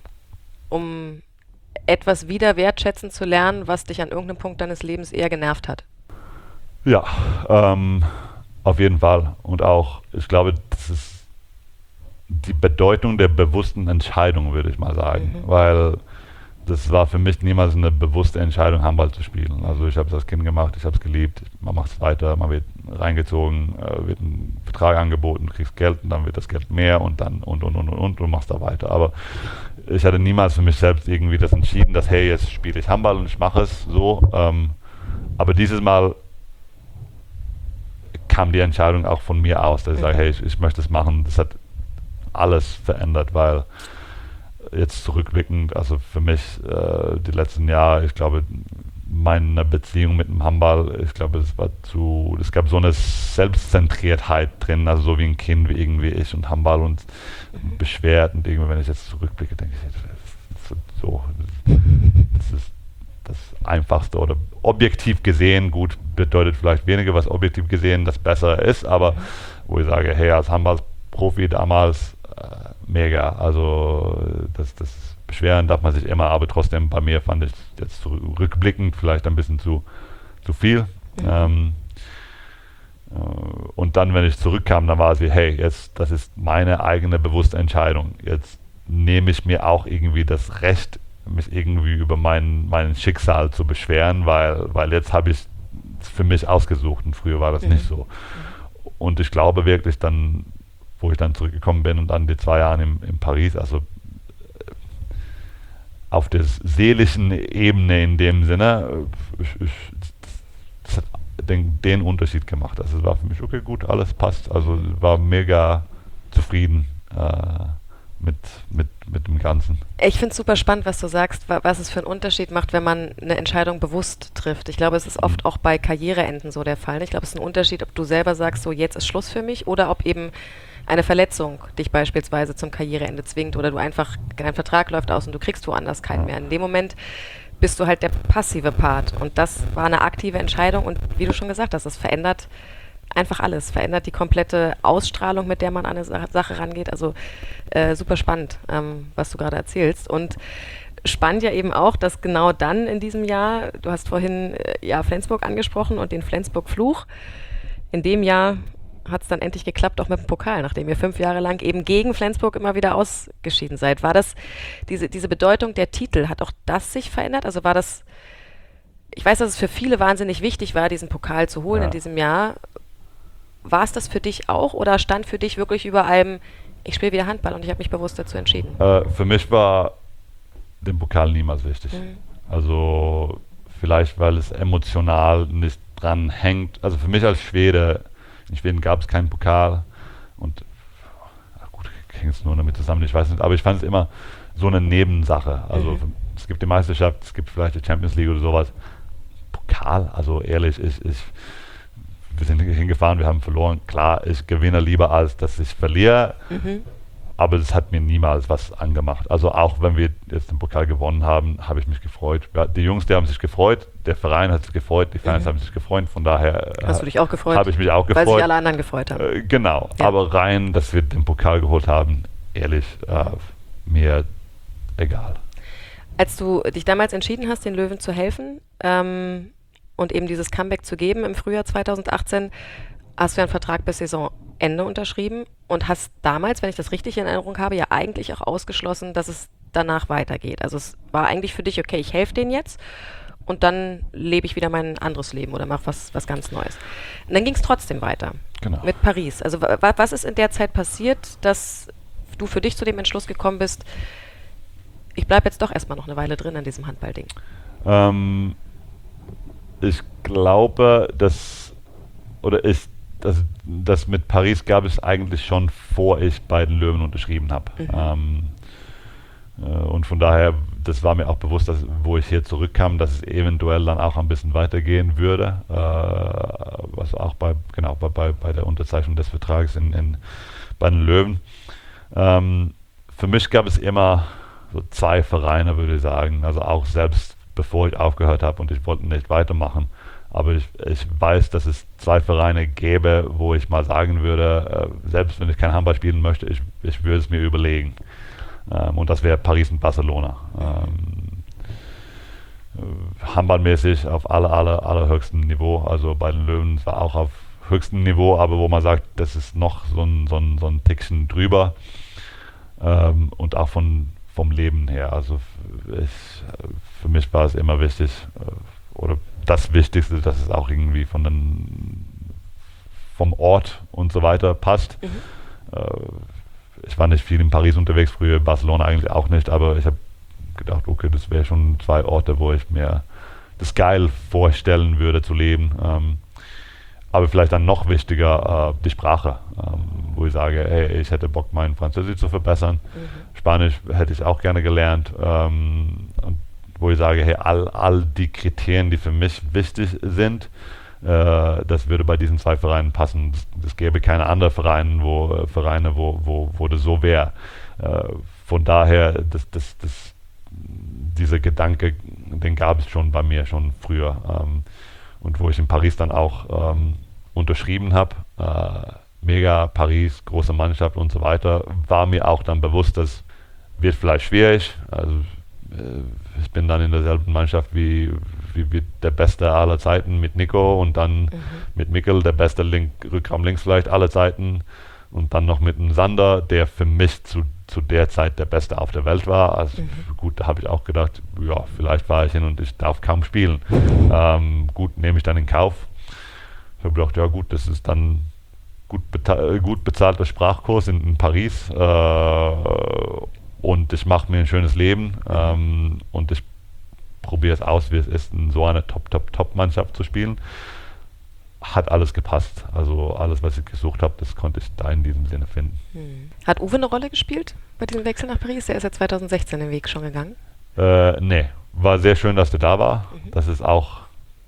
Speaker 1: etwas wieder wertschätzen zu lernen, was dich an irgendeinem Punkt deines Lebens eher genervt hat?
Speaker 2: Ja, auf jeden Fall. Und auch, ich glaube, das ist die Bedeutung der bewussten Entscheidung, würde ich mal sagen. Weil das war für mich niemals eine bewusste Entscheidung, Handball zu spielen. Also ich habe es als Kind gemacht, ich habe es geliebt, man macht es weiter, man wird reingezogen, wird ein Vertrag angeboten, du kriegst Geld und dann wird das Geld mehr und dann und du machst da weiter. Aber ich hatte niemals für mich selbst irgendwie das entschieden, dass hey, jetzt spiele ich Handball und ich mache es so. Aber dieses Mal kam die Entscheidung auch von mir aus, dass ich sage, hey, ich möchte es machen. Das hat alles verändert, weil jetzt zurückblickend, also für mich die letzten Jahre, ich glaube, meine Beziehung mit dem Handball, ich glaube, es gab so eine Selbstzentriertheit drin, also so wie ein Kind, wie irgendwie ich und Handball und beschwert und irgendwie, wenn ich jetzt zurückblicke, denke ich, das ist das Einfachste oder objektiv gesehen, gut, bedeutet vielleicht weniger, was objektiv gesehen das Bessere ist, aber wo ich sage, hey, als Handballprofi damals, mega, also das beschweren darf man sich immer, aber trotzdem bei mir fand ich jetzt rückblickend vielleicht ein bisschen zu viel. Und dann, wenn ich zurückkam, dann war es wie, hey, jetzt, das ist meine eigene bewusste Entscheidung. Jetzt nehme ich mir auch irgendwie das Recht, mich irgendwie über mein Schicksal zu beschweren, weil jetzt habe ich es für mich ausgesucht und früher war das nicht so. Und ich glaube wirklich dann, wo ich dann zurückgekommen bin und dann die 2 Jahre in Paris, also auf der seelischen Ebene in dem Sinne, das hat den Unterschied gemacht. Also es war für mich, okay, gut, alles passt. Also war mega zufrieden mit dem Ganzen.
Speaker 1: Ich finde es super spannend, was du sagst, was es für einen Unterschied macht, wenn man eine Entscheidung bewusst trifft. Ich glaube, es ist oft auch bei Karriereenden so der Fall. Ich glaube, es ist ein Unterschied, ob du selber sagst, so jetzt ist Schluss für mich, oder ob eben eine Verletzung dich beispielsweise zum Karriereende zwingt oder du einfach, dein Vertrag läuft aus und du kriegst woanders keinen mehr. In dem Moment bist du halt der passive Part und das war eine aktive Entscheidung und wie du schon gesagt hast, das verändert einfach alles, verändert die komplette Ausstrahlung, mit der man an eine Sache rangeht. Also super spannend, was du gerade erzählst. Und spannend ja eben auch, dass genau dann in diesem Jahr, du hast vorhin Flensburg angesprochen und den Flensburg-Fluch, in dem Jahr hat es dann endlich geklappt, auch mit dem Pokal, nachdem ihr 5 Jahre lang eben gegen Flensburg immer wieder ausgeschieden seid. War das, diese Bedeutung der Titel, hat auch das sich verändert? Also war das, ich weiß, dass es für viele wahnsinnig wichtig war, diesen Pokal zu holen in diesem Jahr. War es das für dich auch oder stand für dich wirklich über allem, ich spiele wieder Handball und ich habe mich bewusst dazu entschieden?
Speaker 2: Für mich war der Pokal niemals wichtig. Also vielleicht, weil es emotional nicht dran hängt. Also für mich als Schwede, in Schweden gab es keinen Pokal und gut, hängt es nur damit zusammen, ich weiß nicht, aber ich fand es immer so eine Nebensache. Also es gibt die Meisterschaft, es gibt vielleicht die Champions League oder sowas. Pokal, also ehrlich, wir sind hingefahren, wir haben verloren. Klar, ich gewinne lieber, als dass ich verliere, aber es hat mir niemals was angemacht. Also auch wenn wir jetzt den Pokal gewonnen haben, habe ich mich gefreut. Die Jungs, die haben sich gefreut, der Verein hat sich gefreut, die Fans haben sich gefreut, von daher
Speaker 1: hast du dich auch gefreut?
Speaker 2: Habe ich mich auch gefreut.
Speaker 1: Weil sich alle anderen gefreut haben.
Speaker 2: Genau, aber rein, dass wir den Pokal geholt haben, ehrlich, mir egal.
Speaker 1: Als du dich damals entschieden hast, den Löwen zu helfen und eben dieses Comeback zu geben im Frühjahr 2018, hast du einen Vertrag bis Saisonende unterschrieben und hast damals, wenn ich das richtig in Erinnerung habe, ja eigentlich auch ausgeschlossen, dass es danach weitergeht. Also es war eigentlich für dich, okay, ich helfe denen jetzt und dann lebe ich wieder mein anderes Leben oder mache was ganz Neues. Und dann ging es trotzdem weiter mit Paris. Also was ist in der Zeit passiert, dass du für dich zu dem Entschluss gekommen bist, ich bleibe jetzt doch erstmal noch eine Weile drin an diesem Handballding?
Speaker 2: Ich glaube, das mit Paris gab es eigentlich schon, vor ich bei den Löwen unterschrieben habe. Und von daher, das war mir auch bewusst, dass, wo ich hier zurückkam, dass es eventuell dann auch ein bisschen weitergehen würde, was auch bei der Unterzeichnung des Vertrags bei den Löwen. Für mich gab es immer so 2 Vereine, würde ich sagen, also auch selbst bevor ich aufgehört habe und ich wollte nicht weitermachen. Aber ich weiß, dass es 2 Vereine gäbe, wo ich mal sagen würde, selbst wenn ich kein Handball spielen möchte, ich würde es mir überlegen. Und das wäre Paris und Barcelona. Handballmäßig auf allerhöchstem Niveau. Also bei den Löwen war auch auf höchstem Niveau, aber wo man sagt, das ist noch so ein Tickchen drüber. Und auch vom Leben her. Also für mich war es immer wichtig, oder das Wichtigste, dass es auch irgendwie vom Ort und so weiter passt. Ich war nicht viel in Paris unterwegs, früher Barcelona eigentlich auch nicht, aber ich habe gedacht, okay, das wäre schon 2 Orte, wo ich mir das geil vorstellen würde zu leben. Aber vielleicht dann noch wichtiger, die Sprache, wo ich sage, hey, ich hätte Bock, mein Französisch zu verbessern. Spanisch hätte ich auch gerne gelernt. Und wo ich sage, hey, all die Kriterien, die für mich wichtig sind, das würde bei diesen 2 Vereinen passen. Es gäbe keine anderen Vereine, wo das so wäre. Von daher, dieser Gedanke, den gab es schon bei mir schon früher. Und wo ich in Paris dann auch unterschrieben habe, mega Paris, große Mannschaft und so weiter, war mir auch dann bewusst, das wird vielleicht schwierig. Also ich bin dann in derselben Mannschaft wie der Beste aller Zeiten mit Nico und dann mit Mikkel, der beste Rückraum links vielleicht aller Zeiten und dann noch mit einem Sander, der für mich zu der Zeit der Beste auf der Welt war. Also gut, da habe ich auch gedacht, ja, vielleicht war ich hin und ich darf kaum spielen. Gut, nehme ich dann in Kauf. Ich habe gedacht, ja gut, das ist dann gut bezahlter Sprachkurs in Paris und ich mache mir ein schönes Leben und ich probiere es aus, wie es ist, in so einer Top-Mannschaft zu spielen. Hat alles gepasst. Also alles, was ich gesucht habe, das konnte ich da in diesem Sinne finden.
Speaker 1: Hat Uwe eine Rolle gespielt bei diesem Wechsel nach Paris? Der ist ja 2016 den Weg schon gegangen.
Speaker 2: Nee, war sehr schön, dass du da war. Das ist auch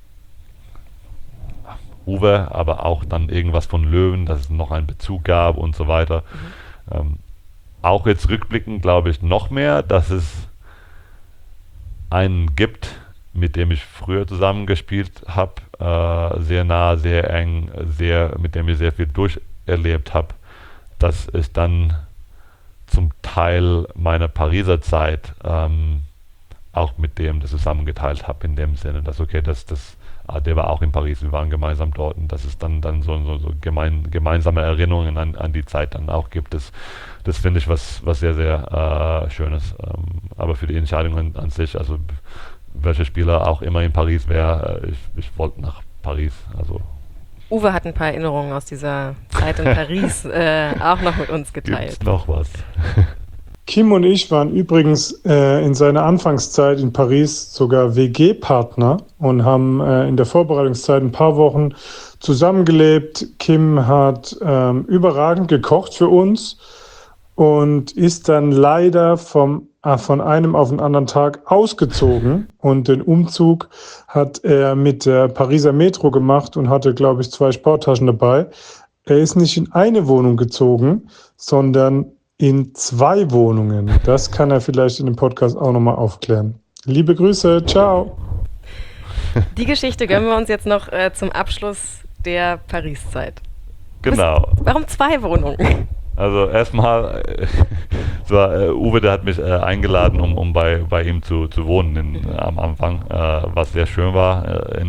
Speaker 2: Uwe, aber auch dann irgendwas von Löwen, dass es noch einen Bezug gab und so weiter. Auch jetzt rückblickend glaube ich noch mehr, dass es einen gibt, mit dem ich früher zusammengespielt habe, sehr nah, sehr eng, mit dem ich sehr viel durcherlebt habe, dass ich dann zum Teil meiner Pariser Zeit auch mit dem das zusammengeteilt habe, in dem Sinne, dass okay, der war auch in Paris, wir waren gemeinsam dort und dass es dann so gemeinsame Erinnerungen an die Zeit dann auch gibt. Das finde ich was sehr, sehr Schönes. Aber für die Entscheidung an sich, also welcher Spieler auch immer in Paris wäre, ich wollte nach Paris. Also
Speaker 1: Uwe hat ein paar Erinnerungen aus dieser Zeit in Paris auch noch mit uns geteilt.
Speaker 2: Gibt's noch was?
Speaker 3: Kim und ich waren übrigens in seiner Anfangszeit in Paris sogar WG-Partner und haben in der Vorbereitungszeit ein paar Wochen zusammengelebt. Kim hat überragend gekocht für uns und ist dann leider von einem auf den anderen Tag ausgezogen. Und den Umzug hat er mit der Pariser Metro gemacht und hatte, glaube ich, 2 Sporttaschen dabei. Er ist nicht in eine Wohnung gezogen, sondern in 2 Wohnungen. Das kann er vielleicht in dem Podcast auch nochmal aufklären. Liebe Grüße, ciao.
Speaker 1: Die Geschichte gönnen wir uns jetzt noch zum Abschluss der Paris-Zeit.
Speaker 2: Genau.
Speaker 1: Warum 2 Wohnungen?
Speaker 2: Also erstmal, Uwe, der hat mich eingeladen, um bei ihm zu wohnen am Anfang, was sehr schön war.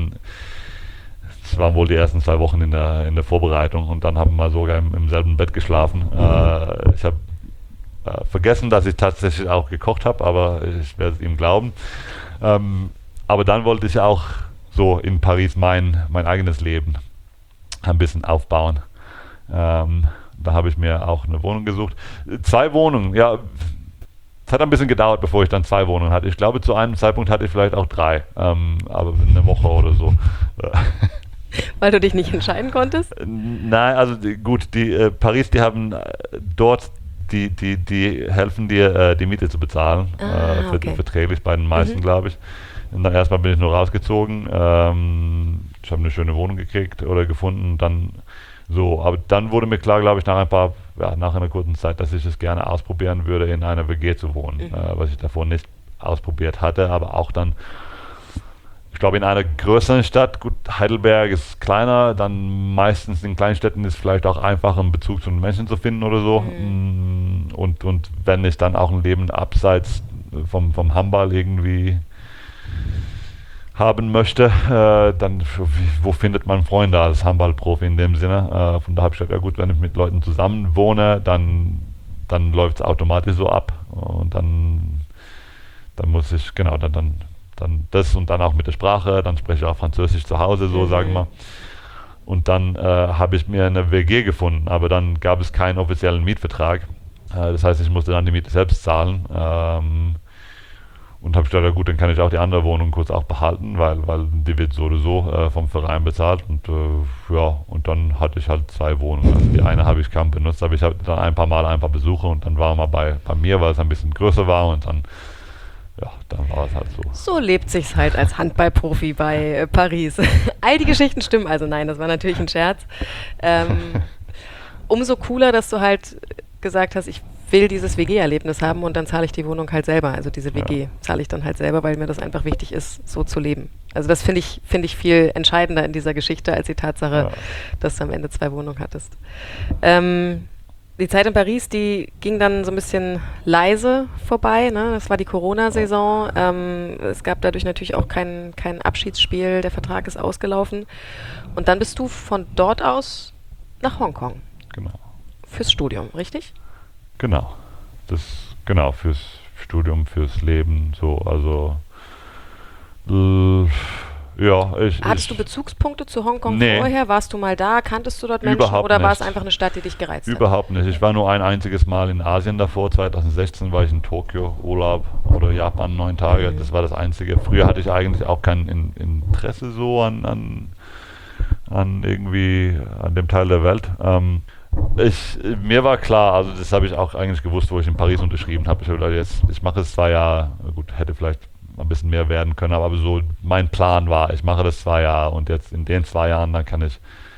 Speaker 2: Es waren wohl die ersten 2 Wochen in der Vorbereitung und dann haben wir sogar im selben Bett geschlafen. Ich habe vergessen, dass ich tatsächlich auch gekocht habe, aber ich werde es ihm glauben. Aber dann wollte ich auch so in Paris mein eigenes Leben ein bisschen aufbauen. Da habe ich mir auch eine Wohnung gesucht. 2 Wohnungen, ja, es hat ein bisschen gedauert, bevor ich dann 2 Wohnungen hatte. Ich glaube, zu einem Zeitpunkt hatte ich vielleicht auch 3, aber eine Woche oder so.
Speaker 1: Weil du dich nicht entscheiden konntest?
Speaker 2: Nein, also gut, Paris, die haben dort, die helfen dir, die Miete zu bezahlen,
Speaker 1: okay.
Speaker 2: verträglich bei den meisten, glaube ich. Und dann erstmal bin ich nur rausgezogen, ich habe eine schöne Wohnung gekriegt oder gefunden, dann so, aber dann wurde mir klar, glaube ich, nach einer kurzen Zeit, dass ich es gerne ausprobieren würde, in einer WG zu wohnen, was ich davor nicht ausprobiert hatte, aber auch dann, ich glaube, in einer größeren Stadt, gut, Heidelberg ist kleiner, dann meistens in Kleinstädten ist es vielleicht auch einfacher, einen Bezug zu den Menschen zu finden oder so. Und wenn ich dann auch ein Leben abseits vom Handball irgendwie haben möchte, dann wo findet man Freunde als Handballprofi in dem Sinne? Von da habe ich gesagt, ja gut, wenn ich mit Leuten zusammen wohne, dann läuft es automatisch so ab. Und dann muss ich, genau, dann das und dann auch mit der Sprache, dann spreche ich auch Französisch zu Hause, so sagen wir. Und dann habe ich mir eine WG gefunden, aber dann gab es keinen offiziellen Mietvertrag. Das heißt, ich musste dann die Miete selbst zahlen. Und habe gedacht, ja gut, dann kann ich auch die andere Wohnung kurz auch behalten, weil die wird so oder so vom Verein bezahlt. Und und dann hatte ich halt 2 Wohnungen. Also die eine habe ich kaum benutzt, aber ich habe dann ein paar Mal einfach Besuche und dann war mal bei mir, weil es ein bisschen größer war und dann ja, dann war es halt so.
Speaker 1: So lebt sich's halt als Handballprofi bei Paris. All die Geschichten stimmen also. Nein, das war natürlich ein Scherz. Umso cooler, dass du halt gesagt hast, ich will dieses WG-Erlebnis haben und dann zahle ich die Wohnung halt selber. Also diese WG zahle ich dann halt selber, weil mir das einfach wichtig ist, so zu leben. Also das finde ich viel entscheidender in dieser Geschichte als die Tatsache, dass du am Ende 2 Wohnungen hattest. Die Zeit in Paris, die ging dann so ein bisschen leise vorbei. Ne? Das war die Corona-Saison. Es gab dadurch natürlich auch kein Abschiedsspiel. Der Vertrag ist ausgelaufen. Und dann bist du von dort aus nach Hongkong.
Speaker 2: Genau.
Speaker 1: Fürs Studium, richtig?
Speaker 2: Genau. Genau, fürs Studium, fürs Leben, so, also ja,
Speaker 1: Hattest du Bezugspunkte zu Hongkong
Speaker 2: Nee.
Speaker 1: vorher? Warst du mal da? Kanntest du dort Menschen?
Speaker 2: Überhaupt
Speaker 1: Oder war es
Speaker 2: nicht.
Speaker 1: einfach eine Stadt, die dich gereizt hat?
Speaker 2: Überhaupt nicht. Ich war nur ein einziges Mal in Asien davor. 2016 war ich in Tokio, Urlaub oder Japan 9 Tage. Das war das Einzige. Früher hatte ich eigentlich auch kein Interesse so an irgendwie an dem Teil der Welt. Mir war klar, also das habe ich auch eigentlich gewusst, wo ich in Paris unterschrieben habe. Ich habe gedacht, ich mache es 2 Jahre, gut, hätte vielleicht ein bisschen mehr werden können, aber so mein Plan war, ich mache das 2 Jahre und jetzt in den 2 Jahren, dann kann ich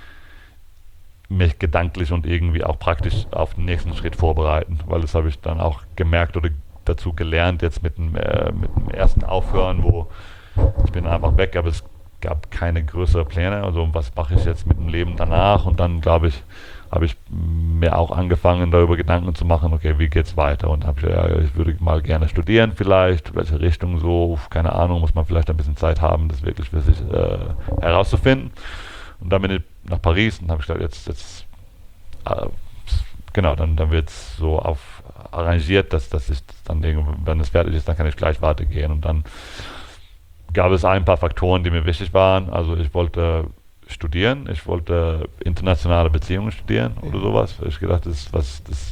Speaker 2: mich gedanklich und irgendwie auch praktisch auf den nächsten Schritt vorbereiten, weil das habe ich dann auch gemerkt oder dazu gelernt, jetzt mit dem ersten Aufhören, wo ich bin einfach weg, aber es gab keine größeren Pläne, also was mache ich jetzt mit dem Leben danach und dann glaube ich, habe ich mir auch angefangen, darüber Gedanken zu machen, okay, wie geht's weiter? Und habe ich würde mal gerne studieren vielleicht, welche Richtung so, keine Ahnung, muss man vielleicht ein bisschen Zeit haben, das wirklich für sich herauszufinden. Und dann bin ich nach Paris und habe ich gedacht, jetzt genau, dann wird es so arrangiert, dass ich dann, wenn es fertig ist, dann kann ich gleich weitergehen. Und dann gab es ein paar Faktoren, die mir wichtig waren. Also ich wollte studieren, ich wollte internationale Beziehungen studieren oder sowas. Ich gedacht, das ist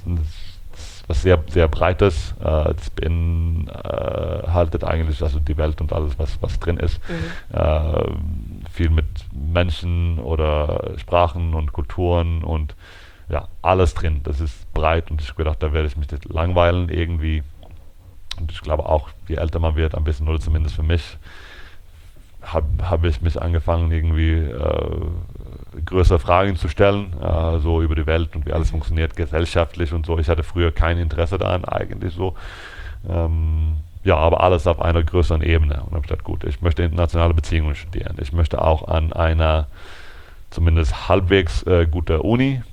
Speaker 2: was sehr, sehr Breites. Das beinhaltet eigentlich also die Welt und alles, was drin ist. Viel mit Menschen oder Sprachen und Kulturen und ja, alles drin. Das ist breit und ich habe gedacht, da werde ich mich nicht langweilen irgendwie. Und ich glaube auch, je älter man wird, ein bisschen, oder zumindest für mich, habe ich mich angefangen, irgendwie größere Fragen zu stellen, so über die Welt und wie alles funktioniert, gesellschaftlich und so. Ich hatte früher kein Interesse daran, eigentlich so. Ja, aber alles auf einer größeren Ebene. Und habe gesagt, gut, ich möchte internationale Beziehungen studieren. Ich möchte auch an einer zumindest halbwegs gute Uni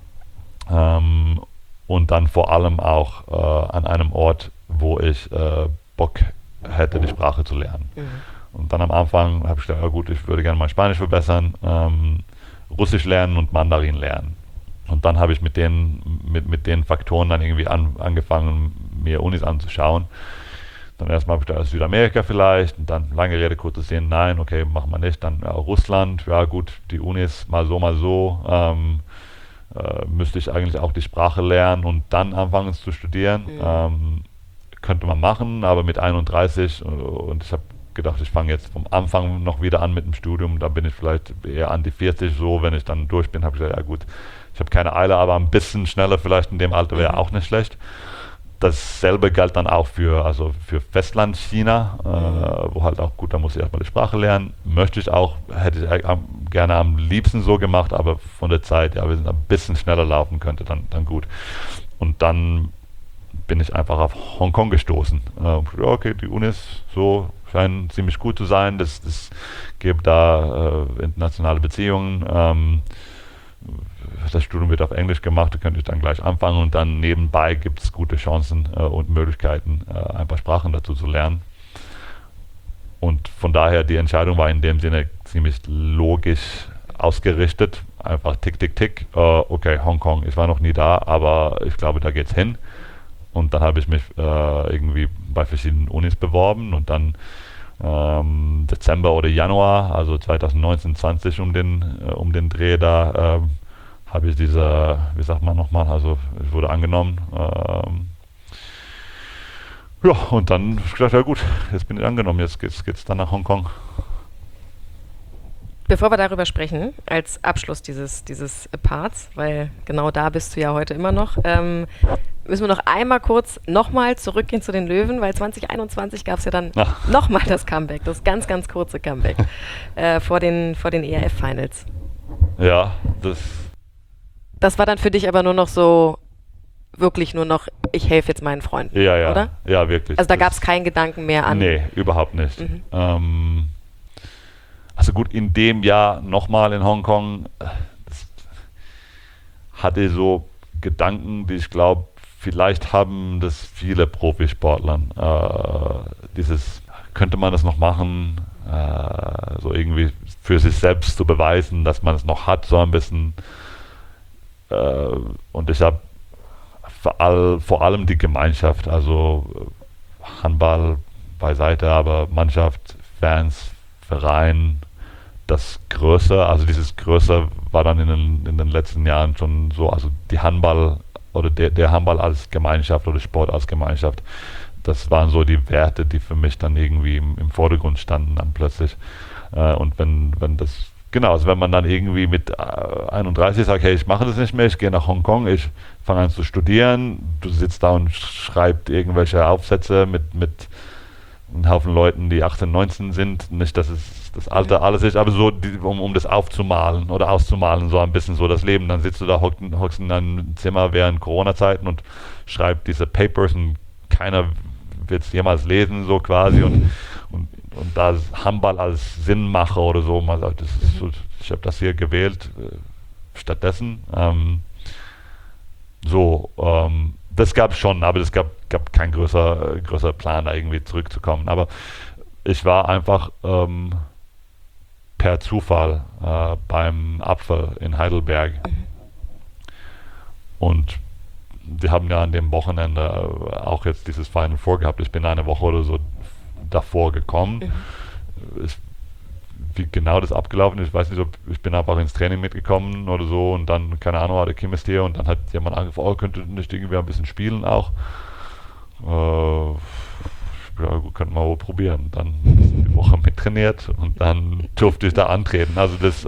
Speaker 2: und dann vor allem auch an einem Ort, wo ich Bock hätte, die Sprache zu lernen. Und dann am Anfang habe ich gedacht, ja gut, ich würde gerne mein Spanisch verbessern, Russisch lernen und Mandarin lernen. Und dann habe ich mit den Faktoren dann irgendwie angefangen, mir Unis anzuschauen. Dann erstmal habe ich gedacht, Südamerika vielleicht, und dann lange Rede, kurzer Sinn, nein, okay, machen wir nicht. Dann Russland, ja gut, die Unis mal so, müsste ich eigentlich auch die Sprache lernen und dann anfangen zu studieren. Könnte man machen, aber mit 31 und ich habe gedacht, ich fange jetzt vom Anfang noch wieder an mit dem Studium, da bin ich vielleicht eher an die 40 so, wenn ich dann durch bin, habe ich gesagt, ja gut, ich habe keine Eile, aber ein bisschen schneller vielleicht in dem Alter wäre auch nicht schlecht. Dasselbe galt dann auch für Festland China, wo halt auch gut, da muss ich erstmal die Sprache lernen, hätte ich gerne am liebsten so gemacht, aber von der Zeit, ja, wir sind ein bisschen schneller laufen könnte, dann gut. Und dann bin ich einfach auf Hongkong gestoßen. Okay, die Unis so scheinen ziemlich gut zu sein. Das gibt da internationale Beziehungen. Das Studium wird auf Englisch gemacht, da könnte ich dann gleich anfangen und dann nebenbei gibt es gute Chancen und Möglichkeiten, ein paar Sprachen dazu zu lernen. Und von daher, die Entscheidung war in dem Sinne ziemlich logisch ausgerichtet. Einfach tick, tick, tick. Okay, Hongkong, ich war noch nie da, aber ich glaube, da geht's hin. Und dann habe ich mich irgendwie bei verschiedenen Unis beworben und dann Dezember oder Januar, also 2019, 20 um den Dreh da, habe ich wie sagt man nochmal, also ich wurde angenommen. Ja, und dann habe ich gedacht, ja gut, jetzt bin ich angenommen, jetzt geht's dann nach Hongkong.
Speaker 1: Bevor wir darüber sprechen, als Abschluss dieses Parts, weil genau da bist du ja heute immer noch, müssen wir noch einmal kurz nochmal zurückgehen zu den Löwen, weil 2021 gab es ja dann nochmal das Comeback, das ganz, ganz kurze Comeback vor den ERF-Finals.
Speaker 2: Ja,
Speaker 1: das war dann für dich aber nur noch so, wirklich nur noch, ich helfe jetzt meinen Freunden,
Speaker 2: ja,
Speaker 1: oder?
Speaker 2: Ja, wirklich.
Speaker 1: Also da gab es keinen Gedanken mehr an...
Speaker 2: Nee, überhaupt nicht. Also gut, in dem Jahr nochmal in Hongkong hatte ich so Gedanken, die ich glaube, vielleicht haben das viele Profisportler. Könnte man das noch machen, so irgendwie für sich selbst zu beweisen, dass man es noch hat, so ein bisschen. Und ich habe vor allem die Gemeinschaft, also Handball beiseite, aber Mannschaft, Fans, Verein, das Größe, also dieses Größe war dann in den letzten Jahren schon so, also die Handball oder der Handball als Gemeinschaft oder Sport als Gemeinschaft, das waren so die Werte, die für mich dann irgendwie im Vordergrund standen dann plötzlich. Und wenn das, genau, also wenn man dann irgendwie mit 31 sagt, hey, ich mache das nicht mehr, ich gehe nach Hongkong, ich fange an zu studieren, du sitzt da und schreibst irgendwelche Aufsätze mit einen Haufen Leuten, die 18, 19 sind, nicht, dass es das Alter alles ist, aber so, um das aufzumalen oder auszumalen, so ein bisschen so das Leben. Dann sitzt du da, hockst in deinem Zimmer während Corona-Zeiten und schreibst diese Papers und keiner wird es jemals lesen, so quasi. Und da Handball als Sinnmacher oder so, man sagt, das ist so, ich habe das hier gewählt, stattdessen. Das gab es schon, aber es gab kein größer Plan, da irgendwie zurückzukommen. Aber ich war einfach per Zufall beim Apfel in Heidelberg. Und wir haben ja an dem Wochenende auch jetzt dieses Final Four gehabt. Ich bin eine Woche oder so davor gekommen. Wie genau das abgelaufen ist, ich weiß nicht, ich bin einfach ins Training mitgekommen oder so und dann, keine Ahnung, der Kim ist hier und dann hat jemand angefragt, könnte nicht irgendwie ein bisschen spielen auch. Ja, gut, könnten wir wohl probieren. Dann die Woche mittrainiert und dann durfte ich da antreten. Also das,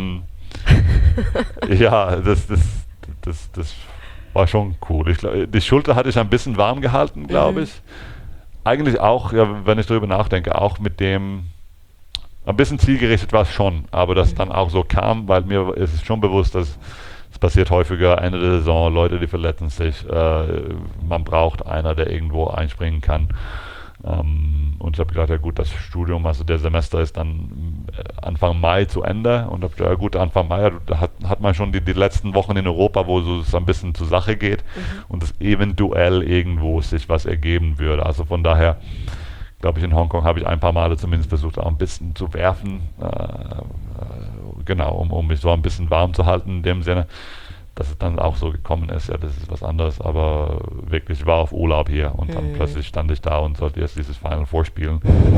Speaker 2: ja, das war schon cool. Die Schulter hatte ich ein bisschen warm gehalten, glaube ich. Eigentlich auch, ja, wenn ich darüber nachdenke, auch mit dem, ein bisschen zielgerichtet war es schon, aber das dann auch so kam, weil mir ist es schon bewusst, dass es passiert häufiger Ende der Saison, Leute, die verletzen sich, man braucht einer, der irgendwo einspringen kann. Und ich habe gedacht, ja gut, das Studium, also der Semester ist dann Anfang Mai zu Ende und habe gedacht, ja gut, Anfang Mai, da hat man schon die letzten Wochen in Europa, wo es ein bisschen zur Sache geht und es eventuell irgendwo sich was ergeben würde. Also von daher, glaube ich, in Hongkong habe ich ein paar Male zumindest versucht, auch ein bisschen zu werfen, genau, um mich so ein bisschen warm zu halten in dem Sinne. Dass es dann auch so gekommen ist, ja, das ist was anderes, aber wirklich, ich war auf Urlaub hier und dann plötzlich stand ich da und sollte jetzt dieses Final Four spielen.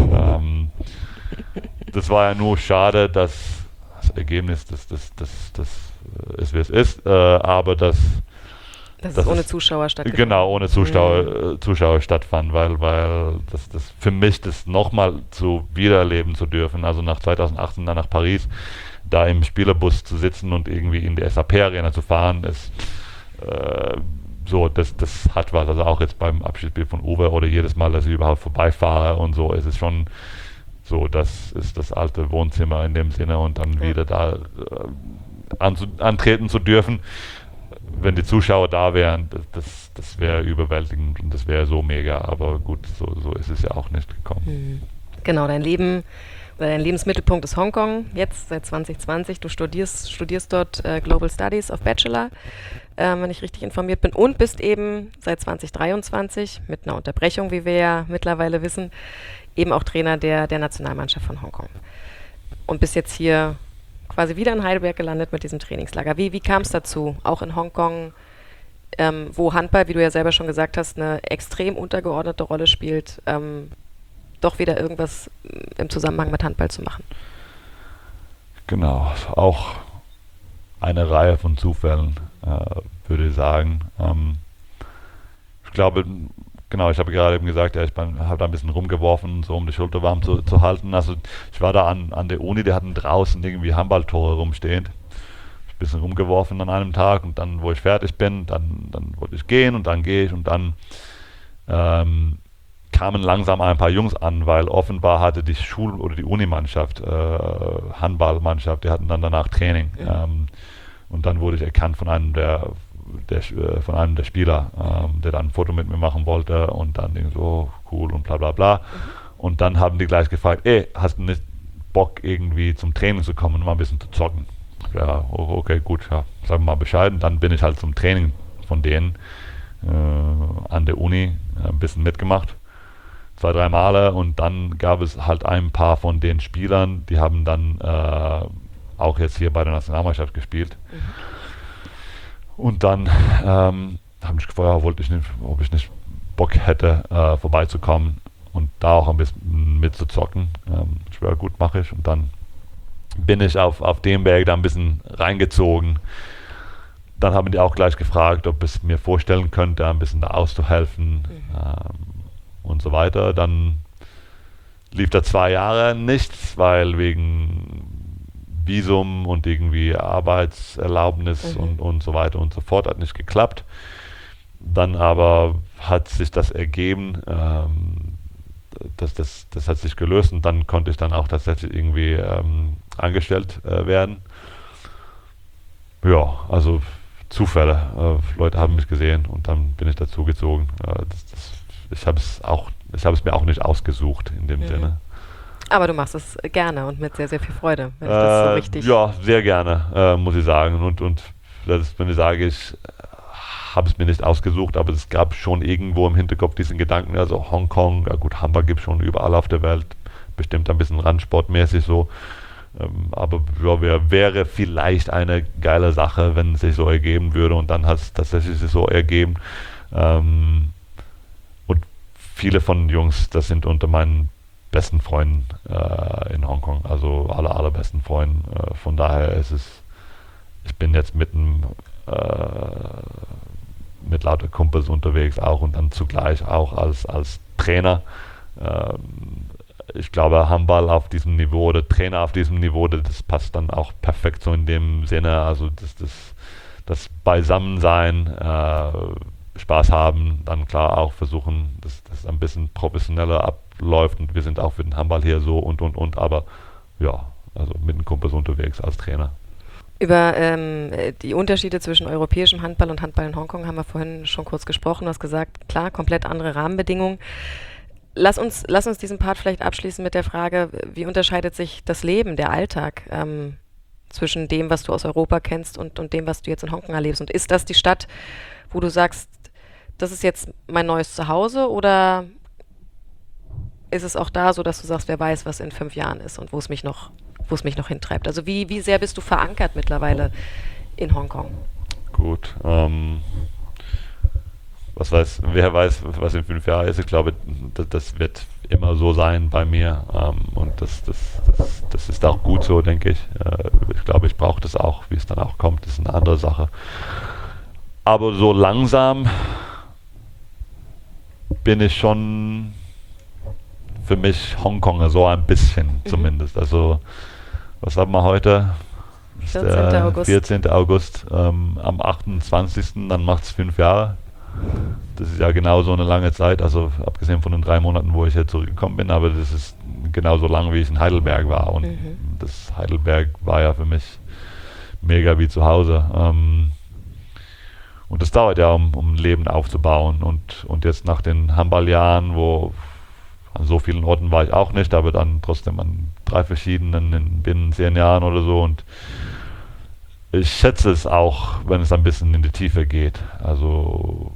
Speaker 2: Das war ja nur schade, dass das Ergebnis, das ist, wie es ist, aber dass
Speaker 1: es ohne Zuschauer stattfand.
Speaker 2: Genau, ohne Zuschauer stattfand, weil das für mich das nochmal wiedererleben zu dürfen, also nach 2018 dann nach Paris, da im Spielerbus zu sitzen und irgendwie in die SAP-Arena zu fahren, ist so, das hat was. Also auch jetzt beim Abschiedsspiel von Uwe oder jedes Mal, dass ich überhaupt vorbeifahre und so, ist es schon so, das ist das alte Wohnzimmer in dem Sinne und dann wieder da antreten zu dürfen. Wenn die Zuschauer da wären, das wäre überwältigend und das wäre so mega, aber gut, so ist es ja auch nicht gekommen.
Speaker 1: Genau, dein Lebensmittelpunkt ist Hongkong, jetzt seit 2020. Du studierst dort Global Studies auf Bachelor, wenn ich richtig informiert bin, und bist eben seit 2023 mit einer Unterbrechung, wie wir ja mittlerweile wissen, eben auch Trainer der Nationalmannschaft von Hongkong. Und bist jetzt hier quasi wieder in Heidelberg gelandet mit diesem Trainingslager. Wie kam es dazu, auch in Hongkong, wo Handball, wie du ja selber schon gesagt hast, eine extrem untergeordnete Rolle spielt, doch wieder irgendwas im Zusammenhang mit Handball zu machen?
Speaker 2: Genau, auch eine Reihe von Zufällen, würde ich sagen. Ich glaube, genau, ich habe gerade eben gesagt, ja, ich habe da ein bisschen rumgeworfen, so um die Schulter warm zu halten. Also ich war da an der Uni, die hatten draußen irgendwie Handballtore rumstehen. ein bisschen rumgeworfen an einem Tag und dann, wo ich fertig bin, dann wollte ich gehen und dann gehe ich und dann kamen langsam ein paar Jungs an, weil offenbar hatte die Schul- oder die Unimannschaft, Handballmannschaft, die hatten dann danach Training. Und dann wurde ich erkannt von einem von einem der Spieler, der dann ein Foto mit mir machen wollte und dann so cool und bla bla bla. Und dann haben die gleich gefragt, hast du nicht Bock irgendwie zum Training zu kommen und mal ein bisschen zu zocken? Ja, okay, gut, ja, sag mal Bescheid. Und dann bin ich halt zum Training von denen an der Uni ein bisschen mitgemacht. 2-3 Male und dann gab es halt ein paar von den Spielern, die haben dann auch jetzt hier bei der Nationalmannschaft gespielt. Und dann habe ich gefragt, ob ich nicht Bock hätte, vorbeizukommen und da auch ein bisschen mitzuzocken. Ich war gut, mache ich. Und dann bin ich auf dem Weg da ein bisschen reingezogen. Dann haben die auch gleich gefragt, ob ich mir vorstellen könnte, ein bisschen da auszuhelfen. Und so weiter. Dann lief da 2 Jahre nichts, weil wegen Visum und irgendwie Arbeitserlaubnis und so weiter und so fort hat nicht geklappt. Dann aber hat sich das ergeben, das hat sich gelöst und dann konnte ich dann auch tatsächlich irgendwie angestellt werden. Ja, also Zufälle. Leute haben mich gesehen und dann bin ich dazugezogen. Ich habe es mir auch nicht ausgesucht in dem Sinne.
Speaker 1: Aber du machst es gerne und mit sehr, sehr viel Freude, wenn ich das so richtig...
Speaker 2: Ja, sehr gerne, muss ich sagen. Und das ist, wenn ich sage, ich habe es mir nicht ausgesucht, aber es gab schon irgendwo im Hinterkopf diesen Gedanken, also Hongkong, ja gut, Hamburg gibt es schon überall auf der Welt, bestimmt ein bisschen randsportmäßig so. Aber ja, wäre vielleicht eine geile Sache, wenn es sich so ergeben würde und dann hat es tatsächlich sich so ergeben. Viele von den Jungs, das sind unter meinen besten Freunden in Hongkong, also alle allerbesten Freunden. Von daher ich bin jetzt mit lauter Kumpels unterwegs auch und dann zugleich auch als Trainer. Ich glaube, Handball auf diesem Niveau oder Trainer auf diesem Niveau, das passt dann auch perfekt so in dem Sinne, also das Beisammensein, Spaß haben, dann klar auch versuchen, dass das ein bisschen professioneller abläuft und wir sind auch für den Handball hier so und, aber ja, also mit den Kumpels unterwegs als Trainer.
Speaker 1: Über die Unterschiede zwischen europäischem Handball und Handball in Hongkong haben wir vorhin schon kurz gesprochen. Du hast gesagt, klar, komplett andere Rahmenbedingungen. Lass uns diesen Part vielleicht abschließen mit der Frage, wie unterscheidet sich das Leben, der Alltag zwischen dem, was du aus Europa kennst und dem, was du jetzt in Hongkong erlebst? Und ist das die Stadt, wo du sagst, das ist jetzt mein neues Zuhause, oder ist es auch da so, dass du sagst, wer weiß, was in 5 Jahren ist und wo es mich noch hintreibt? Also wie sehr bist du verankert mittlerweile in Hongkong?
Speaker 2: Gut, wer weiß, was in 5 Jahren ist. Ich glaube, das wird immer so sein bei mir und das ist auch gut so, denke ich. Ich glaube, ich brauche das auch, wie es dann auch kommt, das ist eine andere Sache. Aber so langsam bin ich schon für mich Hongkonger, so ein bisschen zumindest. Also, was haben wir heute?
Speaker 1: 14. August.
Speaker 2: 14. August. Am 28. dann macht es 5 Jahre. Das ist ja genau so eine lange Zeit, also abgesehen von den 3 Monaten, wo ich hier zurückgekommen bin, aber das ist genauso lang, wie ich in Heidelberg war. Und das Heidelberg war ja für mich mega wie zu Hause. Und das dauert ja, um ein Leben aufzubauen. Und jetzt nach den Handballjahren, wo an so vielen Orten war ich auch nicht, aber dann trotzdem an 3 verschiedenen binnen 10 Jahren oder so. Und ich schätze es auch, wenn es ein bisschen in die Tiefe geht. Also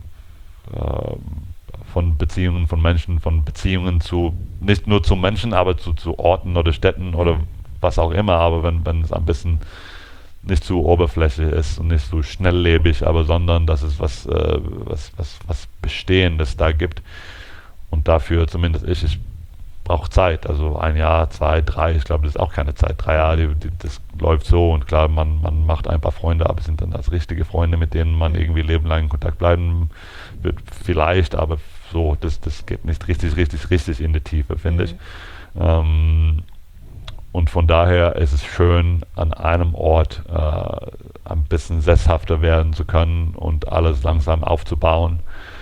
Speaker 2: von Beziehungen von Menschen, von Beziehungen zu, nicht nur zu Menschen, aber zu Orten oder Städten oder was auch immer. Aber wenn es ein bisschen nicht zu oberflächlich ist und nicht so schnelllebig, aber sondern dass es was Bestehendes da gibt. Und dafür zumindest ich brauche Zeit, also 1 Jahr, 2, 3, ich glaube, das ist auch keine Zeit, 3 Jahre, das läuft so und klar, man macht ein paar Freunde, aber es sind dann das richtige Freunde, mit denen man irgendwie lebenlang in Kontakt bleiben wird, vielleicht, aber so, das geht nicht richtig in die Tiefe, finde ich. Und von daher ist es schön, an einem Ort ein bisschen sesshafter werden zu können und alles langsam aufzubauen.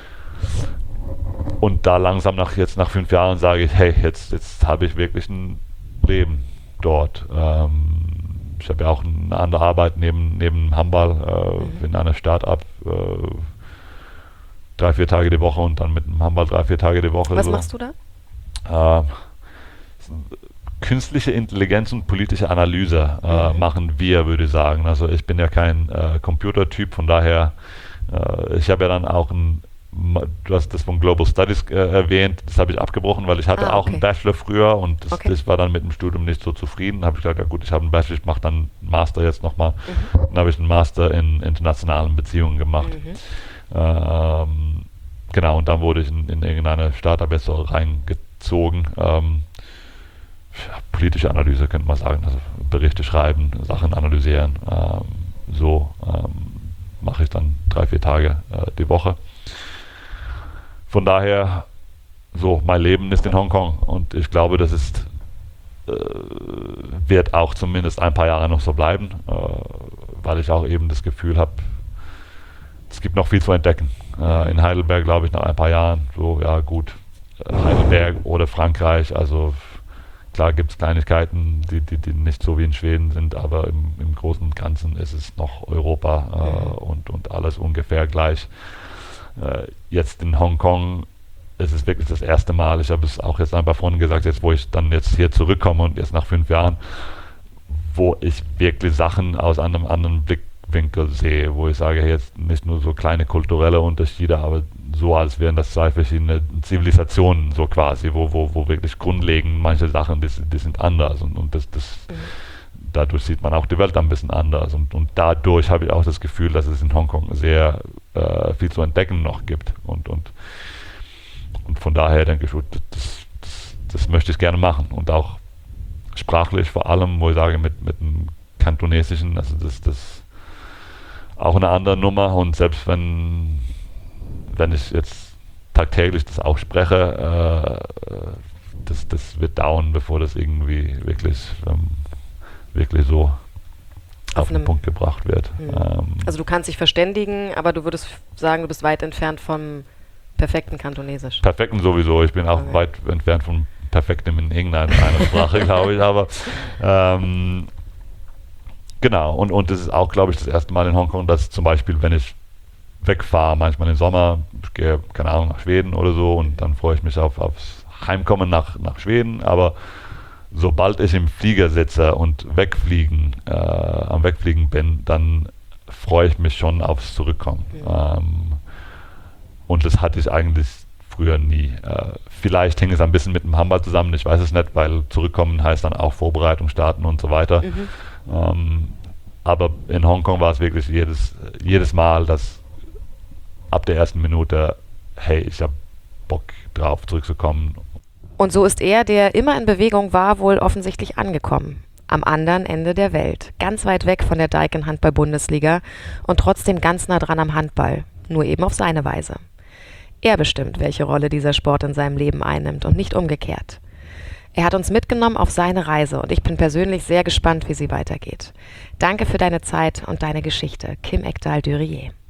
Speaker 2: Und da langsam nach 5 Jahren sage ich, hey, jetzt habe ich wirklich ein Leben dort. Ich habe ja auch eine andere Arbeit neben Handball in einer Start-up 3-4 Tage die Woche und dann mit dem Handball 3-4 Tage die Woche.
Speaker 1: Was machst du da?
Speaker 2: Künstliche Intelligenz und politische Analyse machen wir, würde ich sagen. Also ich bin ja kein Computertyp, von daher, ich habe ja dann auch du hast das von Global Studies erwähnt, das habe ich abgebrochen, weil ich hatte auch einen Bachelor früher und das war dann mit dem Studium nicht so zufrieden. Da habe ich gesagt, ja gut, ich habe einen Bachelor, ich mache dann einen Master jetzt nochmal. Dann habe ich einen Master in internationalen Beziehungen gemacht. Genau, und dann wurde ich in irgendeine Startup jetzt so reingezogen. Politische Analyse könnte man sagen, also Berichte schreiben, Sachen analysieren. Mache ich dann 3-4 Tage die Woche. Von daher, so, mein Leben ist in Hongkong und ich glaube, das wird auch zumindest ein paar Jahre noch so bleiben, weil ich auch eben das Gefühl habe, es gibt noch viel zu entdecken. In Heidelberg, glaube ich, nach ein paar Jahren, so, ja gut, Heidelberg oder Frankreich, also klar gibt es Kleinigkeiten, die nicht so wie in Schweden sind, aber im Großen und Ganzen ist es noch Europa und alles ungefähr gleich. Jetzt in Hongkong ist es wirklich das erste Mal, ich habe es auch jetzt ein paar Freunde gesagt, jetzt wo ich dann jetzt hier zurückkomme und jetzt nach 5 Jahren, wo ich wirklich Sachen aus einem anderen Blickwinkel sehe, wo ich sage, jetzt nicht nur so kleine kulturelle Unterschiede, aber so, als wären das 2 verschiedene Zivilisationen, so quasi, wo wirklich grundlegend manche Sachen, die sind anders und dadurch sieht man auch die Welt ein bisschen anders und dadurch habe ich auch das Gefühl, dass es in Hongkong sehr viel zu entdecken noch gibt und von daher denke ich, das möchte ich gerne machen und auch sprachlich vor allem, wo ich sage, mit dem Kantonesischen, also das auch eine andere Nummer und selbst wenn ich jetzt tagtäglich das auch spreche, das wird dauern, bevor das irgendwie wirklich so auf den Punkt gebracht wird.
Speaker 1: Also du kannst dich verständigen, aber du würdest sagen, du bist weit entfernt vom perfekten Kantonesisch.
Speaker 2: Perfekten sowieso, ich bin auch weit entfernt von perfektem in irgendeiner Sprache, glaube ich, aber genau, und das ist auch, glaube ich, das erste Mal in Hongkong, dass zum Beispiel, wenn ich wegfahre, manchmal im Sommer, ich gehe, keine Ahnung, nach Schweden oder so und dann freue ich mich aufs Heimkommen nach Schweden, aber sobald ich im Flieger sitze und am Wegfliegen bin, dann freue ich mich schon aufs Zurückkommen. Und das hatte ich eigentlich früher nie. Vielleicht hing es ein bisschen mit dem Handball zusammen, ich weiß es nicht, weil zurückkommen heißt dann auch Vorbereitung starten und so weiter. Aber in Hongkong war es wirklich jedes Mal, dass ab der ersten Minute, hey, ich habe Bock drauf, zurückzukommen.
Speaker 1: Und so ist er, der immer in Bewegung war, wohl offensichtlich angekommen. Am anderen Ende der Welt. Ganz weit weg von der Daikin Handball-Bundesliga und trotzdem ganz nah dran am Handball. Nur eben auf seine Weise. Er bestimmt, welche Rolle dieser Sport in seinem Leben einnimmt und nicht umgekehrt. Er hat uns mitgenommen auf seine Reise und ich bin persönlich sehr gespannt, wie sie weitergeht. Danke für deine Zeit und deine Geschichte, Kim Ekdahl-Dürrier.